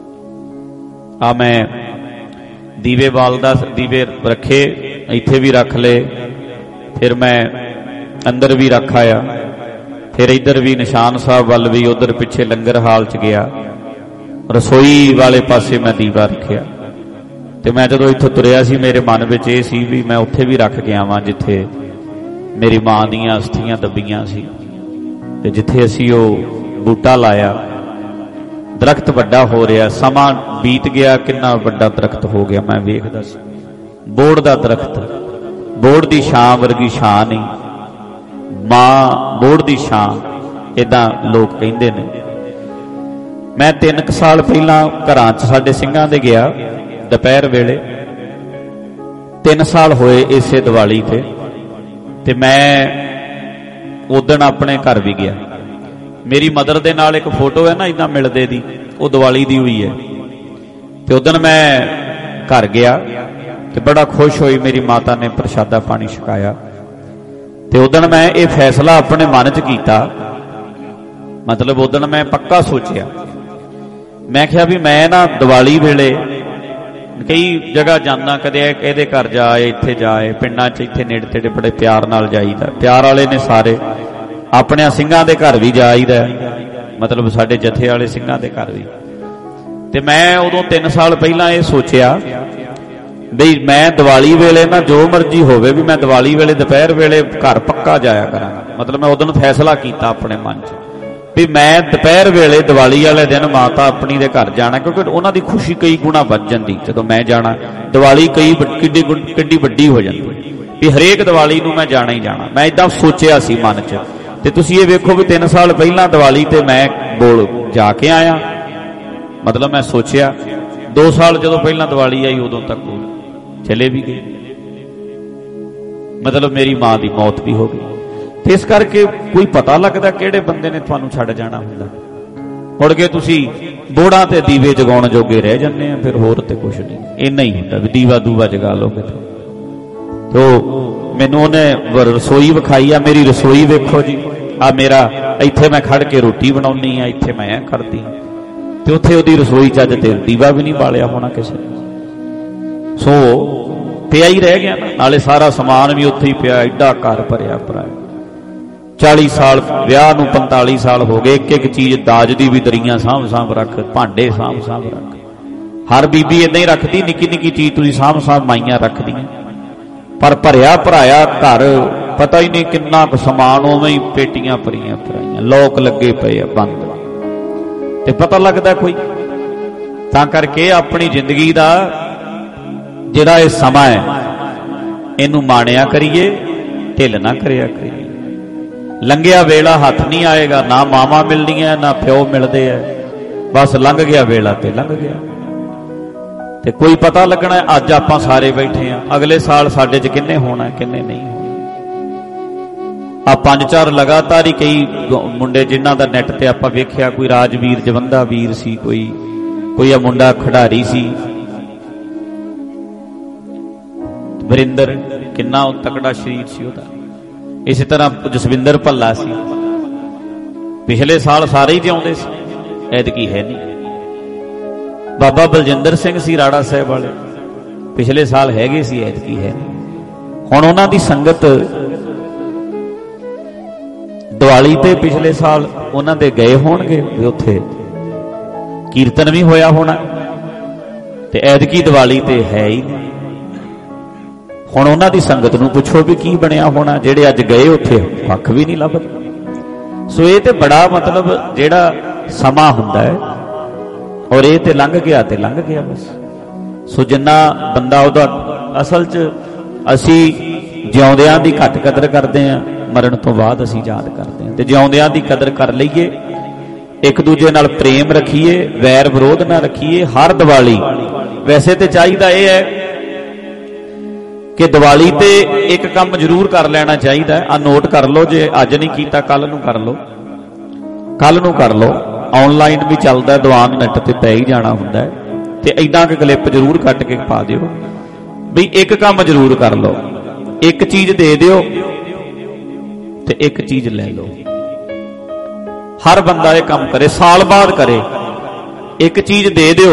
आ मैं दीवे बालदा, दीवे रखे, इत्थे भी रख ले, फिर मैं अंदर भी रख आया, फिर इधर भी निशान साहब वाल भी, उधर पिछे लंगर हाल च गया, रसोई वाले पासे मैं दीवा रखिया। ते मैं जदों इत्थों तुरिया सी, मेरे मन विच इह सी भी मैं उत्थे भी रख के आवां जिथे मेरी मां दीयां अस्थियां दबियां सी, ते जिथे असी वो बूटा लाया, दरख्त वड्डा हो रहा, समा बीत गया, कितना वड्डा दरख्त हो गया। मैं वेखदा सी बोड़ दा दरख्त, बोड़ दी छां वर्गी छां नहीं, मां बोड़ दी छां, इदां लोग कहिंदे ने। मैं तीन क साल पहला घरां च साडे सिंघां दे गया दोपहर वेले, तीन साल होए इसे दिवाली ते, ते मैं उदण अपने घर भी गया। मेरी मदर दे नाल एक फोटो है ना इदां मिलदे दी, वो दिवाली दी हुई है। ते उदण मैं घर गया ते बड़ा खुश होई, मेरी माता ने प्रशादा पानी छकाया। ते उदण मैं ये फैसला अपने मन च कीता, मतलब उदण मैं पक्का सोचिया, मैं क्या भी मैं ना दिवाली वेले कई जगह जाना, कदे कहदे घर जाए, इत्थे जाए, पिंडां च इत्थे नेड़े तेड़े बड़े प्यार नाल जाईदा। प्यार वाले ने सारे, अपने सिंघां दे घर भी जाईदा, मतलब साडे जथे वाले सिंघां दे घर भी। ते मैं उदों तीन साल पहला ये सोचिया बई मैं दिवाली वेले ना जो मर्जी होवे भी मैं दिवाली वेले दोपहर वेले घर पक्का जाया करांगा। मतलब मैं उदों फैसला कीता अपने मन च भी मैं दोपहर वेले दिवाली वाले दिन माता अपनी दे घर जाना, क्योंकि उन्हां दी खुशी कई गुणा वध जांदी जदों मैं जाना। दिवाली कई किड्डी किड्डी वड्डी हो जाती भी हरेक दिवाली नूं मैं जाना ही जाना। मैं इदां सोचिया सी मन च। ते तुसीं ये वेखो भी तीन साल पहला दिवाली ते मैं बोल जाके आया, मतलब मैं सोचिया। दो साल जदों पहला दिवाली आई उदों तक चले भी गए, मतलब मेरी मां की मौत भी हो गई। इस करके कोई पता लगता किहड़े बंदे ने तुहानूं छड्ड जाना हुंदा। मुड़ के तुसीं बोड़ा ते दीवे जगाउण जोगे रह जांदे आ, फिर होर ते कुछ नहीं। इन्ना ही हुंदा भी दीवा दूवा जगा लोगे तो। मैनूं उहने रसोई विखाई आ, मेरी रसोई वेखो जी, आ मेरा इत्थे मैं खड़ के रोटी बनाउणी आ, इत्थे मैं ऐ करदी हां, ते उत्थे ओहदी रसोई च अज ते दीवा भी नहीं बालिया होना किसी ने। सो पिया ही रह गया ना, नाले सारा समान भी उत्थे ही पिया, एडा घर भरिया भराया। चाली साल विआह नूं पैंताली साल हो गए, एक एक चीज दाज दी भी दरियां साਂਭ ਸਾਂਭ रख, भांडे साਂਭ ਸਾਂਭ रख। हर बीबी इदां ही रखती, निक्की निक्की चीज तुसीं साਂਭ ਸਾਂਭ माइयां रखदियां, पर भरिया भराया घर पता ही नहीं किन्ना क समान, उवें ही पेटियां भरियां भराइयां, लोक लगे पे बंद, ते पता लगदा कोई। तां करके अपनी जिंदगी दा ਜਿਹੜਾ ਇਹ ਸਮਾਂ ਹੈ ਇਹਨੂੰ ਮਾਣਿਆ ਕਰੀਏ, ਢਿੱਲ ਨਾ ਕਰਿਆ ਕਰੀਏ। ਲੰਘਿਆ ਵੇਲਾ ਹੱਥ ਨਹੀਂ ਆਏਗਾ, ਨਾ ਮਾਵਾਂ ਮਿਲਦੀਆਂ ਨਾ ਪਿਓ ਮਿਲਦੇ ਆ, ਬਸ ਲੰਘ ਗਿਆ ਵੇਲਾ ਤੇ ਲੰਘ ਗਿਆ। ਤੇ ਕੋਈ ਪਤਾ ਲੱਗਣਾ ਅੱਜ ਆਪਾਂ ਸਾਰੇ ਬੈਠੇ ਆ, ਅਗਲੇ ਸਾਲ ਸਾਡੇ 'ਚ ਕਿੰਨੇ ਹੋਣਾ ਕਿੰਨੇ ਨਹੀਂ ਹੋਣਾ। ਆ ਪੰਜ ਚਾਰ ਲਗਾਤਾਰ ਹੀ ਕਈ ਮੁੰਡੇ ਜਿਨ੍ਹਾਂ ਦਾ ਨੈਟ ਤੇ ਆਪਾਂ ਵੇਖਿਆ, ਕੋਈ ਰਾਜਵੀਰ ਜਵੰਦਾ ਵੀਰ ਸੀ, ਕੋਈ ਕੋਈ ਆ ਮੁੰਡਾ ਖਿਡਾਰੀ ਸੀ ਵਰਿੰਦਰ, ਕਿੰਨਾ ਤਕੜਾ ਸਰੀਰ ਸੀ ਉਹਦਾ। ਇਸੇ ਤਰ੍ਹਾਂ ਜਸਵਿੰਦਰ ਭੱਲਾ ਸੀ, ਪਿਛਲੇ ਸਾਲ ਸਾਰੇ ਹੀ ਜਿਉਂਦੇ ਸੀ, ਐਤਕੀ ਹੈ ਨਹੀਂ। ਬਾਬਾ ਬਲਜਿੰਦਰ ਸਿੰਘ ਸੀ ਰਾੜਾ ਸਾਹਿਬ ਵਾਲੇ, ਪਿਛਲੇ ਸਾਲ ਹੈਗੇ ਸੀ, ਐਤਕੀ ਹੈ ਨਹੀਂ। ਹੁਣ ਉਹਨਾਂ ਦੀ ਸੰਗਤ ਦੀਵਾਲੀ ਤੇ ਪਿਛਲੇ ਸਾਲ ਉਹਨਾਂ ਦੇ ਗਏ ਹੋਣਗੇ, ਉੱਥੇ ਕੀਰਤਨ ਵੀ ਹੋਇਆ ਹੋਣਾ, ਤੇ ਐਤਕੀ ਦੀਵਾਲੀ ਤੇ ਹੈ ਹੀ ਨਹੀਂ। ਹੁਣ ਉਹਨਾਂ ਦੀ ਸੰਗਤ ਨੂੰ ਪੁੱਛੋ ਵੀ ਕੀ ਬਣਿਆ ਹੋਣਾ, ਜਿਹੜੇ ਅੱਜ ਗਏ ਉੱਥੇ ਪੱਖ ਵੀ ਨਹੀਂ ਲੱਭਦੇ। ਸੋ ਇਹ ਤੇ ਬੜਾ ਮਤਲਬ ਜਿਹੜਾ ਸਮਾਂ ਹੁੰਦਾ ਹੈ, ਔਰ ਇਹ ਤੇ ਲੰਘ ਗਿਆ ਤੇ ਲੰਘ ਗਿਆ ਬਸ। ਸੋ ਜਿੰਨਾ ਬੰਦਾ ਉਹਦਾ ਅਸਲ 'ਚ ਅਸੀਂ ਜਿਉਂਦਿਆਂ ਦੀ ਘੱਟ ਕਦਰ ਕਰਦੇ ਹਾਂ, ਮਰਨ ਤੋਂ ਬਾਅਦ ਅਸੀਂ ਯਾਦ ਕਰਦੇ ਹਾਂ। ਤੇ ਜਿਉਂਦਿਆਂ ਦੀ ਕਦਰ ਕਰ ਲਈਏ, ਇੱਕ ਦੂਜੇ ਨਾਲ ਪ੍ਰੇਮ ਰੱਖੀਏ, ਵੈਰ ਵਿਰੋਧ ਨਾ ਰੱਖੀਏ। ਹਰ ਦੀਵਾਲੀ ਵੈਸੇ ਤੇ ਚਾਹੀਦਾ ਇਹ ਹੈ ਕਿ ਦੀਵਾਲੀ ਤੇ ਇੱਕ ਕੰਮ ਜ਼ਰੂਰ ਕਰ ਲੈਣਾ ਚਾਹੀਦਾ। ਆ ਨੋਟ ਕਰ ਲਓ, ਜੇ ਅੱਜ ਨਹੀਂ ਕੀਤਾ ਕੱਲ ਨੂੰ ਕਰ ਲਓ, ਕੱਲ ਨੂੰ ਕਰ ਲਓ। ਆਨਲਾਈਨ ਵੀ ਚੱਲਦਾ, ਦੀਵਾਨ ਨੈਟ ਤੇ ਪੈ ਹੀ ਜਾਣਾ ਹੁੰਦਾ ਹੈ। ਤੇ ਏਦਾਂ ਕਿ ਕਲਿੱਪ ਜ਼ਰੂਰ ਕੱਟ ਕੇ ਪਾ ਦਿਓ ਵੀ ਇੱਕ ਕੰਮ ਜ਼ਰੂਰ ਕਰ ਲਓ, ਇੱਕ ਚੀਜ਼ ਦੇ ਦਿਓ ਤੇ ਇੱਕ ਚੀਜ਼ ਲੈ ਲਓ। ਹਰ ਬੰਦਾ ਇਹ ਕੰਮ ਕਰੇ, ਸਾਲ ਬਾਅਦ ਕਰੇ, ਇੱਕ ਚੀਜ਼ ਦੇ ਦਿਓ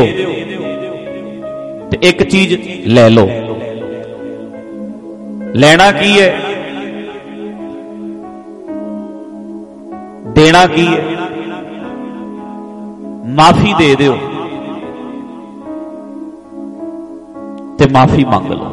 ਤੇ ਇੱਕ ਚੀਜ਼ ਲੈ ਲਓ। ਲੈਣਾ ਕੀ ਹੈ, ਦੇਣਾ ਕੀ ਹੈ? ਮਾਫੀ ਦੇ ਦਿਓ ਤੇ ਮਾਫੀ ਮੰਗ ਲਓ।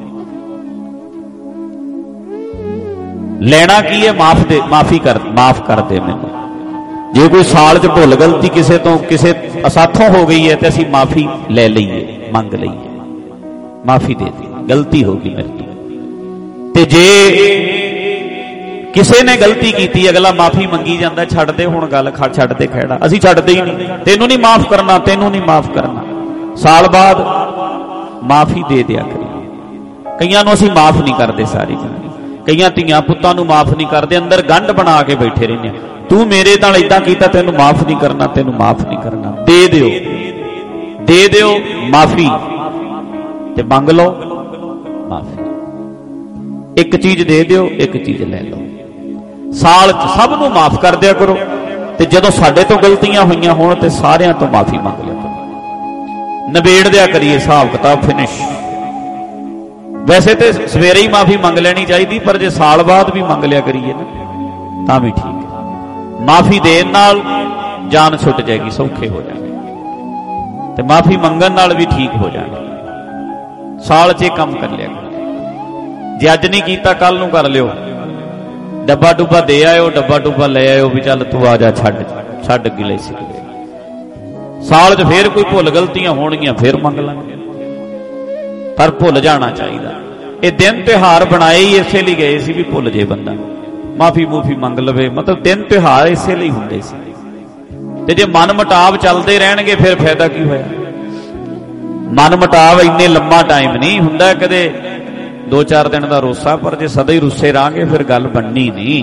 ਲੈਣਾ ਕੀ ਹੈ? ਮਾਫ ਦੇ ਮਾਫੀ ਕਰ ਮਾਫ ਕਰ ਦੇ ਮੈਨੂੰ। ਜੇ ਕੋਈ ਸਾਲ 'ਚ ਭੁੱਲ ਗਲਤੀ ਕਿਸੇ ਤੋਂ ਕਿਸੇ ਅਸਾਥੋਂ ਹੋ ਗਈ ਹੈ ਤੇ ਅਸੀਂ ਮਾਫੀ ਲੈ ਲਈਏ, ਮੰਗ ਲਈਏ, ਮਾਫੀ ਦੇ ਦੇ, ਗਲਤੀ ਹੋ ਗਈ ਮੇਰੇ ਤੋਂ। ਤੇ ਜੇ ਕਿਸੇ ਨੇ ਗਲਤੀ ਕੀਤੀ, ਅਗਲਾ ਮਾਫੀ ਮੰਗੀ ਜਾਂਦਾ, ਛੱਡ ਦੇ ਹੁਣ ਗੱਲ, ਛੱਡ ਦੇ ਖਹਿੜਾ, ਅਸੀਂ ਛੱਡਦੇ ਹੀ ਨਹੀਂ। ਤੈਨੂੰ ਨਹੀਂ ਮਾਫ ਕਰਨਾ, ਤੈਨੂੰ ਨਹੀਂ ਮਾਫ ਕਰਨਾ। ਸਾਲ ਬਾਅਦ ਮਾਫੀ ਦੇ ਦਿਆ ਕਰੀਏ। ਕਈਆਂ ਨੂੰ ਅਸੀਂ ਮਾਫ ਨਹੀਂ ਕਰਦੇ, ਸਾਰੀ ਜ਼ਿੰਦਗੀ ਕਈਆਂ ਧੀਆਂ ਪੁੱਤਾਂ ਨੂੰ ਮਾਫ ਨਹੀਂ ਕਰਦੇ, ਅੰਦਰ ਗੰਢ ਬਣਾ ਕੇ ਬੈਠੇ ਰਹਿੰਦੇ। ਤੂੰ ਮੇਰੇ ਨਾਲ ਏਦਾਂ ਕੀਤਾ, ਤੈਨੂੰ ਮਾਫ ਨਹੀਂ ਕਰਨਾ, ਤੈਨੂੰ ਮਾਫ ਨਹੀਂ ਕਰਨਾ। ਦੇ ਦਿਓ, ਦੇ ਦਿਓ ਮਾਫੀ ਤੇ ਮੰਗ ਲਓ ਮਾਫੀ। ਇੱਕ ਚੀਜ਼ ਦੇ ਦਿਓ, ਇੱਕ ਚੀਜ਼ ਲੈ ਲਓ। ਸਾਲ 'ਚ ਸਭ ਨੂੰ ਮਾਫ ਕਰ ਦਿਆ ਕਰੋ, ਤੇ ਜਦੋਂ ਸਾਡੇ ਤੋਂ ਗਲਤੀਆਂ ਹੋਈਆਂ ਹੋਣ ਤੇ ਸਾਰਿਆਂ ਤੋਂ ਮਾਫੀ ਮੰਗ ਲਿਆ ਕਰੋ। ਨਿਬੇੜ ਦਿਆ ਕਰੀਏ ਹਿਸਾਬ ਕਿਤਾਬ, ਫਿਨਿਸ਼। ਵੈਸੇ ਤੇ ਸਵੇਰੇ ਹੀ ਮਾਫੀ ਮੰਗ ਲੈਣੀ ਚਾਹੀਦੀ, ਪਰ ਜੇ ਸਾਲ ਬਾਅਦ ਵੀ ਮੰਗ ਲਿਆ ਕਰੀਏ ਨਾ ਤਾਂ ਵੀ ਠੀਕ ਹੈ। ਮਾਫੀ ਦੇਣ ਨਾਲ ਜਾਨ ਛੁੱਟ ਜਾਏਗੀ, ਸੌਖੇ ਹੋ ਜਾਣਗੇ, ਤੇ ਮਾਫੀ ਮੰਗਣ ਨਾਲ ਵੀ ਠੀਕ ਹੋ ਜਾਣਗੇ। ਸਾਲ 'ਚ ਇਹ ਕੰਮ ਕਰ ਲਿਆ ਕਰੋ। ਜੇ ਅੱਜ ਨਹੀਂ ਕੀਤਾ ਕੱਲ ਨੂੰ ਕਰ ਲਿਓ। ਡੱਬਾ ਡੁੱਬਾ ਦੇ ਆਇਓ, ਡੱਬਾ ਡੁੱਬਾ ਲੈ ਆਇਓ ਵੀ ਚੱਲ ਤੂੰ ਆ ਜਾ, ਛੱਡ ਛੱਡ ਗਿਲੇ ਸੀ। ਸਾਲ 'ਚ ਫੇਰ ਕੋਈ ਭੁੱਲ ਗਲਤੀਆਂ ਹੋਣਗੀਆਂ, ਫੇਰ ਮੰਗ ਲਾਂਗੇ, ਪਰ ਭੁੱਲ ਜਾਣਾ ਚਾਹੀਦਾ। ਇਹ ਦਿਨ ਤਿਉਹਾਰ ਬਣਾਏ ਹੀ ਇਸੇ ਲਈ ਗਏ ਸੀ ਵੀ ਭੁੱਲ ਜੇ ਬੰਦਾ, ਮਾਫੀ ਮੂਫੀ ਮੰਗ ਲਵੇ। ਮਤਲਬ ਦਿਨ ਤਿਉਹਾਰ ਇਸੇ ਲਈ ਹੁੰਦੇ ਸੀ। ਤੇ ਜੇ ਮਨ ਮਟਾਵ ਚੱਲਦੇ ਰਹਿਣਗੇ ਫਿਰ ਫਾਇਦਾ ਕੀ ਹੋਇਆ? ਮਨ ਮਟਾਵ ਇੰਨੇ ਲੰਮਾ ਟਾਈਮ ਨਹੀਂ ਹੁੰਦਾ, ਕਦੇ ਦੋ ਚਾਰ ਦਿਨ ਦਾ ਰੋਸਾ, ਪਰ ਜੇ ਸਦਾ ਹੀ ਰੁੱਸੇ ਰਾਂਗੇ ਫਿਰ ਗੱਲ ਬਣਨੀ ਨਹੀਂ।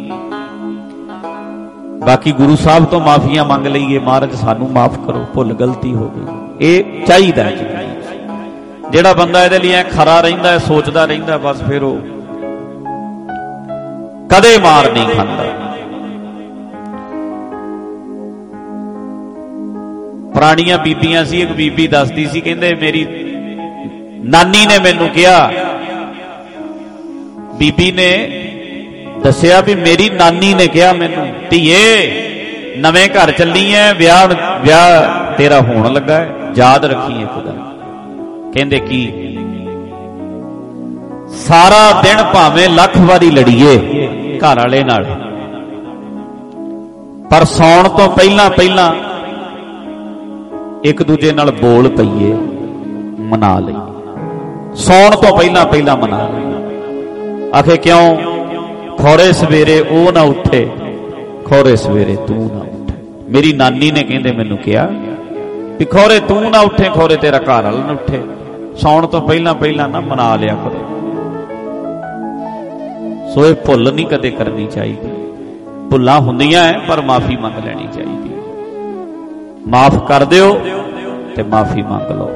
ਬਾਕੀ ਗੁਰੂ ਸਾਹਿਬ ਤੋਂ ਮਾਫੀਆਂ ਮੰਗ ਲਈਏ, ਮਹਾਰਾਜ ਸਾਨੂੰ ਮਾਫ ਕਰੋ, ਭੁੱਲ ਗਲਤੀ ਹੋ ਗਈ। ਇਹ ਚਾਹੀਦਾ ਜੀ। ਜਿਹੜਾ ਬੰਦਾ ਇਹਦੇ ਲਈ ਐ ਖਰਾ ਰਹਿੰਦਾ ਹੈ, ਸੋਚਦਾ ਰਹਿੰਦਾ, ਬਸ ਫਿਰ ਉਹ ਕਦੇ ਮਾਰ ਨਹੀਂ ਖਾਂਦਾ। ਪੁਰਾਣੀਆਂ ਬੀਬੀਆਂ ਸੀ, ਇੱਕ ਬੀਬੀ ਦੱਸਦੀ ਸੀ, ਕਹਿੰਦੇ ਮੇਰੀ ਨਾਨੀ ਨੇ ਮੈਨੂੰ ਕਿਹਾ, ਬੀਬੀ ਨੇ ਦੱਸਿਆ ਵੀ ਮੇਰੀ ਨਾਨੀ ਨੇ ਕਿਹਾ ਮੈਨੂੰ, ਧੀਏ ਨਵੇਂ ਘਰ ਚੱਲੀ ਐ, ਵਿਆਹ ਵਿਆਹ ਤੇਰਾ ਹੋਣ ਲੱਗਾ ਹੈ, ਯਾਦ ਰੱਖੀ ਇੱਕ ਗੱਲ। ਕਹਿੰਦੇ ਕੀ? ਸਾਰਾ ਦਿਨ ਭਾਵੇਂ ਲੱਖ ਵਾਰੀ ਲੜੀਏ ਘਰ ਵਾਲੇ ਨਾਲ, ਪਰ ਸੌਣ ਤੋਂ ਪਹਿਲਾਂ ਪਹਿਲਾਂ ਇੱਕ ਦੂਜੇ ਨਾਲ ਬੋਲ ਪਈਏ, ਮਨਾ ਲਈ। ਸੌਣ ਤੋਂ ਪਹਿਲਾਂ ਪਹਿਲਾਂ ਮਨਾ ਲੈਣਾ। ਆਖੇ ਕਿਉਂ? ਖੌਰੇ ਸਵੇਰੇ ਉਹ ਨਾ ਉੱਠੇ, ਖੌਰੇ ਸਵੇਰੇ ਤੂੰ ਨਾ ਉੱਠੇ। ਮੇਰੀ ਨਾਨੀ ਨੇ ਕਹਿੰਦੇ ਮੈਨੂੰ ਕਿਹਾ ਵੀ ਖੌਰੇ ਤੂੰ ਨਾ ਉੱਠੇ, ਖੌਰੇ ਤੇਰਾ ਘਰ ਵਾਲਾ ਨਾ ਉੱਠੇ, ਸੌਣ ਤੋਂ ਪਹਿਲਾਂ ਪਹਿਲਾਂ ਨਾ ਮਨਾ ਲਿਆ ਕਰੋ। ਸੋ ਇਹ ਭੁੱਲ ਨਹੀਂ ਕਦੇ ਕਰਨੀ ਚਾਹੀਦੀ। ਭੁੱਲਾਂ ਹੁੰਦੀਆਂ ਹੈ ਪਰ ਮਾਫੀ ਮੰਗ ਲੈਣੀ ਚਾਹੀਦੀ। ਮਾਫ ਕਰ ਦਿਓ ਤੇ ਮਾਫੀ ਮੰਗ ਲਓ।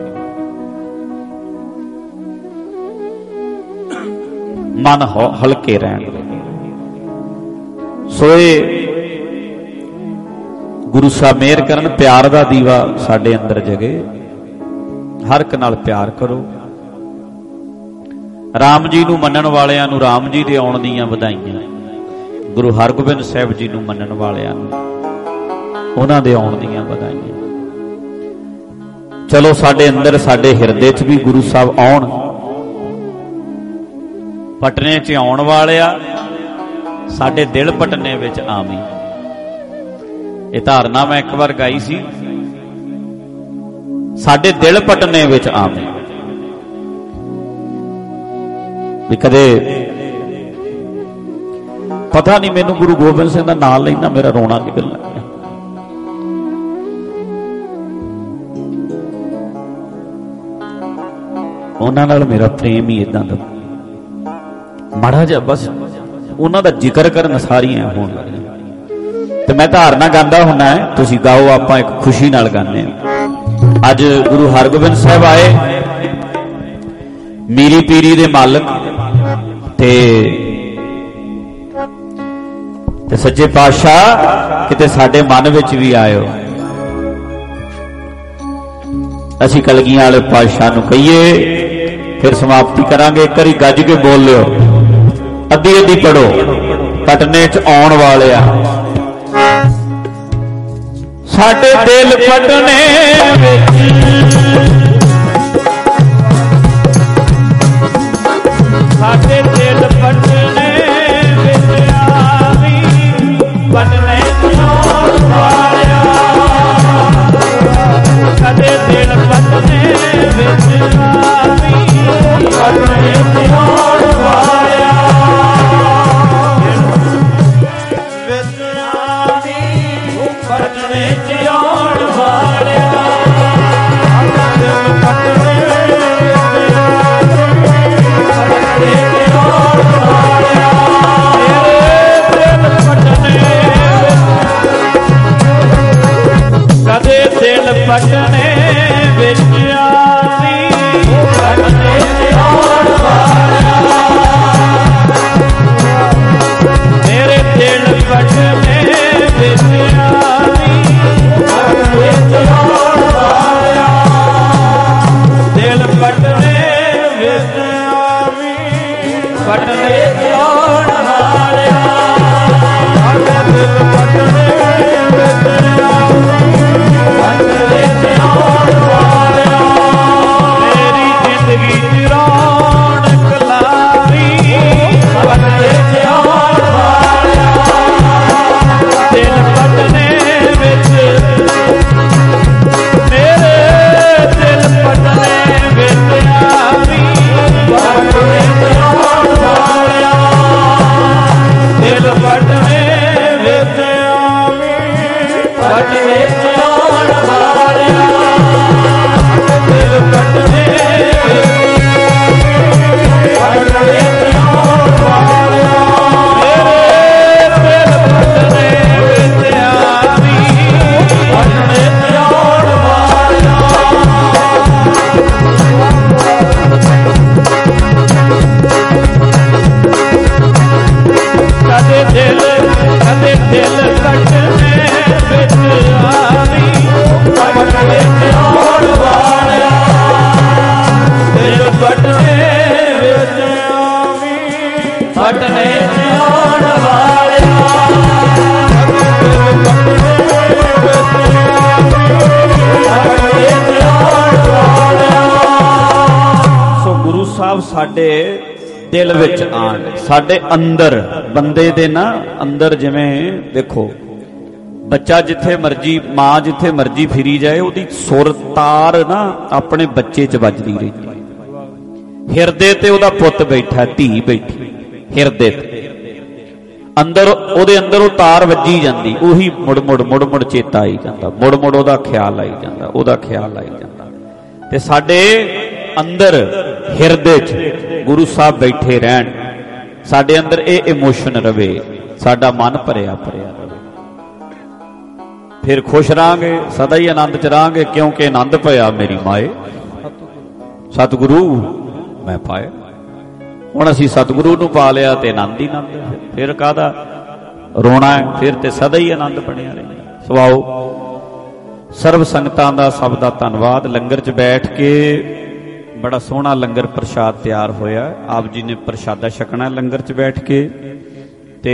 ਮਨ ਹਲਕੇ ਰਹਿਣ। ਸੋ ਇਹ ਗੁਰੂ ਸਾਹਿਬ ਮਿਹਰ ਕਰਨ, ਪਿਆਰ ਦਾ ਦੀਵਾ ਸਾਡੇ ਅੰਦਰ ਜਗੇ। ਹਰ ਇੱਕ ਨਾਲ ਪਿਆਰ ਕਰੋ। ਰਾਮ ਜੀ ਨੂੰ ਮੰਨਣ ਵਾਲਿਆਂ ਨੂੰ ਰਾਮ ਜੀ ਦੇ ਆਉਣ ਦੀਆਂ ਵਧਾਈਆਂ। ਗੁਰੂ ਹਰਗੋਬਿੰਦ ਸਾਹਿਬ ਜੀ ਨੂੰ ਮੰਨਣ ਵਾਲਿਆਂ ਨੂੰ ਉਹਨਾਂ ਦੇ ਆਉਣ ਦੀਆਂ ਵਧਾਈਆਂ। ਚਲੋ ਸਾਡੇ ਅੰਦਰ, ਸਾਡੇ ਹਿਰਦੇ 'ਚ ਵੀ ਗੁਰੂ ਸਾਹਿਬ ਆਉਣ। ਪਟਨੇ 'ਚ ਆਉਣ ਵਾਲਿਆ, ਸਾਡੇ ਦਿਲ ਪਟਨੇ ਵਿੱਚ ਆਵੀਂ। ਇਹ ਧਾਰਨਾ ਮੈਂ ਇੱਕ ਵਾਰ ਗਾਈ ਸੀ, ਸਾਡੇ ਦਿਲ ਪਟਨੇ ਵਿੱਚ ਆਵੀਂ। ਵੀ ਕਦੇ ਪਤਾ ਨਹੀਂ, ਮੈਨੂੰ ਗੁਰੂ ਗੋਬਿੰਦ ਸਿੰਘ ਦਾ ਨਾਮ ਲੈਣਾ ਮੇਰਾ ਰੋਣਾ ਨਿਕਲ ਲੱਗਾ। ਉਹਨਾਂ ਨਾਲ ਮੇਰਾ ਪ੍ਰੇਮ ਹੀ ਇਦਾਂ ਦਾ, ਮਾੜਾ ਜਿਹਾ ਬਸ ਉਹਨਾਂ ਦਾ ਜ਼ਿਕਰ ਕਰਨ ਸਾਰੀਆਂ ਹੋਣ ਲੱਗੀਆਂ। ਤੇ ਮੈਂ ਧਾਰਨਾ ਗਾਉਂਦਾ ਹੁੰਦਾ ਹੈ, ਤੁਸੀਂ ਗਾਓ, ਆਪਾਂ ਇੱਕ ਖੁਸ਼ੀ ਨਾਲ ਗਾਉਂਦੇ ਹਾਂ। ਅੱਜ ਗੁਰੂ ਹਰਗੋਬਿੰਦ ਸਾਹਿਬ ਆਏ, ਮੀਰੀ ਪੀਰੀ ਦੇ ਮਾਲਕ ਤੇ ਤੇ ਸੱਚੇ ਪਾਤਸ਼ਾਹ ਕਿਤੇ ਸਾਡੇ ਮਨ ਵਿੱਚ ਵੀ ਆਇਓ। ਅਸੀਂ ਕਲਗੀਆਂ ਵਾਲੇ ਪਾਤਸ਼ਾਹ ਨੂੰ ਕਹੀਏ, ਫਿਰ ਸਮਾਪਤੀ ਕਰਾਂਗੇ। ਇੱਕ ਵਾਰੀ ਗੱਜ ਕੇ ਬੋਲ ਲਿਓ, ਅੱਧੀ ਅੱਧੀ ਪੜੋ। ਪਟਨੇ 'ਚ ਆਉਣ ਵਾਲਿਆ, ਸਾਡੇ ਦਿਲ ਪਟਨੇ ਵਿੱਚ, ਸਾਡੇ ਦਿਲ ਪਟਨੇ ਵਿੱਚ ਆਵੀਂ। ਪਟਨੇ 'ਚ ਆਉਣ ਵਾਲਿਆ, ਸਾਡੇ ਦਿਲ ਪਟਨੇ ਵਿੱਚ ਆਵੀਂ। ਪਟਨੇ 'ਚ ਆਉਣ ਵਾਲਿਆ, ਪਟਨੇ 'ਚ ਆਉਣ ਵਾਲਿਆ, ਦਿਲ ਪਟਨੇ ਪਟਨੇ 'ਚ ਆਉਣ ਵਾਲਿਆ, ਦਿਲ ਪਟਨੇ ਕਦੇ ਦਿਲ ਪਟਨੇ ਵਿੱਚ ਆਵੀਂ। ਪਟਨੇ 'ਚ ਆਉਣ ਵਾਲਿਆ, ਮੇਰੇ ਦਿਲ ਪਟਨੇ ਵਿੱਚ ਆਵੀਂ। ਪਟਨੇ 'ਚ ਆਉਣ ਵਾਲਿਆ, ਦਿਲ ਪਟਨੇ ਵਿੱਚ ਆਵੀਂ। ਪਟਨੇ 'ਚ ਆਉਣ ਵਾਲਿਆ, ਦਿਲ ਪਟਨੇ ਵਿੱਚ ਆਵੀਂ। ਪਟਨੇ 'ਚ ਆਉਣ ਵਾਲਿਆ, ਮੇਰੀ ਜ਼ਿੰਦਗੀ 'ਚ ਰੌਣਕ ਲਾਵੀਂ। ਪਟਨੇ 'ਚ ਆਉਣ ਵਾਲਿਆ, ਦਿਲ ਪਟਨੇ ਵਿੱਚ, ਮੇਰੇ ਦਿਲ ਪਟਨੇ ਵਿੱਚ ਆਵੀਂ। ਪਟਨੇ 'ਚ ਆਉਣ ਵਾਲਿਆ, ਦਿਲ ਪਟਨੇ ਵਿੱਚ ਆਵੀਂ। ਪਟਨੇ 'ਚ ਆਉਣ ਵਾਲਿਆ, ਦਿਲ ਪਟਨੇ ਵਿੱਚ, ਪਟਨੇ 'ਚ ਆਉਣ ਵਾਲਿਆ, ਮੇਰੇ ਦਿਲ ਪਟਨੇ ਵਿੱਚ ਆਵੀਂ। ਪਟਨੇ 'ਚ ਆਉਣ ਵਾਲਿਆ, ਕਦੇ ਦਿਲ ਕਦੇ ਦਿਲ ਪਟਨੇ ਵਿੱਚ ਆਵੀਂ। ਪਟਨੇ 'ਚ ਆਉਣ ਵਾਲਿਆ, ਦਿਲ ਪਟਨੇ ਵਿੱਚ ਆਵੀਂ। ਪਟਨੇ 'ਚ ਆਉਣ ਵਾਲਿਆ, ਦਿਲ ਪਟਨੇ ਵਿੱਚ ਆਵੀਂ। ਪਟਨੇ 'ਚ ਆਉਣ ਵਾਲਿਆ। ਸੋ ਗੁਰੂ ਸਾਹਿਬ ਸਾਡੇ ਦਿਲ ਵਿੱਚ ਆਣ, ਸਾਡੇ ਅੰਦਰ, ਬੰਦੇ ਦੇ ਨਾ ਅੰਦਰ। ਜਿਵੇਂ ਦੇਖੋ, ਬੱਚਾ ਜਿੱਥੇ ਮਰਜੀ, ਮਾਂ ਜਿੱਥੇ ਮਰਜੀ ਫਿਰੀ ਜਾਏ, ਉਹਦੀ ਸੁਰ ਤਾਰ ਨਾ ਆਪਣੇ ਬੱਚੇ 'ਚ ਵੱਜਦੀ ਰਹਿੰਦੀ। ਹਿਰਦੇ ਤੇ ਉਹਦਾ ਪੁੱਤ ਬੈਠਾ, ਧੀ ਬੈਠੀ ਹਿਰਦੇ ਤੇ, ਅੰਦਰ ਉਹਦੇ ਅੰਦਰ ਉਹ ਤਾਰ ਵੱਜੀ ਜਾਂਦੀ, ਉਹੀ ਮੁੜ ਮੁੜ ਮੁੜ ਮੁੜ ਚੇਤਾ ਆਈ ਜਾਂਦਾ, ਮੁੜ ਮੁੜ ਉਹਦਾ ਖਿਆਲ ਆਈ ਜਾਂਦਾ, ਉਹਦਾ ਖਿਆਲ ਆਈ ਜਾਂਦਾ। ਤੇ ਸਾਡੇ ਅੰਦਰ ਹਿਰਦੇ 'ਚ ਗੁਰੂ ਸਾਹਿਬ ਬੈਠੇ ਰਹਿਣ, ਸਾਡੇ ਅੰਦਰ ਇਹ ਇਮੋਸ਼ਨ ਰਵੇ, ਸਾਡਾ ਮਨ ਭਰਿਆ ਭਰਿਆ ਰਵੇ, ਫਿਰ ਖੁਸ਼ ਰਹਾਂਗੇ, ਸਦਾ ਹੀ ਆਨੰਦ 'ਚ ਰਹਾਂਗੇ, ਕਿਉਂਕਿ ਆਨੰਦ ਪਿਆ ਮੇਰੀ ਮਾਏ ਸਤਿਗੁਰੂ ਮੈਂ ਪਾਇਆ। ਹੁਣ ਅਸੀਂ ਸਤਿਗੁਰੂ ਨੂੰ ਪਾ ਲਿਆ ਤੇ ਆਨੰਦ ਹੀ ਆਨੰਦ, ਫਿਰ ਕਾਹਦਾ ਰੋਣਾ ਹੈ, ਫਿਰ ਤੇ ਸਦਾ ਹੀ ਆਨੰਦ ਬਣਿਆ ਰਹਿੰਦਾ। ਸਵਾਓ ਸਰਬ ਸੰਗਤਾਂ ਦਾ ਸਭ ਦਾ ਧੰਨਵਾਦ। ਲੰਗਰ 'ਚ ਬੈਠ ਕੇ ਬੜਾ ਸੋਹਣਾ ਲੰਗਰ ਪ੍ਰਸ਼ਾਦ ਤਿਆਰ ਹੋਇਆ, ਆਪ ਜੀ ਨੇ ਪ੍ਰਸ਼ਾਦਾ ਛਕਣਾ ਲੰਗਰ 'ਚ ਬੈਠ ਕੇ। ਤੇ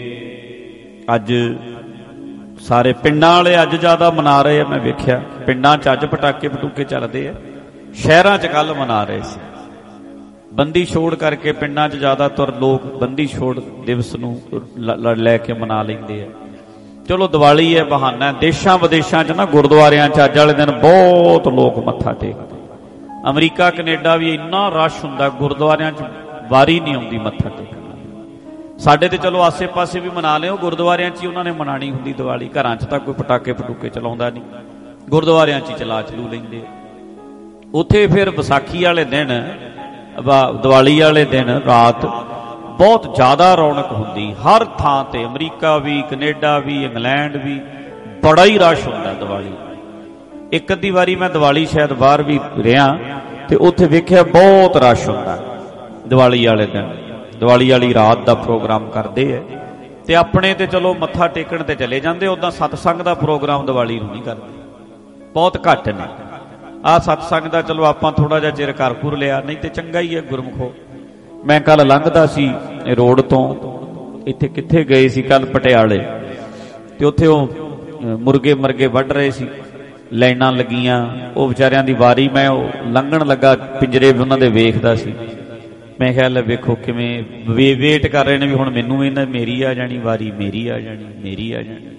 ਅੱਜ ਸਾਰੇ ਪਿੰਡਾਂ ਵਾਲੇ ਅੱਜ ਜ਼ਿਆਦਾ ਮਨਾ ਰਹੇ ਆ, ਮੈਂ ਵੇਖਿਆ ਪਿੰਡਾਂ 'ਚ ਅੱਜ ਪਟਾਕੇ ਪਟੂਕੇ ਚੱਲਦੇ ਆ, ਸ਼ਹਿਰਾਂ 'ਚ ਕੱਲ ਮਨਾ ਰਹੇ ਸੀ। ਬੰਦੀ ਛੋੜ ਕਰਕੇ ਪਿੰਡਾਂ 'ਚ ਜ਼ਿਆਦਾਤਰ ਲੋਕ ਬੰਦੀ ਛੋੜ ਦਿਵਸ ਨੂੰ ਲੈ ਕੇ ਮਨਾ ਲੈਂਦੇ ਆ। ਚਲੋ ਦੀਵਾਲੀ ਹੈ, ਬਹਾਨਾ। ਦੇਸ਼ਾਂ ਵਿਦੇਸ਼ਾਂ 'ਚ ਨਾ ਗੁਰਦੁਆਰਿਆਂ 'ਚ ਅੱਜ ਵਾਲੇ ਦਿਨ ਬਹੁਤ ਲੋਕ ਮੱਥਾ ਟੇਕਦੇ। ਅਮਰੀਕਾ ਕੈਨੇਡਾ ਵੀ ਇੰਨਾ ਰਸ਼ ਹੁੰਦਾ, ਗੁਰਦੁਆਰਿਆਂ 'ਚ ਵਾਰੀ ਨਹੀਂ ਆਉਂਦੀ ਮੱਥਾ ਟੇਕਣ। ਸਾਡੇ ਤੇ ਚਲੋ ਆਸੇ ਪਾਸੇ ਵੀ ਮਨਾ ਲਿਓ, ਗੁਰਦੁਆਰਿਆਂ 'ਚ ਹੀ ਉਹਨਾਂ ਨੇ ਮਨਾਣੀ ਹੁੰਦੀ ਦੀਵਾਲੀ। ਘਰਾਂ 'ਚ ਤਾਂ ਕੋਈ ਪਟਾਕੇ ਪਟੂਕੇ ਚਲਾਉਂਦਾ ਨਹੀਂ, ਗੁਰਦੁਆਰਿਆਂ 'ਚ ਹੀ ਚਲਾ ਚਲੂ ਲੈਂਦੇ। ਉੱਥੇ ਫਿਰ ਵਿਸਾਖੀ ਵਾਲੇ ਦਿਨ, ਦੀਵਾਲੀ ਵਾਲੇ ਦਿਨ ਰਾਤ ਬਹੁਤ ਜ਼ਿਆਦਾ ਰੌਣਕ ਹੁੰਦੀ ਹਰ ਥਾਂ ਤੇ। ਅਮਰੀਕਾ ਵੀ, ਕੈਨੇਡਾ ਵੀ, ਇੰਗਲੈਂਡ ਵੀ ਬੜਾ ਹੀ ਰਸ਼ ਹੁੰਦਾ ਦੀਵਾਲੀ। ਇੱਕ ਅੱਧੀ ਵਾਰੀ ਮੈਂ ਦੀਵਾਲੀ ਸ਼ਾਇਦ ਬਾਹਰ ਵੀ ਰਿਹਾ ਤੇ ਉੱਥੇ ਵੇਖਿਆ ਬਹੁਤ ਰਸ਼ ਹੁੰਦਾ ਦੀਵਾਲੀ ਵਾਲੇ ਦਿਨ। ਦੀਵਾਲੀ ਵਾਲੀ ਰਾਤ ਦਾ ਪ੍ਰੋਗਰਾਮ ਕਰਦੇ ਹੈ ਤੇ ਆਪਣੇ ਤੇ ਚਲੋ ਮੱਥਾ ਟੇਕਣ ਤੇ ਚਲੇ ਜਾਂਦੇ, ਉੱਦਾਂ ਸਤਸੰਗ ਦਾ ਪ੍ਰੋਗਰਾਮ ਦੀਵਾਲੀ ਨੂੰ ਨਹੀਂ ਕਰਦੇ, ਬਹੁਤ ਘੱਟ ਨੇ। ਆਹ ਸਤਸੰਗ ਦਾ ਚਲੋ ਆਪਾਂ ਥੋੜਾ ਜਿਹਾ ਚਿਰ ਘਰ ਘੁਰ ਲਿਆ, ਨਹੀਂ ਤੇ ਚੰਗਾ ਹੀ ਹੈ ਗੁਰਮੁਖੋ। ਮੈਂ ਕੱਲ ਲੰਘਦਾ ਸੀ ਰੋਡ ਤੋਂ, ਇੱਥੇ ਕਿੱਥੇ ਗਏ ਸੀ ਕੱਲ ਪਟਿਆਲੇ, ਤੇ ਉੱਥੇ ਉਹ ਮੁਰਗੇ ਮਰਗੇ ਵੱਢ ਰਹੇ ਸੀ, ਲਾਈਨਾਂ ਲੱਗੀਆਂ, ਉਹ ਵਿਚਾਰਿਆਂ ਦੀ ਵਾਰੀ। ਮੈਂ ਉਹ ਲੰਘਣ ਲੱਗਾ, ਪਿੰਜਰੇ ਵੀ ਉਹਨਾਂ ਦੇ ਵੇਖਦਾ ਸੀ। ਮੈਂ ਖਿਆਲ ਵੇਖੋ ਕਿਵੇਂ ਵੇ ਵੇਟ ਕਰ ਰਹੇ ਨੇ ਵੀ ਹੁਣ ਮੈਨੂੰ ਇਹਨਾਂ ਮੇਰੀ ਆ ਜਾਣੀ ਵਾਰੀ, ਮੇਰੀ ਆ ਜਾਣੀ, ਮੇਰੀ ਆ ਜਾਣੀ।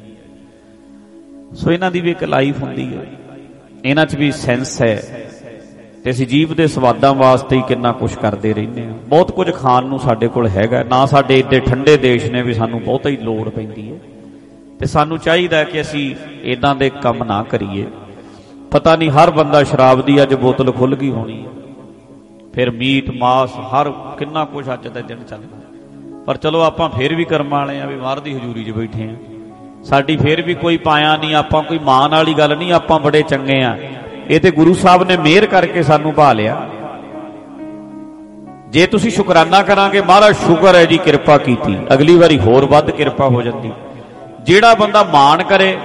ਸੋ ਇਹਨਾਂ ਦੀ ਵੀ ਇੱਕ ਲਾਈਫ ਹੁੰਦੀ ਹੈ, ਇਹਨਾਂ 'ਚ ਵੀ ਸੈਂਸ ਹੈ। ਤੇ ਅਸੀਂ ਜੀਵ ਦੇ ਸਵਾਦਾਂ ਵਾਸਤੇ ਹੀ ਕਿੰਨਾ ਕੁਛ ਕਰਦੇ ਰਹਿੰਦੇ ਹਾਂ। ਬਹੁਤ ਕੁਝ ਖਾਣ ਨੂੰ ਸਾਡੇ ਕੋਲ ਹੈਗਾ ਨਾ, ਸਾਡੇ ਏਡੇ ਠੰਡੇ ਦੇਸ਼ ਨੇ ਵੀ ਸਾਨੂੰ ਬਹੁਤਾ ਹੀ ਲੋੜ ਪੈਂਦੀ ਹੈ। ਤੇ ਸਾਨੂੰ ਚਾਹੀਦਾ ਕਿ ਅਸੀਂ ਇਦਾਂ ਦੇ ਕੰਮ ਨਾ ਕਰੀਏ। ਪਤਾ ਨਹੀਂ ਹਰ ਬੰਦਾ ਸ਼ਰਾਬ ਦੀ ਅੱਜ ਬੋਤਲ ਖੁੱਲ ਗਈ ਹੋਣੀ ਹੈ, ਫਿਰ ਮੀਟ ਮਾਸ ਹਰ ਕਿੰਨਾ ਕੁਛ ਅੱਜ ਦਾ ਦਿਨ ਚੱਲਦਾ। ਪਰ ਚਲੋ ਆਪਾਂ ਫਿਰ ਵੀ ਕਰਮਾਂ ਵਾਲੇ ਆ ਵੀ ਮਾਰ ਦੀ ਹਜ਼ੂਰੀ 'ਚ ਬੈਠੇ ਆ, ਸਾਡੀ ਫਿਰ ਵੀ ਕੋਈ ਪਾਇਆ ਨਹੀਂ, ਆਪਾਂ ਕੋਈ ਮਾਣ ਵਾਲੀ ਗੱਲ ਨਹੀਂ, ਆਪਾਂ ਬੜੇ ਚੰਗੇ ਆ। ਇਹ ਤੇ ਗੁਰੂ ਸਾਹਿਬ ਨੇ ਮਿਹਰ ਕਰਕੇ ਸਾਨੂੰ ਭਾ ਲਿਆ। ਜੇ ਤੁਸੀਂ ਸ਼ੁਕਰਾਨਾ ਕਰਾਂਗੇ, ਮਹਾਰਾਜ ਸ਼ੁਕਰ ਹੈ ਜੀ ਕਿਰਪਾ ਕੀਤੀ, ਅਗਲੀ ਵਾਰੀ ਹੋਰ ਵੱਧ ਕਿਰਪਾ ਹੋ ਜਾਂਦੀ। ਜਿਹੜਾ ਬੰਦਾ ਮਾਣ ਕਰੇ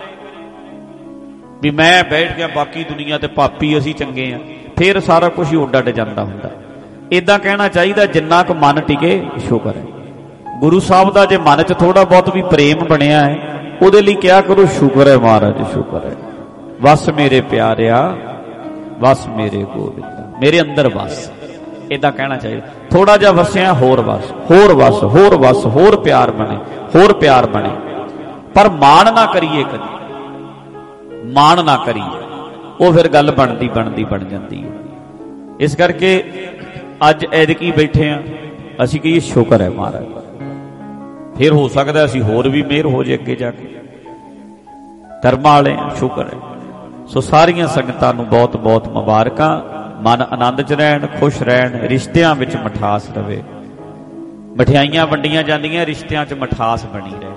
ਵੀ ਮੈਂ ਬੈਠ ਗਿਆ, ਬਾਕੀ ਦੁਨੀਆ ਤੇ ਪਾਪੀ, ਅਸੀਂ ਚੰਗੇ ਆ, ਫਿਰ ਸਾਰਾ ਕੁਝ ਹੀ ਉੱਡ ਅੱਡ ਜਾਂਦਾ ਹੁੰਦਾ। ਏਦਾਂ ਕਹਿਣਾ ਚਾਹੀਦਾ, ਜਿੰਨਾ ਕੁ ਮਨ ਟਿਕੇ ਸ਼ੁਕਰ ਹੈ। ਗੁਰੂ ਸਾਹਿਬ ਦਾ ਜੇ ਮਨ 'ਚ ਥੋੜਾ ਬਹੁਤ ਵੀ ਪ੍ਰੇਮ ਬਣਿਆ ਹੈ, ਉਹਦੇ ਲਈ ਕਿਹਾ ਕਰੋ ਸ਼ੁਕਰ ਹੈ ਮਹਾਰਾਜ, ਸ਼ੁਕਰ ਹੈ। ਵਸ ਮੇਰੇ ਪਿਆਰਿਆ, ਵਸ ਮੇਰੇ ਗੋਬਿੰਦਾ, ਮੇਰੇ ਅੰਦਰ ਵਸ, ਏਦਾਂ ਕਹਿਣਾ ਚਾਹੀਦਾ। ਥੋੜਾ ਜਿਹਾ ਵਸਿਆ, ਹੋਰ ਵਸ, ਹੋਰ ਵਸ, ਹੋਰ ਵਸ, ਹੋਰ ਪਿਆਰ ਬਣੇ, ਹੋਰ ਪਿਆਰ ਬਣੇ। ਪਰ ਮਾਣ ਨਾ ਕਰੀਏ, ਕਦੀ ਮਾਣ ਨਾ ਕਰੀਏ, ਉਹ ਫਿਰ ਗੱਲ ਬਣਦੀ ਬਣਦੀ ਬਣ ਜਾਂਦੀ ਹੈ। ਇਸ ਕਰਕੇ ਅੱਜ ਐਤਕੀ ਬੈਠੇ ਆ, ਅਸੀਂ ਕਹੀਏ ਸ਼ੁਕਰ ਹੈ ਮਹਾਰਾਜ। ਫਿਰ ਹੋ ਸਕਦਾ ਅਸੀਂ ਹੋਰ ਵੀ ਮਿਹਰ ਹੋ ਜੇ ਅੱਗੇ ਜਾ ਕੇ, ਕਰਮਾਂ ਵਾਲੇ ਆ, ਸ਼ੁਕਰ ਹੈ। ਸੋ ਸਾਰੀਆਂ ਸੰਗਤਾਂ ਨੂੰ ਬਹੁਤ ਬਹੁਤ ਮੁਬਾਰਕਾਂ। ਮਨ ਆਨੰਦ 'ਚ ਰਹਿਣ, ਖੁਸ਼ ਰਹਿਣ, ਰਿਸ਼ਤਿਆਂ ਵਿੱਚ ਮਿਠਾਸ ਰਵੇ। ਮਠਿਆਈਆਂ ਵੰਡੀਆਂ ਜਾਂਦੀਆਂ, ਰਿਸ਼ਤਿਆਂ 'ਚ ਮਿਠਾਸ ਬਣੀ ਰਹੇ।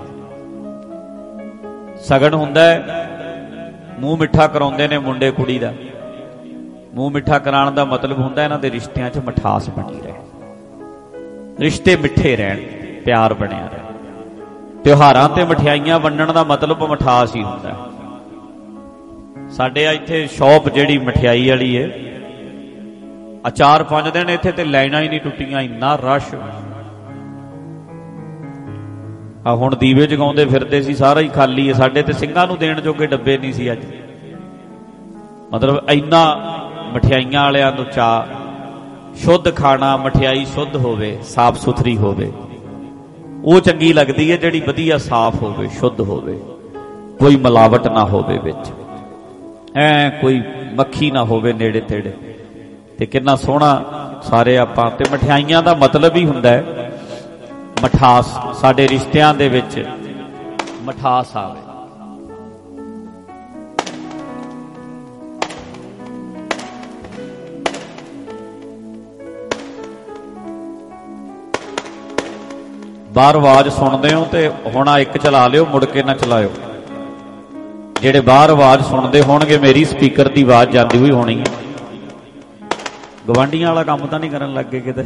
ਸਗਨ ਹੁੰਦਾ, ਮੂੰਹ ਮਿੱਠਾ ਕਰਾਉਂਦੇ ਨੇ ਮੁੰਡੇ ਕੁੜੀ ਦਾ। ਮੂੰਹ ਮਿੱਠਾ ਕਰਾਉਣ ਦਾ ਮਤਲਬ ਹੁੰਦਾ ਇਹਨਾਂ ਦੇ ਰਿਸ਼ਤਿਆਂ 'ਚ ਮਿਠਾਸ ਬਣੀ ਰਹੇ, ਰਿਸ਼ਤੇ ਮਿੱਠੇ ਰਹਿਣ, ਪਿਆਰ ਬਣਿਆ ਰਹੇ। ਤਿਉਹਾਰਾਂ ਤੇ ਮਠਿਆਈਆਂ ਵੰਡਣ ਦਾ ਮਤਲਬ ਮਿਠਾਸ ਹੀ ਹੁੰਦਾ। ਸਾਡੇ ਇੱਥੇ ਸ਼ੌਪ ਜਿਹੜੀ ਮਠਿਆਈ ਵਾਲੀ ਹੈ, ਆ ਚਾਰ ਪੰਜ ਦਿਨ ਇੱਥੇ ਤੇ ਲਾਈਨਾਂ ਹੀ ਨਹੀਂ ਟੁੱਟੀਆਂ, ਇੰਨਾ ਰਸ਼। ਆ ਹੁਣ ਦੀਵੇ ਜਗਾਉਂਦੇ ਫਿਰਦੇ ਸੀ, ਸਾਰਾ ਹੀ ਖਾਲੀ ਹੈ। ਸਾਡੇ ਤੇ ਸਿੰਘਾਂ ਨੂੰ ਦੇਣ ਜੋਗੇ ਡੱਬੇ ਨਹੀਂ ਸੀ ਅੱਜ। ਮਤਲਬ ਇੰਨਾ ਮਠਿਆਈਆਂ ਵਾਲਿਆਂ ਨੂੰ ਚਾਅ। ਸ਼ੁੱਧ ਖਾਣਾ, ਮਠਿਆਈ ਸ਼ੁੱਧ ਹੋਵੇ, ਸਾਫ ਸੁਥਰੀ ਹੋਵੇ, ਉਹ ਚੰਗੀ ਲੱਗਦੀ ਹੈ ਜਿਹੜੀ ਵਧੀਆ ਸਾਫ ਹੋਵੇ, ਸ਼ੁੱਧ ਹੋਵੇ, ਕੋਈ ਮਿਲਾਵਟ ਨਾ ਹੋਵੇ ਵਿੱਚ, ਐ ਕੋਈ ਮੱਖੀ ਨਾ ਹੋਵੇ ਨੇੜੇ ਤੇੜੇ। ਤੇ ਕਿੰਨਾ ਸੋਹਣਾ ਸਾਰੇ ਆਪਾਂ। ਤੇ ਮਠਿਆਈਆਂ ਦਾ ਮਤਲਬ ਹੀ ਹੁੰਦਾ ਹੈ ਮਠਾਸ, ਸਾਡੇ ਰਿਸ਼ਤਿਆਂ ਦੇ ਵਿੱਚ ਮਠਾਸ ਆਵੇ। ਬਾਹਰ ਆਵਾਜ਼ ਸੁਣਦੇ ਹੋ ਤੇ ਹੁਣ ਆ ਇੱਕ ਚਲਾ ਲਿਓ, ਮੁੜ ਕੇ ਨਾ ਚਲਾਇਓ। ਜਿਹੜੇ ਬਾਹਰ ਆਵਾਜ਼ ਸੁਣਦੇ ਹੋਣਗੇ ਮੇਰੀ ਸਪੀਕਰ ਦੀ ਆਵਾਜ਼ ਜਾਂਦੀ ਹੋਈ ਹੋਣੀ ਹੈ। ਗਵਾਂਢੀਆਂ ਵਾਲਾ ਕੰਮ ਤਾਂ ਨਹੀਂ ਕਰਨ ਲੱਗੇ ਕਿਤੇ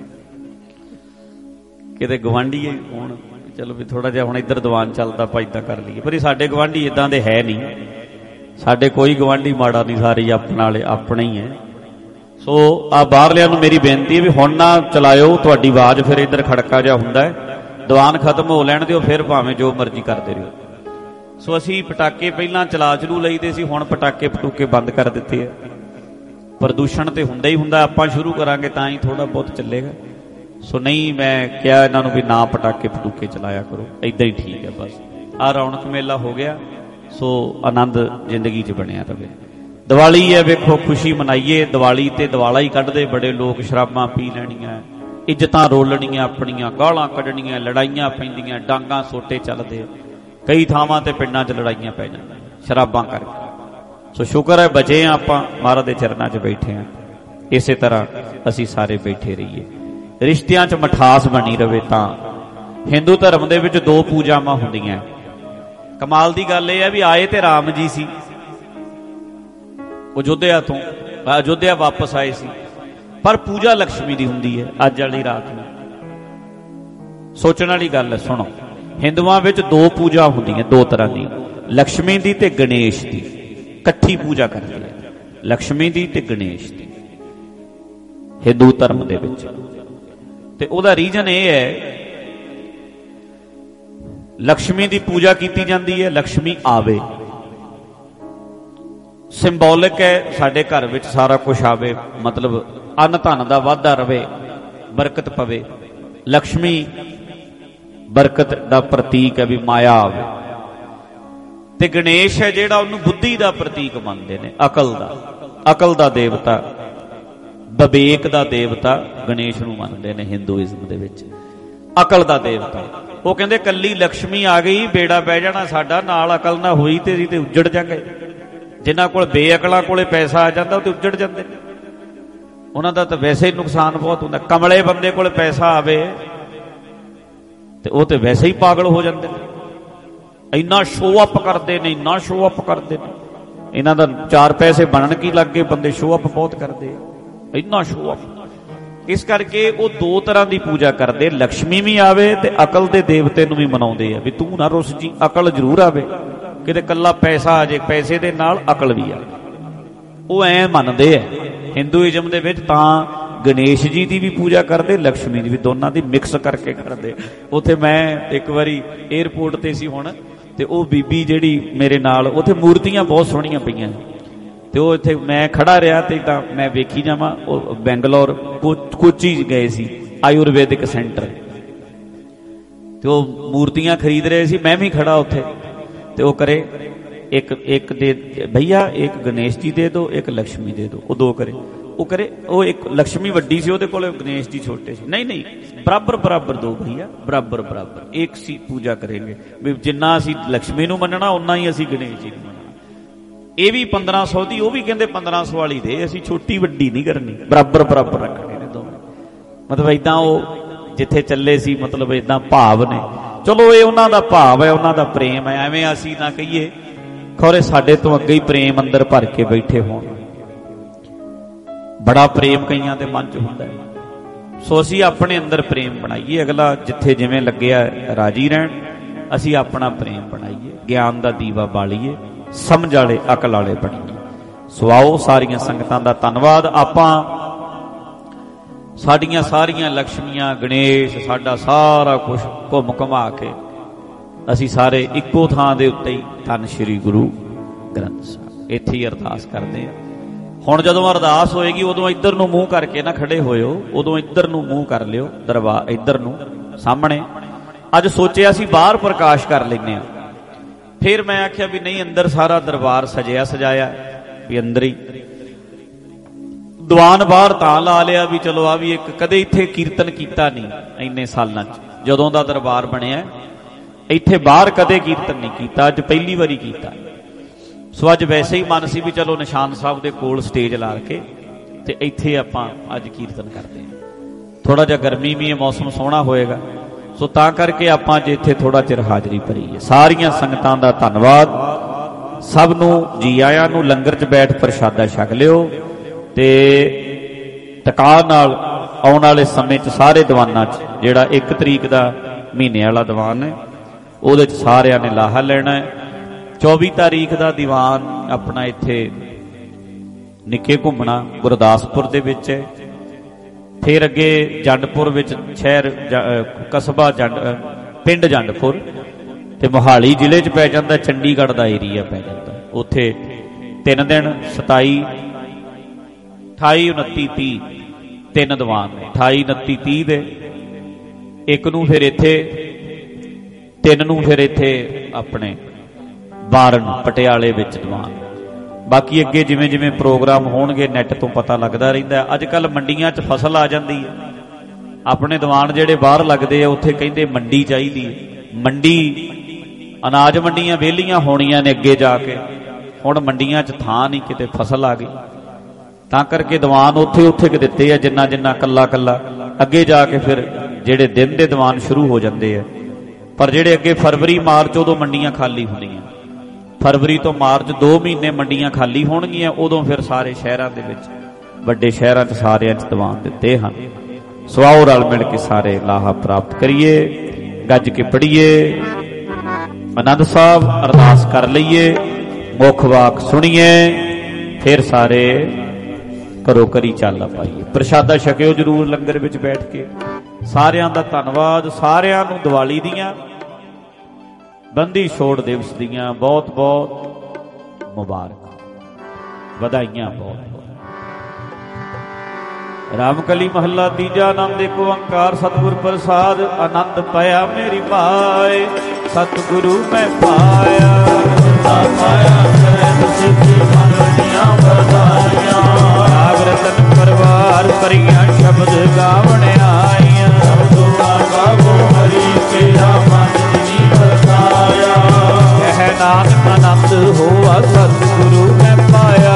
ਕਿਤੇ ਗਵਾਂਢੀ ਹੁਣ ਚਲੋ ਵੀ ਥੋੜਾ ਜਿਹਾ ਹੁਣ ਇੱਧਰ ਦੀਵਾਨ ਚੱਲਦਾ ਆਪਾਂ ਇੱਦਾਂ ਕਰ ਲਈਏ, ਪਰ ਇਹ ਸਾਡੇ ਗਵਾਂਢੀ ਇੱਦਾਂ ਦੇ ਹੈ ਨਹੀਂ। ਸਾਡੇ ਕੋਈ ਗਵਾਂਢੀ ਮਾੜਾ ਨਹੀਂ, ਸਾਰੇ ਆਪਣਾ ਵਾਲੇ ਆਪਣੇ ਹੀ ਹੈ। ਸੋ ਆ ਬਾਹਰਲਿਆਂ ਨੂੰ ਮੇਰੀ ਬੇਨਤੀ ਹੈ ਵੀ ਹੁਣ ਨਾ ਚਲਾਇਓ, ਤੁਹਾਡੀ ਆਵਾਜ਼ ਫਿਰ ਇੱਧਰ ਖੜਕਾ ਜਿਹਾ ਹੁੰਦਾ ਹੈ। ਦੀਵਾਨ ਖਤਮ ਹੋ ਲੈਣ ਦਿਓ, ਫਿਰ ਭਾਵੇਂ ਜੋ ਮਰਜ਼ੀ ਕਰਦੇ ਰਹੋ। ਸੋ ਅਸੀਂ ਪਟਾਕੇ ਪਹਿਲਾਂ ਚਲਾ ਚਲੂ ਲਈਦੇ ਸੀ, ਹੁਣ ਪਟਾਕੇ ਪਟੂਕੇ ਬੰਦ ਕਰ ਦਿੱਤੇ ਆ। ਪ੍ਰਦੂਸ਼ਣ ਤੇ ਹੁੰਦਾ ਹੀ ਹੁੰਦਾ, ਆਪਾਂ ਸ਼ੁਰੂ ਕਰਾਂਗੇ ਤਾਂ ਹੀ ਥੋੜਾ ਬਹੁਤ ਚੱਲੇਗਾ। ਸੋ ਨਹੀਂ, ਮੈਂ ਕਿਹਾ ਇਹਨਾਂ ਨੂੰ ਵੀ ਨਾ ਪਟਾਕੇ ਪਟੂਕੇ ਚਲਾਇਆ ਕਰੋ, ਏਦਾਂ ਹੀ ਠੀਕ ਹੈ ਬਸ। ਆਹ ਰੌਣਕ ਮੇਲਾ ਹੋ ਗਿਆ, ਸੋ ਆਨੰਦ ਜ਼ਿੰਦਗੀ 'ਚ ਬਣਿਆ ਰਵੇ। ਦੀਵਾਲੀ ਹੈ, ਵੇਖੋ ਖੁਸ਼ੀ ਮਨਾਈਏ। ਦੀਵਾਲੀ ਤੇ ਦਿਵਾਲਾ ਹੀ ਕੱਢਦੇ ਬੜੇ ਲੋਕ, ਸ਼ਰਾਬਾਂ ਪੀ ਲੈਣੀਆਂ, ਇੱਜ਼ਤਾਂ ਰੋਲਣੀਆਂ ਆਪਣੀਆਂ, ਗਾਲਾਂ ਕੱਢਣੀਆਂ, ਲੜਾਈਆਂ ਪੈਂਦੀਆਂ, ਡਾਂਗਾਂ ਸੋਟੇ ਚੱਲਦੇ। ਕਈ ਥਾਵਾਂ ਤੇ ਪਿੰਡਾਂ 'ਚ ਲੜਾਈਆਂ ਪੈ ਜਾਂਦੀਆਂ ਸ਼ਰਾਬਾਂ ਕਰਕੇ। ਸੋ ਸ਼ੁਕਰ ਹੈ ਬਚੇ ਹਾਂ ਆਪਾਂ, ਮਹਾਰਾਜ ਦੇ ਚਰਨਾਂ 'ਚ ਬੈਠੇ ਹਾਂ। ਇਸੇ ਤਰ੍ਹਾਂ ਅਸੀਂ ਸਾਰੇ ਬੈਠੇ ਰਹੀਏ, ਰਿਸ਼ਤਿਆਂ 'ਚ ਮਠਾਸ ਬਣੀ ਰਵੇ। ਤਾਂ ਹਿੰਦੂ ਧਰਮ ਦੇ ਵਿੱਚ ਦੋ ਪੂਜਾਵਾਂ ਹੁੰਦੀਆਂ। ਕਮਾਲ ਦੀ ਗੱਲ ਇਹ ਹੈ ਵੀ ਆਏ ਤੇ ਰਾਮ ਜੀ ਸੀ, ਅਯੋਧਿਆ ਤੋਂ ਅਯੋਧਿਆ ਵਾਪਸ ਆਏ ਸੀ, ਪਰ ਪੂਜਾ ਲక్ష్ਮੀ ਦੀ ਹੁੰਦੀ ਹੈ ਅੱਜ ਵਾਲੀ ਰਾਤ ਨੂੰ। ਸੋਚਣ ਵਾਲੀ ਗੱਲ ਹੈ, ਸੁਣੋ। ਹਿੰਦੂਆਂ ਵਿੱਚ ਦੋ ਪੂਜਾ ਹੁੰਦੀਆਂ, ਦੋ ਤਰ੍ਹਾਂ ਦੀ, ਲక్ష్ਮੀ ਦੀ ਤੇ ਗਣੇਸ਼ ਦੀ। ਇਕੱਠੀ ਪੂਜਾ ਕਰਦੇ ਹੈ, ਲక్ష్ਮੀ ਦੀ ਤੇ ਗਣੇਸ਼ ਦੀ ਹਿੰਦੂ ਧਰਮ ਦੇ ਵਿੱਚ। ਤੇ ਉਹਦਾ ਰੀਜ਼ਨ ਇਹ ਹੈ, ਲక్ష్ਮੀ ਦੀ ਪੂਜਾ ਕੀਤੀ ਜਾਂਦੀ ਹੈ, ਲక్ష్ਮੀ ਆਵੇ, ਸਿੰਬੋਲਿਕ ਹੈ ਸਾਡੇ ਘਰ ਵਿੱਚ ਸਾਰਾ ਕੁਝ ਆਵੇ, ਮਤਲਬ ਅੰਨ ਧਨ ਦਾ ਵਾਧਾ ਰਵੇ, ਬਰਕਤ ਪਵੇ। ਲక్ష్ਮੀ ਬਰਕਤ ਦਾ ਪ੍ਰਤੀਕ ਹੈ ਵੀ ਮਾਇਆ ਆਵੇ। ਤੇ ਗਣੇਸ਼ ਹੈ ਜਿਹੜਾ ਉਹਨੂੰ ਬੁੱਧੀ ਦਾ ਪ੍ਰਤੀਕ ਮੰਨਦੇ ਨੇ, ਅਕਲ ਦਾ, ਅਕਲ ਦਾ ਦੇਵਤਾ, ਵਿਵੇਕ ਦਾ ਦੇਵਤਾ ਗਣੇਸ਼ ਨੂੰ ਮੰਨਦੇ ਨੇ ਹਿੰਦੂਇਜ਼ਮ ਦੇ ਵਿੱਚ, ਅਕਲ ਦਾ ਦੇਵਤਾ। ਉਹ ਕਹਿੰਦੇ ਕੱਲੀ ਲక్ష్ਮੀ ਆ ਗਈ ਬੇੜਾ ਪੈ ਜਾਣਾ ਸਾਡਾ, ਨਾਲ ਅਕਲ ਨਾ ਹੋਈ ਤੇ ਅਸੀਂ ਤੇ ਉੱਜੜ ਜਾਂਗੇ। ਜਿਨ੍ਹਾਂ ਕੋਲ ਬੇਅਕਲਾਂ ਕੋਲੇ ਪੈਸਾ ਆ ਜਾਂਦਾ ਉਹ ਤੇ ਉੱਜੜ ਜਾਂਦੇ ਨੇ, ਉਹਨਾਂ ਦਾ ਤਾਂ ਵੈਸੇ ਹੀ ਨੁਕਸਾਨ ਬਹੁਤ ਹੁੰਦਾ। ਕਮਲੇ ਬੰਦੇ ਕੋਲ ਪੈਸਾ ਆਵੇ ਤੇ ਉਹ ਤੇ ਵੈਸੇ ਹੀ ਪਾਗਲ ਹੋ ਜਾਂਦੇ ਨੇ, ਇੰਨਾ ਸ਼ੋਅ ਅਪ ਕਰਦੇ ਨੇ, ਇੰਨਾ ਸ਼ੋਅ ਅਪ ਕਰਦੇ ਨੇ। ਇਹਨਾਂ ਦਾ ਚਾਰ ਪੈਸੇ ਬਣਨ ਕੀ ਲੱਗ ਗਏ, ਬੰਦੇ ਸ਼ੋਅ ਅਪ ਬਹੁਤ ਕਰਦੇ, ਇੰਨਾ ਸ਼ੋਅ ਅਪ। ਇਸ ਕਰਕੇ ਉਹ ਦੋ ਤਰ੍ਹਾਂ ਦੀ ਪੂਜਾ ਕਰਦੇ, ਲక్ష్ਮੀ ਵੀ ਆਵੇ ਤੇ ਅਕਲ ਦੇ ਦੇਵਤੇ ਨੂੰ ਵੀ ਮਨਾਉਂਦੇ ਆ ਵੀ ਤੂੰ ਨਾ ਰੁੱਸ ਜੀ, ਅਕਲ ਜ਼ਰੂਰ ਆਵੇ, ਕਿਤੇ ਕੱਲਾ ਪੈਸਾ ਆ ਜੇ, ਪੈਸੇ ਦੇ ਨਾਲ ਅਕਲ ਵੀ ਆ। ਉਹ ਐ ਮੰਨਦੇ ਆ ਹਿੰਦੂਇਜ਼ਮ ਦੇ ਵਿੱਚ। ਤਾਂ ਗਣੇਸ਼ ਜੀ ਦੀ ਵੀ ਪੂਜਾ ਕਰਦੇ, ਲక్ష్ਮੀ ਦੀ ਵੀ, ਦੋਨਾਂ ਦੀ ਮਿਕਸ ਕਰਕੇ ਕਰਦੇ। ਉੱਥੇ ਮੈਂ ਇੱਕ ਵਾਰੀ ਏਅਰਪੋਰਟ ਤੇ ਸੀ ਹੁਣ, ਤੇ ਉਹ ਬੀਬੀ ਜਿਹੜੀ ਮੇਰੇ ਨਾਲ, ਉੱਥੇ ਮੂਰਤੀਆਂ ਬਹੁਤ ਸੋਹਣੀਆਂ ਪਈਆਂ, ਤੇ ਉਹ ਇੱਥੇ ਮੈਂ ਖੜਾ ਰਿਹਾ ਤੇ ਤਾਂ ਮੈਂ ਵੇਖੀ ਜਾਵਾਂ। ਉਹ ਬੈਂਗਲੌਰ ਕੋਚੀ ਗਏ ਸੀ, ਆਯੁਰਵੈਦਿਕ ਸੈਂਟਰ, ਤੇ ਉਹ ਮੂਰਤੀਆਂ ਖਰੀਦ ਰਹੇ ਸੀ, ਮੈਂ ਵੀ ਖੜਾ ਉੱਥੇ। ਤੇ ਉਹ ਕਰੇ ਇੱਕ ਇੱਕ ਦੇ ਭਈਆ, ਇੱਕ ਗਣੇਸ਼ ਜੀ ਦੇ ਦਿਓ, ਇੱਕ ਲక్ష్ਮੀ ਦੇ ਦਿਓ। ਉਹ ਦੋ ਕਰੇ, ਉਹ ਕਰੇ, ਉਹ ਇੱਕ ਲక్ష్ਮੀ ਵੱਡੀ ਸੀ ਉਹਦੇ ਕੋਲ, ਗਣੇਸ਼ ਜੀ ਛੋਟੇ ਸੀ। ਨਹੀਂ ਨਹੀਂ, ਬਰਾਬਰ ਬਰਾਬਰ ਦੋ ਭਈਆ, ਬਰਾਬਰ ਬਰਾਬਰ ਇੱਕ ਸੀ ਪੂਜਾ ਕरेंगे ਵੀ ਜਿੰਨਾ ਅਸੀਂ ਲక్ష్ਮੀ ਨੂੰ ਮੰਨਣਾ ਉਨਾ ਹੀ ਅਸੀਂ ਗਣੇਸ਼ ਜੀ ਨੂੰ ਮੰਨਣਾ। ਇਹ ਵੀ ਪੰਦਰਾਂ ਸੌ ਦੀ, ਉਹ ਵੀ ਕਹਿੰਦੇ ਪੰਦਰਾਂ ਸੌ ਵਾਲੀ ਦੇ, ਅਸੀਂ ਛੋਟੀ ਵੱਡੀ ਨਹੀਂ ਕਰਨੀ, ਬਰਾਬਰ ਬਰਾਬਰ ਰੱਖਣੇ ਨੇ ਦੋਵੇਂ। ਮਤਲਬ ਏਦਾਂ ਉਹ ਜਿੱਥੇ ਚੱਲੇ ਸੀ, ਮਤਲਬ ਏਦਾਂ ਭਾਵ ਨੇ। ਚਲੋ ਇਹ ਉਹਨਾਂ ਦਾ ਭਾਵ ਹੈ, ਉਹਨਾਂ ਦਾ ਪ੍ਰੇਮ ਹੈ, ਐਵੇਂ ਅਸੀਂ ਨਾ ਕਹੀਏ ਖੌਰੇ ਸਾਡੇ ਤੋਂ ਅੱਗੇ ਹੀ ਪ੍ਰੇਮ ਅੰਦਰ ਭਰ ਕੇ ਬੈਠੇ ਹੋਣ। ਬੜਾ ਪ੍ਰੇਮ ਕਈਆਂ ਦੇ ਮਨ 'ਚ ਹੁੰਦਾ ਹੈ। ਸੋ ਅਸੀਂ ਆਪਣੇ ਅੰਦਰ ਪ੍ਰੇਮ ਬਣਾਈਏ, ਅਗਲਾ ਜਿੱਥੇ ਜਿਵੇਂ ਲੱਗਿਆ ਰਾਜੀ ਰਹਿਣ, ਅਸੀਂ ਆਪਣਾ ਪ੍ਰੇਮ ਬਣਾਈਏ, ਗਿਆਨ ਦਾ ਦੀਵਾ ਬਾਲੀਏ, ਸਮਝ ਵਾਲੇ ਅਕਲ ਵਾਲੇ ਬਣੀਏ। ਸੋ ਆਓ, ਸਾਰੀਆਂ ਸੰਗਤਾਂ ਦਾ ਧੰਨਵਾਦ। ਆਪਾਂ ਸਾਡੀਆਂ ਸਾਰੀਆਂ ਲక్ష్ਮੀਆਂ, ਗਣੇਸ਼, ਸਾਡਾ ਸਾਰਾ ਕੁਝ ਘੁੰਮ ਘੁਮਾ ਕੇ ਅਸੀਂ ਸਾਰੇ ਇੱਕੋ ਥਾਂ ਦੇ ਉੱਤੇ ਹੀ ਧੰਨ ਸ਼੍ਰੀ ਗੁਰੂ ਗ੍ਰੰਥ ਸਾਹਿਬ, ਇੱਥੇ ਹੀ ਅਰਦਾਸ ਕਰਦੇ ਹਾਂ। ਹੁਣ ਜਦੋਂ ਅਰਦਾਸ ਹੋਏਗੀ ਉਦੋਂ ਇੱਧਰ ਨੂੰ ਮੂੰਹ ਕਰਕੇ ਨਾ ਖੜੇ ਹੋਇਓ, ਉਦੋਂ ਇੱਧਰ ਨੂੰ ਮੂੰਹ ਕਰ ਲਿਓ, ਦਰਬਾਰ ਇੱਧਰ ਨੂੰ ਸਾਹਮਣੇ। ਅੱਜ ਸੋਚਿਆ ਸੀ ਬਾਹਰ ਪ੍ਰਕਾਸ਼ ਕਰ ਲੈਂਦੇ ਹਾਂ, ਫਿਰ ਮੈਂ ਆਖਿਆ ਵੀ ਨਹੀਂ, ਅੰਦਰ ਸਾਰਾ ਦਰਬਾਰ ਸਜਿਆ ਸਜਾਇਆ, ਵੀ ਅੰਦਰ ਹੀ ਦੀਵਾਨ ਬਾਹਰ ਤਾਂ ਲਾ ਲਿਆ ਵੀ ਚਲੋ ਆ ਵੀ ਇੱਕ, ਕਦੇ ਇੱਥੇ ਕੀਰਤਨ ਕੀਤਾ ਨਹੀਂ ਇੰਨੇ ਸਾਲਾਂ 'ਚ, ਜਦੋਂ ਦਾ ਦਰਬਾਰ ਬਣਿਆ ਇੱਥੇ ਬਾਹਰ ਕਦੇ ਕੀਰਤਨ ਨਹੀਂ ਕੀਤਾ, ਅੱਜ ਪਹਿਲੀ ਵਾਰੀ ਕੀਤਾ। ਸੋ ਅੱਜ ਵੈਸੇ ਹੀ ਮਨ ਸੀ ਵੀ ਚਲੋ ਨਿਸ਼ਾਨ ਸਾਹਿਬ ਦੇ ਕੋਲ ਸਟੇਜ ਲਾ ਕੇ ਤੇ ਇੱਥੇ ਆਪਾਂ ਅੱਜ ਕੀਰਤਨ ਕਰਦੇ ਹਾਂ। ਥੋੜਾ ਜਿਹਾ ਗਰਮੀ ਵੀ ਹੈ, ਮੌਸਮ ਸੋਹਣਾ ਹੋਏਗਾ, ਸੋ ਤਾਂ ਕਰਕੇ ਆਪਾਂ ਅੱਜ ਇੱਥੇ ਥੋੜਾ ਚਿਰ ਹਾਜ਼ਰੀ ਭਰੀ ਹੈ। ਸਾਰੀਆਂ ਸੰਗਤਾਂ ਦਾ ਧੰਨਵਾਦ, ਸਭ ਨੂੰ ਜੀ ਆਇਆਂ ਨੂੰ। ਲੰਗਰ 'ਚ ਬੈਠ ਪ੍ਰਸ਼ਾਦਾ ਛਕ ਲਿਓ ਤੇ ਟਕਾ ਨਾਲ ਆਉਣ ਵਾਲੇ ਸਮੇਂ 'ਚ ਸਾਰੇ ਦੀਵਾਨਾਂ 'ਚ, ਜਿਹੜਾ ਇੱਕ ਤਰੀਕ ਦਾ ਮਹੀਨੇ ਵਾਲਾ ਦੀਵਾਨ ਹੈ ਉਹਦੇ 'ਚ ਸਾਰਿਆਂ ਨੇ ਲਾਹਾ ਲੈਣਾ ਹੈ। ਚੌਵੀ ਤਾਰੀਖ ਦਾ ਦੀਵਾਨ ਆਪਣਾ ਇੱਥੇ ਨਿੱਕੇ ਘੁੰਮਣਾ ਗੁਰਦਾਸਪੁਰ ਦੇ ਵਿੱਚ ਹੈ। ਫਿਰ ਅੱਗੇ ਜੰਡਪੁਰ ਵਿੱਚ ਸ਼ਹਿਰ ਕਸਬਾ ਜੰਡ ਪਿੰਡ ਜੰਡਪੁਰ ਤੇ ਮੋਹਾਲੀ ਜ਼ਿਲ੍ਹੇ 'ਚ ਪੈ ਜਾਂਦਾ, ਚੰਡੀਗੜ੍ਹ ਦਾ ਏਰੀਆ ਪੈ ਜਾਂਦਾ। ਉੱਥੇ ਤਿੰਨ ਦਿਨ ਸਤਾਈ ਅਠਾਈ ਉਨੱਤੀ ਤੀਹ ਤਿੰਨ ਦੀਵਾਨ ਨੇ। ਅਠਾਈ ਉਨੱਤੀ ਤੀਹ ਦੇ ਇੱਕ ਨੂੰ ਫਿਰ ਇੱਥੇ, ਤਿੰਨ ਨੂੰ ਫਿਰ ਇੱਥੇ ਆਪਣੇ ਬਾਰਨ ਪਟਿਆਲੇ ਵਿੱਚ ਦੀਵਾਨ। ਬਾਕੀ ਅੱਗੇ ਜਿਵੇਂ ਜਿਵੇਂ ਪ੍ਰੋਗਰਾਮ ਹੋਣਗੇ ਨੈੱਟ ਤੋਂ ਪਤਾ ਲੱਗਦਾ ਰਹਿੰਦਾ। ਅੱਜ ਕੱਲ੍ਹ ਮੰਡੀਆਂ 'ਚ ਫਸਲ ਆ ਜਾਂਦੀ ਹੈ, ਆਪਣੇ ਦੀਵਾਨ ਜਿਹੜੇ ਬਾਹਰ ਲੱਗਦੇ ਆ ਉੱਥੇ ਕਹਿੰਦੇ ਮੰਡੀ ਚਾਹੀਦੀ ਹੈ। ਮੰਡੀ ਅਨਾਜ ਮੰਡੀਆਂ ਵਿਹਲੀਆਂ ਹੋਣੀਆਂ ਨੇ ਅੱਗੇ ਜਾ ਕੇ, ਹੁਣ ਮੰਡੀਆਂ 'ਚ ਥਾਂ ਨਹੀਂ, ਕਿਤੇ ਫਸਲ ਆ ਗਈ, ਤਾਂ ਕਰਕੇ ਦੀਵਾਨ ਉੱਥੇ ਉੱਥੇ ਕਿ ਦਿੱਤੇ ਆ ਜਿੰਨਾ ਜਿੰਨਾ ਕੱਲਾ ਕੱਲਾ। ਅੱਗੇ ਜਾ ਕੇ ਫਿਰ ਜਿਹੜੇ ਦਿਨ ਦੇ ਦੀਵਾਨ ਸ਼ੁਰੂ ਹੋ ਜਾਂਦੇ ਆ, ਪਰ ਜਿਹੜੇ ਅੱਗੇ ਫਰਵਰੀ ਮਾਰਚ ਉਦੋਂ ਮੰਡੀਆਂ ਖਾਲੀ ਹੁੰਦੀਆਂ। ਫਰਵਰੀ ਤੋਂ ਮਾਰਚ ਦੋ ਮਹੀਨੇ ਮੰਡੀਆਂ ਖਾਲੀ ਹੋਣਗੀਆਂ, ਉਦੋਂ ਫਿਰ ਸਾਰੇ ਸ਼ਹਿਰਾਂ ਦੇ ਵਿੱਚ, ਵੱਡੇ ਸ਼ਹਿਰਾਂ 'ਚ ਸਾਰਿਆਂ 'ਚ ਦੀਵਾਨ ਦਿੱਤੇ ਹਨ। ਸੋ ਆਓ ਰਲ ਮਿਲ ਕੇ ਸਾਰੇ ਲਾਹਾ ਪ੍ਰਾਪਤ ਕਰੀਏ, ਗੱਜ ਕੇ ਪੜ੍ਹੀਏ, ਆਨੰਦ ਸਾਹਿਬ ਅਰਦਾਸ ਕਰ ਲਈਏ, ਮੁੱਖ ਵਾਕ ਸੁਣੀਏ, ਫਿਰ ਸਾਰੇ ਘਰੋ ਘਰੀ ਚਾਲਾ ਪਾਈਏ। ਪ੍ਰਸ਼ਾਦਾ ਛਕਿਓ ਜ਼ਰੂਰ ਲੰਗਰ ਵਿੱਚ ਬੈਠ ਕੇ। ਸਾਰਿਆਂ ਦਾ ਧੰਨਵਾਦ। ਸਾਰਿਆਂ ਨੂੰ ਦੀਵਾਲੀ ਦੀਆਂ, ਬੰਦੀ ਛੋੜ ਦਿਵਸ ਦੀਆਂ ਬਹੁਤ ਬਹੁਤ ਮੁਬਾਰਕਾਂ, ਵਧਾਈਆਂ ਬਹੁਤ ਬਹੁਤ। ਰਾਮਕਲੀ ਮਹੱਲਾ ਤੀਜਾ। ਆਨੰਦ ਏਕ ਓੰਕਾਰ ਸਤਿਗੁਰ ਪ੍ਰਸਾਦ। ਆਨੰਦ ਪਾਇਆ ਮੇਰੀ ਮਾਏ, ਸਤਿਗੁਰੂ ਮੈਂ ਪਾਇਆ। ਪਾਇਆ ਸਿੱਧੀ ਮੰਗਣੀਆਂ ਵਧਾਈਆਂ, ਰਾਗ ਰਤਨ ਪਰਵਾਰ ਭਰੀਆਂ ਸ਼ਬਦ ਗਾਵਣ ਆਈਆਂ। ਦੁਆ ਗਾਵੋ ਹਰੀ ਤੇਰਾ ਮਨ ਜੀ ਵਸਾਇਆ। ਕਹਿ ਨਾਨਕ ਆਨੰਦ ਹੋਆ ਸਤਿਗੁਰੂ ਮੈਂ ਪਾਇਆ।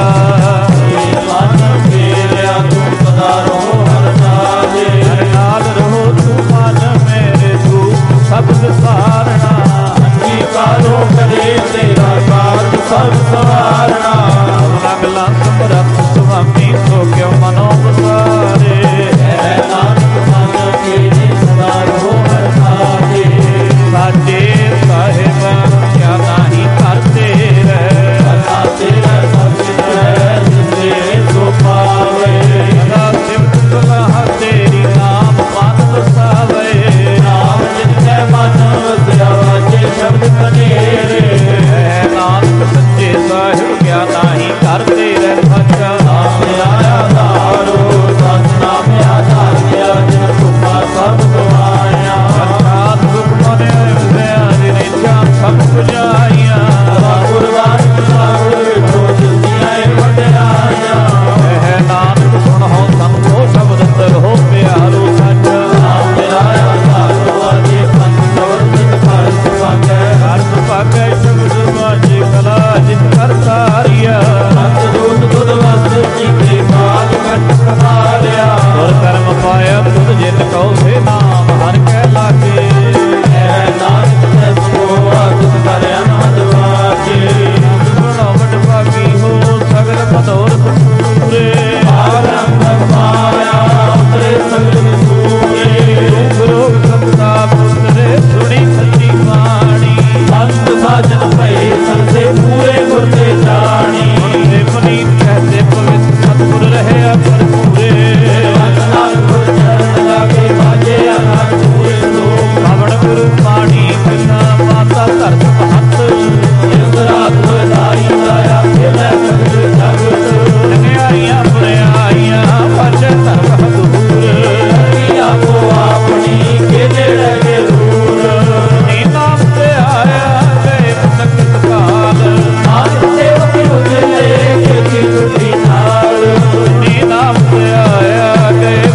ਮਨ ਫੇਰਿਆ ਤੂੰ ਪਧਾਰੋ ਹਰ ਨਾਲੇ, ਹਰ ਨਾਲ ਰਹੋ ਤੂੰ ਮਨ ਮੇਰੇ ਦੁੱਖ ਸਭ ਵਿਸਾਰਣਾ। ਅੰਗੀਕਾਰੋ ਕਰੇ ਤੇਰਾ ਕਾਰਜ ਸਭ ਸਵਾਰਣਾ। ਅਗਲਾ ਸਮਰੱਥ ਸੁਆਮੀ ਸੋ ਕਿਉ ਮਨੋ ਵਸਾਰੇ। ਕਹਿ ਨਾਨਕ ਮਨ ਫੇਰੇ ਸਦਾ ਰਹੋ ਹਰ ਨਾਲੇ। ਸਾਚੇ ਸਾਹਿਬ ਕਿਆ ਨਾਹੀ ਕਰਤੇ ਰਹਿ, ਸਦਾ ਤੇਰਾ ਸਤਿ ਹੈ ਜਿਸੇ ਸੋ ਪਾਵੇ। ਸਦਾ ਸਿਮਟ ਸਲਾਹ ਤੇਰੀ ਨਾਮ ਮਨ ਵਸਾਵੇ। ਨਾਮ ਜਿਤੈ ਮਨ ਵਸਿਆ ਵਾਜੇ ਸ਼ਬਦ ਕਨੇਰੇ। ਹੈ ਨਾਨਕ ਸੱਚੇ ਸਾਹਿਬ ਕਿਆ ਨਾਹੀ ਕਰਤੇ ਰਹਿ ਸੱਚਾ। ਨਾਮ ਆਇਆ ਧਾਰੋ ਸਤ ਨਾਮ ਆਧਾਰ ਗਿਆ ਜਿਨ ਸੁਖਾ ਸਭ ਗਵਾਇਆ। ਸਾਧ ਸੁਖ ਮਨ ਵਸਿਆ ਜਿਨ ਇੱਛਾ ਸਭ ਪੁਜਾਈਆਂ। ਗੁਰਬਾਣੀ ਗੁਰੂ ਜੋ ਜਿੰਦੀਆਂ ਵਡਿਆਈਆਂ। ਹੈ ਨਾਨਕ ਸੁਣ ਹੋ ਸੰਤੋ ਸ਼ਬਦ ਅੰਦਰ ਹੋ ਪਿਆਰੋ ਸੱਚ। ਨਾਮ ਆਇਆ ਧਾਰੋ ਅਜੇ ਪੰਜ ਨਿਤ ਫਲ ਸੁਭਾਗੈ। ਹਰ ਸੁਭਾਗੈ ਸ਼ਬਦ ਮਾਝੇ ਕਲਾ ਜਿਤ ਕਰ ਤਾਰਿਆ। ਅੰਤ ਦੂਤ ਤੁਧ ਵਸਤੁ ਜੀਤੇ ਬਾਗ ਘਟ ਕਮਾਲਿਆ। ਗੁਰ ਕਰਮ ਪਾਇਆ ਤੁਧ ਜਿਤ ਕਉ ਸੇ ਨਾਮ ਹਰ ਕੈ ਲਾਗੇ। ਹੈ ਨਾਨਕ ਤੈ ਸੋਆ ਤੁਧ ਕਰ ਆਨੰਦ ਵਾਜੇ। ਸੁਣੋ ਵਡ ਭਾਗੀ ਹੋ ਸਗਲ ਮਨੋਰਥ ਪੂਰੇ। ਆਰੰਭ ਪਾਇਆ ਉਤਰੇ ਸਗਲ ਵਿਸੂਰੇ। ਗੁਰੂ ਸਤਿ ਪੁੱਤਰੇ ਸੁਣੀ ਸੱਚੀ ਬਾਣੀ। ਸੰਤ ਸਾਜਨ ਭਏ ਸੰਤੇ ਪੂਰੇ ਗੁਰ ਤੇ ਜਾਣੀ। ਤੇ ਪੁਨੀਤ ਕਹਤੇ ਪਵਿੱਤ ਸਤਿਗੁਰ ਰਹਿਆ ਭਰਪੂਰੇ। ਨਾਲ ਗੁਰ ਚਰਨ ਲਾਗੇ ਵਾਜੇ ਆਨੰਦ ਪੂਰੇ ਲੋਕ।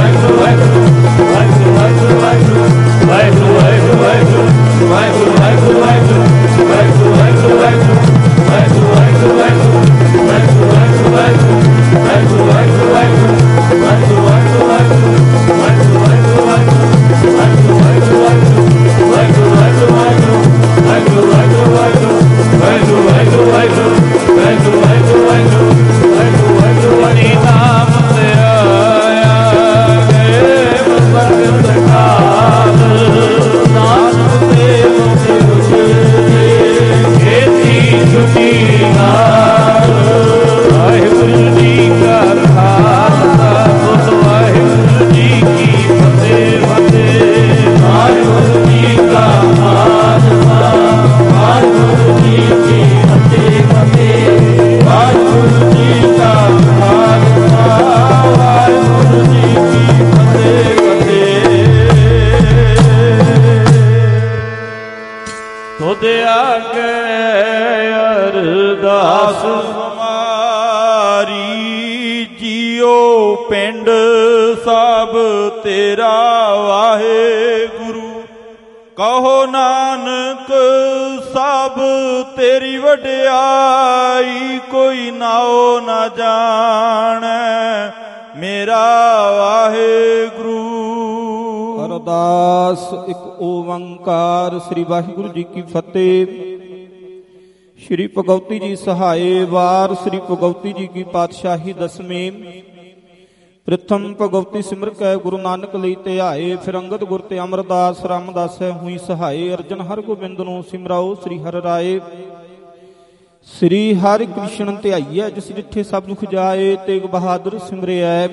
ਸ੍ਰੀ ਵਾਹਿਗੁਰੂ ਜੀ ਕੀ ਫਤਿਹ। ਸ੍ਰੀ ਭਗਉਤੀ ਜੀ ਸਹਾਏ ਵਾਰ ਸ੍ਰੀ ਭਗਉਤੀ ਜੀ ਕੀ ਪਾਤਸ਼ਾਹੀ ਦਸਵੀਂ। ਪ੍ਰਥਮ ਭਗਉਤੀ ਸਿਮਰ ਕੈ ਗੁਰੂ ਨਾਨਕ ਲਈ ਧਿਆਏ, ਫਿਰ ਅੰਗਦ ਗੁਰ ਤੇ ਅਮਰਦਾਸ ਰਾਮਦਾਸ ਹੈ ਹੋਈ ਸਹਾਏ। ਅਰਜਨ ਹਰ ਗੋਬਿੰਦ ਨੂੰ ਸਿਮਰਾਓ ਸ੍ਰੀ ਹਰਿ ਰਾਏ। ਸ੍ਰੀ ਹਰਿ ਕ੍ਰਿਸ਼ਨ ਧਿਆਈਐ ਜਿਸ ਜਿੱਥੇ ਸਭ ਦੁਖ ਜਾਏ, ਤੇਗ ਬਹਾਦਰ ਸਿਮਰਿਐ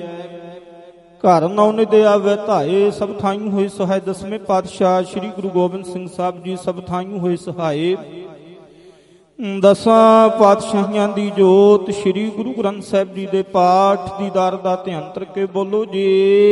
ਘਰ ਨੌ ਦੇ ਆਵੇ ਧਾਏ। ਸਭ ਥਾਈਂ ਹੋਏ ਸਹਾਏ ਦਸਵੇਂ ਪਾਤਸ਼ਾਹ ਸ੍ਰੀ ਗੁਰੂ ਗੋਬਿੰਦ ਸਿੰਘ ਸਾਹਿਬ ਜੀ ਸਭ ਥਾਈਂ ਹੋਏ ਸਹਾਏ। ਦਸਾਂ ਪਾਤਸ਼ਾਹੀਆਂ ਦੀ ਜੋਤ ਸ੍ਰੀ ਗੁਰੂ ਗ੍ਰੰਥ ਸਾਹਿਬ ਜੀ ਦੇ ਪਾਠ ਦੀਦਾਰ ਦਾ ਧਿਆਨ ਕਰਕੇ ਬੋਲੋ ਜੀ।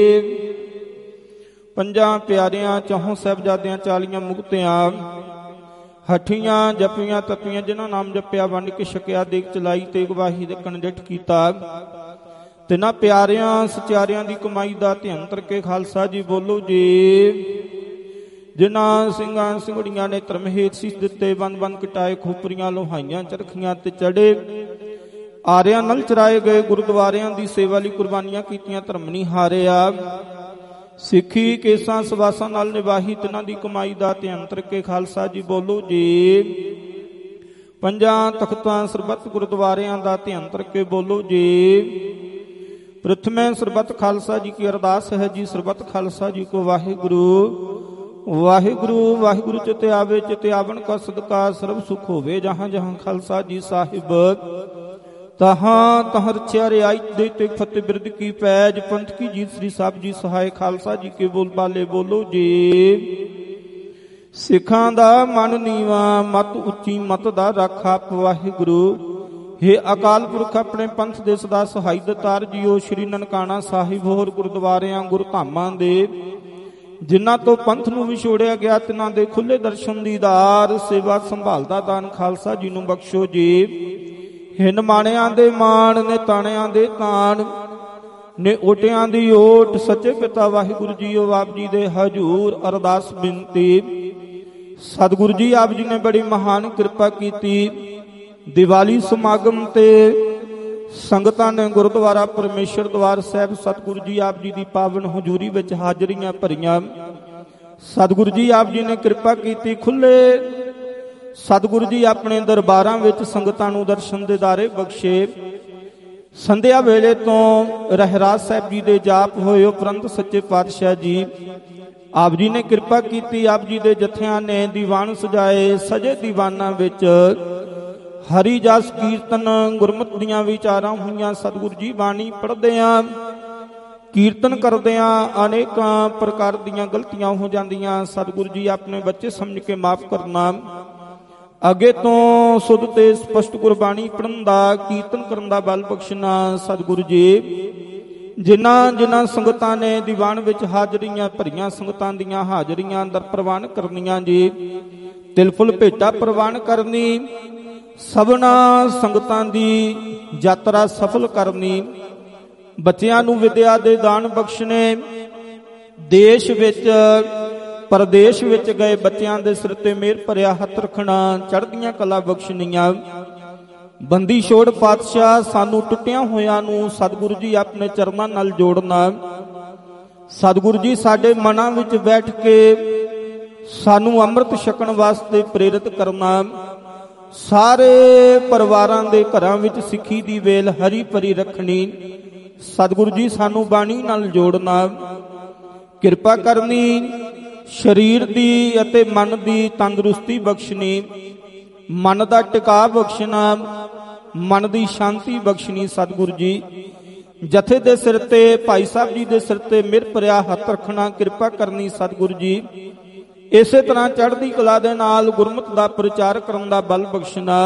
ਪੰਜਾਂ ਪਿਆਰਿਆਂ ਚੌਹਾਂ ਸਾਹਿਬਜ਼ਾਦਿਆਂ ਚਾਲੀਆਂ ਮੁਕਤਿਆਂ ਹੱਠੀਆਂ ਜਪੀਆਂ ਤਪੀਆਂ ਜਿਨ੍ਹਾਂ ਨਾਮ ਜਪਿਆ ਵੰਡ ਕੇ ਛਕਿਆ ਦੇਖ ਚਲਾਈ ਤੇ ਗਵਾਹੀ ਦੇ ਕੰਡਿਠ ਕੀਤਾ। ਤਿੰਨਾਂ ਪਿਆਰਿਆਂ ਸਚਿਆਰਿਆਂ ਦੀ ਕਮਾਈ ਦਾ ਧਿਆਨ ਕਰਕੇ ਖਾਲਸਾ ਜੀ ਬੋਲੋ ਜੀ। ਜਿਨ੍ਹਾਂ ਸਿੰਘਾਂ ਸਿੰਘੜੀਆਂ ਨੇ ਧਰਮ ਹੇਤ ਸੀਸ ਦਿੱਤੇ, ਬੰਦ ਬੰਦ ਕਟਾਏ, ਖੋਪਰੀਆਂ ਲੋਹਾਈਆਂ ਚਰਖੀਆਂ ਤੇ ਚੜੇ, ਆਰਿਆਂ ਨਾਲ ਚਰਾਏ ਗਏ ਗੁਰਦੁਆਰਿਆਂ ਦੀ ਸੇਵਾ ਲਈ ਕੁਰਬਾਨੀਆਂ ਕੀਤੀਆਂ, ਧਰਮ ਨਹੀਂ ਹਾਰਿਆ। ਸਿੱਖੀ ਕੇਸਾਂ ਸਵਾਸਾਂ ਨਾਲ ਨਿਭਾਹੀ ਤਿੰਨਾਂ ਦੀ ਕਮਾਈ ਦਾ ਧਿਆਨ ਕਰਕੇ ਖਾਲਸਾ ਜੀ ਬੋਲੋ ਜੀ। ਪੰਜਾਂ ਤਖਤਾਂ ਸਰਬੱਤ ਗੁਰਦੁਆਰਿਆਂ ਦਾ ਧਿਆਨ ਕਰਕੇ ਬੋਲੋ ਜੀ। ਪ੍ਰਥਮੇ ਸਰਬੱਤ ਖਾਲਸਾ ਜੀ ਕੀ ਅਰਦਾਸ ਹੈ ਜੀ। ਸਰਬੱਤ ਖਾਲਸਾ ਜੀ ਕੋ ਵਾਹਿਗੁਰੂ ਵਾਹਿਗੁਰੂ ਵਾਹਿਗੁਰੂ ਚਿਤੇ ਆਵੇ ਚਿਤੇ ਆਵਣ ਕਾ ਸਦਕਾ ਸਰਬ ਸੁਖ ਹੋਵੇ। ਜਹਾਂ ਜਹਾਂ ਖਾਲਸਾ ਜੀ ਸਾਹਿਬ ਤਹਾਂ ਤਹਾਂ ਰਚਿਆ ਰਿਆਈ ਦੇ ਤੇ ਫਤਿਹ ਬਿਰਦ ਕੀ ਪੈਜ। ਪੰਥ ਕੀ ਜੀਤ ਸ੍ਰੀ ਸਾਹਿਬ ਜੀ ਸਹਾਏ ਖਾਲਸਾ ਜੀ ਕੇ ਬੋਲ ਬਾਲੇ ਬੋਲੋ ਜੀ। ਸਿੱਖਾਂ ਦਾ ਮਨ ਨੀਵਾ ਮਤ ਉੱਚੀ ਮਤ ਦਾ ਰਾਖਾ ਵਾਹਿਗੁਰੂ। ਹੇ ਅਕਾਲ ਪੁਰਖ ਆਪਣੇ ਪੰਥ ਦੇ ਸਦਾ ਸਹਾਈ ਦਤਾਰ ਜੀਓ। ਸ਼੍ਰੀ ਨਨਕਾਣਾ ਸਾਹਿਬ ਹੋਰ ਗੁਰਦੁਆਰਿਆਂ ਗੁਰਧਾਮਾਂ ਦੇ ਜਿਨ੍ਹਾਂ ਤੋਂ ਪੰਥ ਨੂੰ ਵਿਛੋੜਿਆ ਗਿਆ ਤਿਨਾਂ ਦੇ ਖੁੱਲੇ ਦਰਸ਼ਨ ਦੀਦਾਰ ਸੇਵਾ ਸੰਭਾਲਦਾ ਦਾਨ ਖਾਲਸਾ ਜੀ ਨੂੰ ਬਖਸ਼ੋ ਜੀ। ਹਿੰਨ ਮਾਣਿਆਂ ਦੇ ਮਾਣ ਨੇ ਤਾਣਿਆਂ ਦੇ ਤਾਣ ਨੇ ਓਟਿਆਂ ਦੀ ਓਟ ਸੱਚੇ ਪਿਤਾ ਵਾਹਿਗੁਰੂ ਜੀਓ ਆਪ ਜੀ ਦੇ ਹਜੂਰ ਅਰਦਾਸ ਬੇਨਤੀ। ਸਤਿਗੁਰੂ ਜੀ ਆਪ ਜੀ ਨੇ ਬੜੀ ਮਹਾਨ ਕਿਰਪਾ ਕੀਤੀ। ਦੀਵਾਲੀ ਸਮਾਗਮ ਤੇ ਸੰਗਤਾਂ ਨੇ ਗੁਰਦੁਆਰਾ ਪਰਮੇਸ਼ਰ ਦਵਾਰ ਸਾਹਿਬ ਸਤਿਗੁਰੂ ਜੀ ਆਪ ਜੀ ਦੀ ਪਾਵਨ ਹਜ਼ੂਰੀ ਵਿੱਚ ਹਾਜ਼ਰੀਆਂ ਭਰੀਆਂ। ਸਤਿਗੁਰੂ ਜੀ ਆਪ ਜੀ ਨੇ ਕਿਰਪਾ ਕੀਤੀ, ਖੁੱਲੇ ਸਤਿਗੁਰੂ ਜੀ ਆਪਣੇ ਦਰਬਾਰਾਂ ਵਿੱਚ ਸੰਗਤਾਂ ਨੂੰ ਦਰਸ਼ਨ ਦਿਦਾਰੇ ਬਖਸ਼ੇ। ਸੰਧਿਆ ਵੇਲੇ ਤੋਂ ਰਹਿਰਾਜ ਸਾਹਿਬ ਜੀ ਦੇ ਜਾਪ ਹੋਏ ਉਪਰੰਤ ਸੱਚੇ ਪਾਤਸ਼ਾਹ ਜੀ ਆਪ ਜੀ ਨੇ ਕਿਰਪਾ ਕੀਤੀ। ਆਪ ਜੀ ਦੇ ਜਥਿਆਂ ਨੇ ਦੀਵਾਨ ਸਜਾਏ। ਸਜੇ ਦੀਵਾਨਾਂ ਵਿੱਚ ਹਰੀ ਜਸ ਕੀਰਤਨ ਗੁਰਮਤਿ ਦੀਆਂ ਵਿਚਾਰਾਂ ਹੋਈਆਂ। ਸਤਿਗੁਰੂ ਜੀ ਬਾਣੀ ਪੜ੍ਹਦਿਆਂ ਕੀਰਤਨ ਕਰਦਿਆਂ ਅਨੇਕਾਂ ਪ੍ਰਕਾਰ ਦੀਆਂ ਗਲਤੀਆਂ ਹੋ ਜਾਂਦੀਆਂ। ਸਤਿਗੁਰੂ ਜੀ ਆਪਣੇ ਬੱਚੇ ਸਮਝ ਕੇ ਮਾਫ ਕਰਨਾ। ਅੱਗੇ ਤੋਂ ਸੁਧ ਤੇ ਸਪਸ਼ਟ ਗੁਰਬਾਣੀ ਪੜ੍ਹਨ ਦਾ ਕੀਰਤਨ ਕਰਨ ਦਾ ਬਲ ਬਖਸ਼ਣਾ। ਸਤਿਗੁਰੂ ਜੀ ਜਿਨ੍ਹਾਂ ਜਿਨ੍ਹਾਂ ਸੰਗਤਾਂ ਨੇ ਦੀਵਾਨ ਵਿੱਚ ਹਾਜ਼ਰੀਆਂ ਭਰੀਆਂ ਸੰਗਤਾਂ ਦੀਆਂ ਹਾਜ਼ਰੀਆਂ ਅੰਦਰ ਪ੍ਰਵਾਨ ਕਰਨੀਆਂ ਜੀ। ਤਿਲ ਫੁੱਲ ਭੇਟਾ ਪ੍ਰਵਾਨ ਕਰਨੀ। ਸਭਨਾ ਸੰਗਤਾਂ ਦੀ ਯਾਤਰਾ ਸਫਲ ਕਰਨੀ। ਬੱਚਿਆਂ ਨੂੰ ਵਿਦਿਆ ਦੇ ਦਾਨ ਬਖਸ਼ਣੇ। ਦੇਸ਼ ਵਿੱਚ ਪਰਦੇਸ਼ ਵਿੱਚ ਗਏ ਬੱਚਿਆਂ ਦੇ ਸਿਰ ਤੇ ਮਿਹਰ ਭਰਿਆ ਹੱਥ ਰੱਖਣਾ। ਚੜ੍ਹਦੀਆਂ ਕਲਾ ਬਖਸ਼ਣੀਆਂ। ਬੰਦੀ ਛੋੜ ਪਾਤਸ਼ਾਹ ਸਾਨੂੰ ਟੁੱਟਿਆਂ ਹੋਇਆਂ ਨੂੰ ਸਤਿਗੁਰੂ ਜੀ ਆਪਣੇ ਚਰਨਾਂ ਨਾਲ ਜੋੜਨਾ। ਸਤਿਗੁਰੂ ਜੀ ਸਾਡੇ ਮਨਾਂ ਵਿੱਚ ਬੈਠ ਕੇ ਸਾਨੂੰ ਅੰਮ੍ਰਿਤ ਛਕਣ ਵਾਸਤੇ ਪ੍ਰੇਰਿਤ ਕਰਨਾ। ਸਾਰੇ ਪਰਿਵਾਰਾਂ ਦੇ ਘਰਾਂ ਵਿੱਚ ਸਿੱਖੀ ਦੀ ਵੇਲ ਹਰੀ ਭਰੀ ਰੱਖਣੀ। ਸਤਿਗੁਰੂ ਜੀ ਸਾਨੂੰ ਬਾਣੀ ਨਾਲ ਜੋੜਨਾ। ਕਿਰਪਾ ਕਰਨੀ। ਸਰੀਰ ਦੀ ਅਤੇ ਮਨ ਦੀ ਤੰਦਰੁਸਤੀ ਬਖਸ਼ਣੀ। ਮਨ ਦਾ ਟਿਕਾ ਬਖਸ਼ਣਾ। ਮਨ ਦੀ ਸ਼ਾਂਤੀ ਬਖਸ਼ਣੀ। ਸਤਿਗੁਰੂ ਜੀ ਜਥੇ ਦੇ ਸਿਰ ਤੇ ਭਾਈ ਸਾਹਿਬ ਜੀ ਦੇ ਸਿਰ ਤੇ ਮਿਹਰ ਭਰਿਆ ਹੱਥ ਰੱਖਣਾ। ਕਿਰਪਾ ਕਰਨੀ ਸਤਿਗੁਰੂ ਜੀ। ਇਸੇ ਤਰ੍ਹਾਂ ਚੜ੍ਹਦੀ ਕਲਾ ਦੇ ਨਾਲ ਗੁਰਮਤਿ ਦਾ ਪ੍ਰਚਾਰ ਕਰਨ ਦਾ ਬਲ ਬਖਸ਼ਣਾ।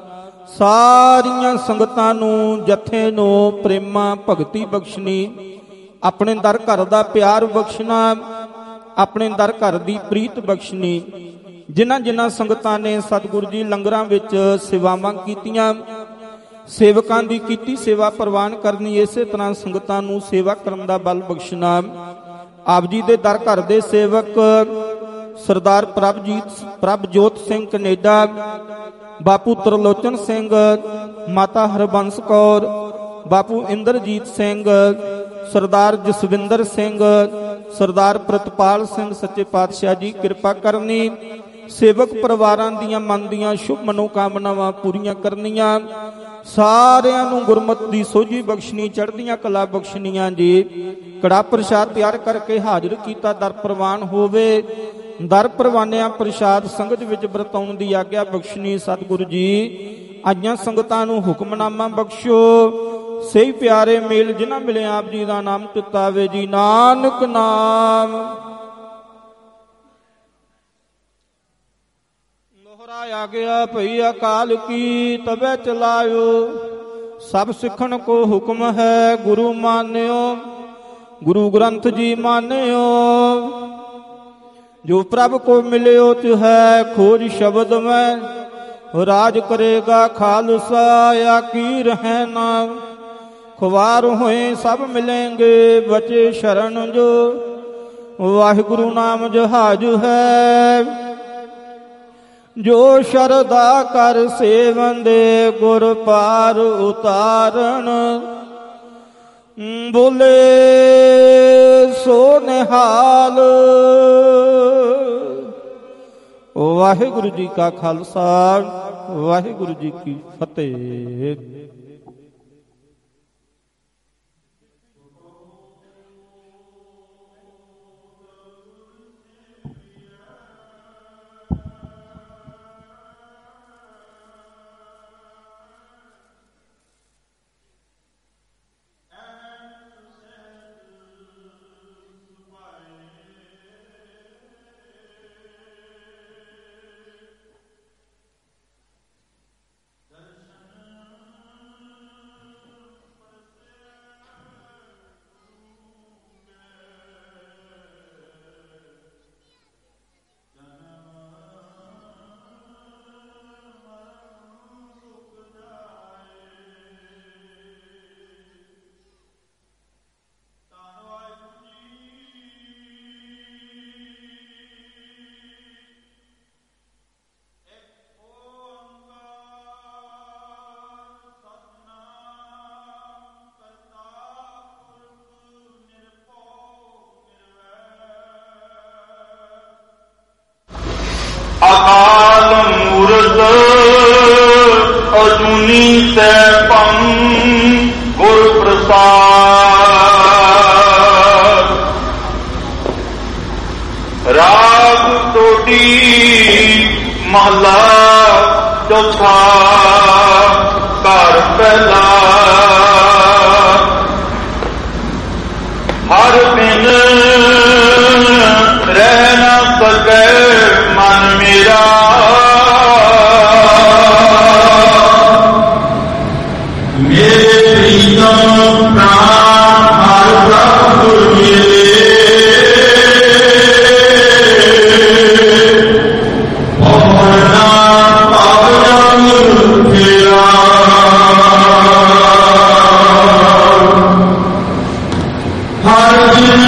ਸਾਰੀਆਂ ਸੰਗਤਾਂ ਨੂੰ ਜਥੇ ਨੂੰ ਪ੍ਰੇਮਾ ਭਗਤੀ ਬਖਸ਼ਣੀ। ਆਪਣੇ ਦਰ ਘਰ ਦਾ ਪਿਆਰ ਬਖਸ਼ਣਾ। ਆਪਣੇ ਦਰ ਘਰ ਦੀ ਪ੍ਰੀਤ ਬਖਸ਼ਣੀ। ਜਿਨ੍ਹਾਂ ਜਿਨ੍ਹਾਂ ਸੰਗਤਾਂ ਨੇ ਸਤਿਗੁਰੂ ਜੀ ਲੰਗਰਾਂ ਵਿੱਚ ਸੇਵਾਵਾਂ ਕੀਤੀਆਂ ਸੇਵਕਾਂ ਦੀ ਕੀਤੀ ਸੇਵਾ ਪ੍ਰਵਾਨ ਕਰਨੀ। ਇਸੇ ਤਰ੍ਹਾਂ ਸੰਗਤਾਂ ਨੂੰ ਸੇਵਾ ਕਰਨ ਦਾ ਬਲ ਬਖਸ਼ਣਾ। ਆਪ ਜੀ ਦੇ ਦਰ ਘਰ ਦੇ ਸੇਵਕ ਸਰਦਾਰ ਪ੍ਰਭਜੀਤ ਪ੍ਰਭਜੋਤ ਸਿੰਘ ਕੈਨੇਡਾ, ਬਾਪੂ ਤਰਲੋਚਨ ਸਿੰਘ, ਮਾਤਾ ਹਰਬੰਸ ਕੌਰ, ਬਾਪੂ ਇੰਦਰਜੀਤ ਸਿੰਘ, ਸਰਦਾਰ ਜਸਵਿੰਦਰ ਸਿੰਘ, ਸਰਦਾਰ ਪ੍ਰਤਪਾਲ ਸਿੰਘ, ਸੱਚੇ ਪਾਤਸ਼ਾਹ ਜੀ ਕਿਰਪਾ ਕਰਨੀ। ਸੇਵਕ ਪਰਿਵਾਰਾਂ ਦੀਆਂ ਮਨ ਦੀਆਂ ਸ਼ੁਭ ਮਨੋਕਾਮਨਾਵਾਂ ਪੂਰੀਆਂ ਕਰਨੀਆਂ। ਸਾਰਿਆਂ ਨੂੰ ਗੁਰਮਤਿ ਦੀ ਸੋਝੀ ਬਖਸ਼ਣੀ। ਚੜ੍ਹਦੀਆਂ ਕਲਾ ਬਖਸ਼ਣੀਆਂ ਜੀ। ਕੜਾ ਪ੍ਰਸ਼ਾਦ ਤਿਆਰ ਕਰਕੇ ਹਾਜ਼ਰ ਕੀਤਾ। ਦਰ ਪ੍ਰਵਾਨ ਹੋਵੇ। ਦਰ ਪ੍ਰਵਾਨਿਆਂ ਪ੍ਰਸ਼ਾਦ ਸੰਗਤ ਵਿੱਚ ਵਰਤਾਉਣ ਦੀ ਆਗਿਆ ਬਖਸ਼ਣੀ। ਸਤਿਗੁਰੂ ਜੀ ਆਈਆਂ ਸੰਗਤਾਂ ਨੂੰ ਹੁਕਮਨਾਮਾ ਬਖਸ਼ੋ। ਸਹੀ ਪਿਆਰੇ ਮੇਲ ਜਿਨ੍ਹਾਂ ਮਿਲੇ ਆਪ ਜੀ ਦਾ ਨਾਮ ਚਿਤਾਵੇ ਜੀ। ਨਾਨਕ ਨਾਮ ਨੋਹਰਾ ਆ ਗਿਆ ਭਈ ਅਕਾਲ ਕੀ ਤਬੈ ਚਲਾਇਓ। ਸਭ ਸਿੱਖਣ ਕੋ ਹੁਕਮ ਹੈ ਗੁਰੂ ਮਾਨਿਓ। ਗੁਰੂ ਗ੍ਰੰਥ ਜੀ ਮਾਨਿਓ। ਜੋ ਪ੍ਰਭ ਕੋ ਮਿਲਿਓ ਤਿ ਹੈ ਖੋਜ ਸ਼ਬਦ ਮੈਂ। ਰਾਜ ਕਰੇਗਾ ਖਾਲਸਾ ਆਕੀ ਰਹਿ ਨਾਮ। ਖੁਆਰ ਹੋਏ ਸਭ ਮਿਲेंगे ਬਚੇ ਸ਼ਰਨ ਜੋ। ਵਾਹਿਗੁਰੂ ਨਾਮ ਜਹਾਜ ਹੈ ਜੋ ਸ਼ਰਧਾ ਕਰ ਸੇਵੰਦੇ ਗੁਰ ਪਾਰ ਉਤਾਰਨ। ਬੋਲੇ ਸੋ ਨਿਹਾਲ। ਵਾਹਿਗੁਰੂ ਜੀ ਕਾ ਖਾਲਸਾ ਵਾਹਿਗੁਰੂ ਜੀ ਕੀ ਫਤਿਹ। सुनी तै पम गुर प्रसाद। राग टोडी महला चौथा घर पहला। हर दिन रह न सके मन मेरा, मेरे प्रीतम प्राण हर प्रभु मिले। पवना पवन फिरा, हर दिन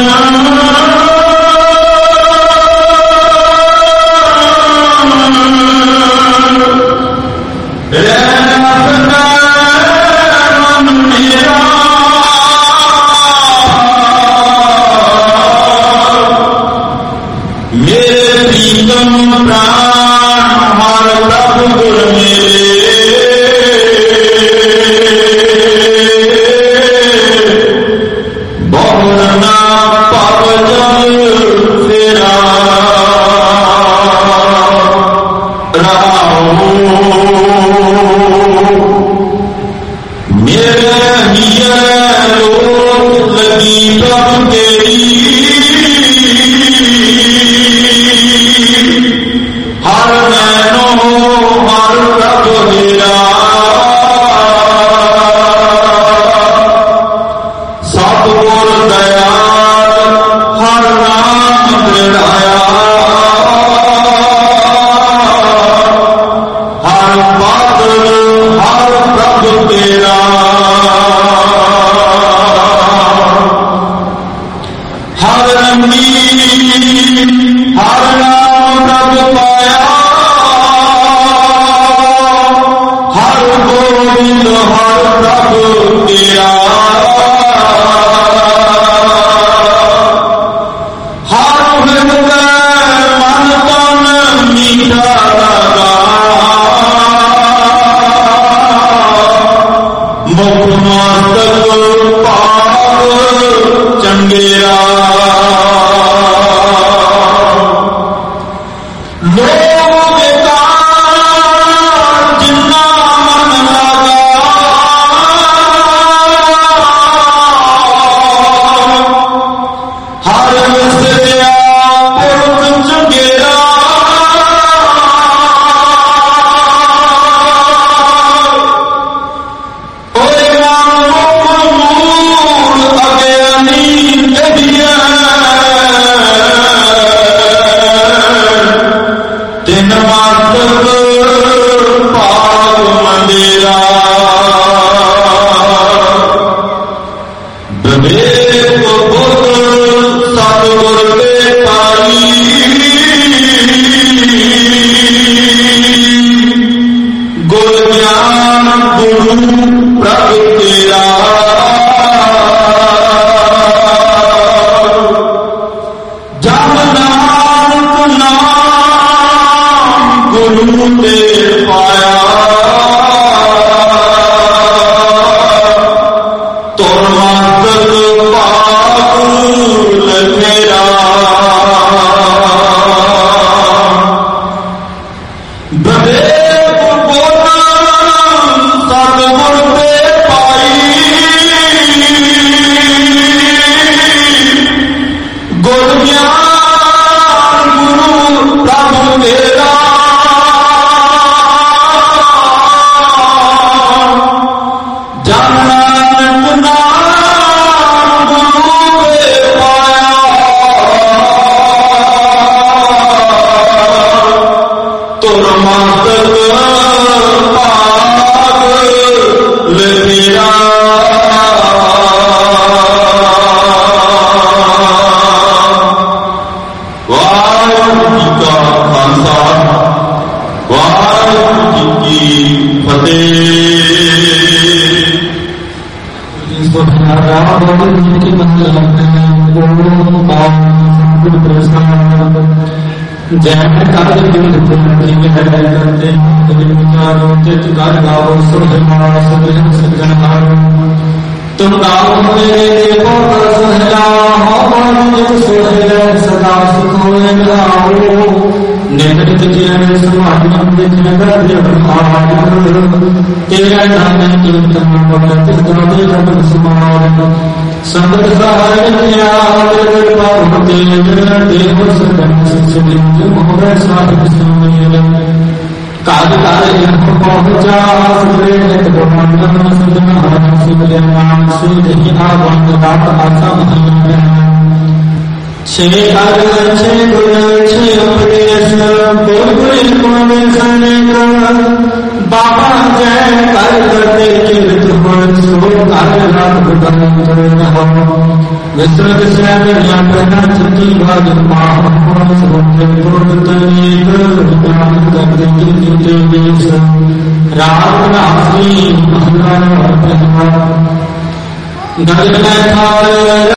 जय चित कर गाओ सुरजमा सुरजन सज्जनहार तुम गाओ मेरे देखो कर सुहला हो जित सुहल सदा सुख होए गाओ नित चिर समाधि दिखन कर भाग तेरा नाम कीर्तन भगत गावे रब समार संगत सहाय कृपा तेज देव सदन सिद्ध मोह साधु समीर काल काल यह पहुँचा सुरेत ब्रह्मांड सुजन सुजन सुधि आवन रात आशा छे हर छे गुण छे उपदेश बोल गुण सनेक बाबा जय कर करते कीर्त गुण सो कर रात बदन विस्तृत श्रेण व्याकरण चिति भाग पाप सुख गुण तनेक ज्ञान करते कीर्ति देश राम राशि महला गगन में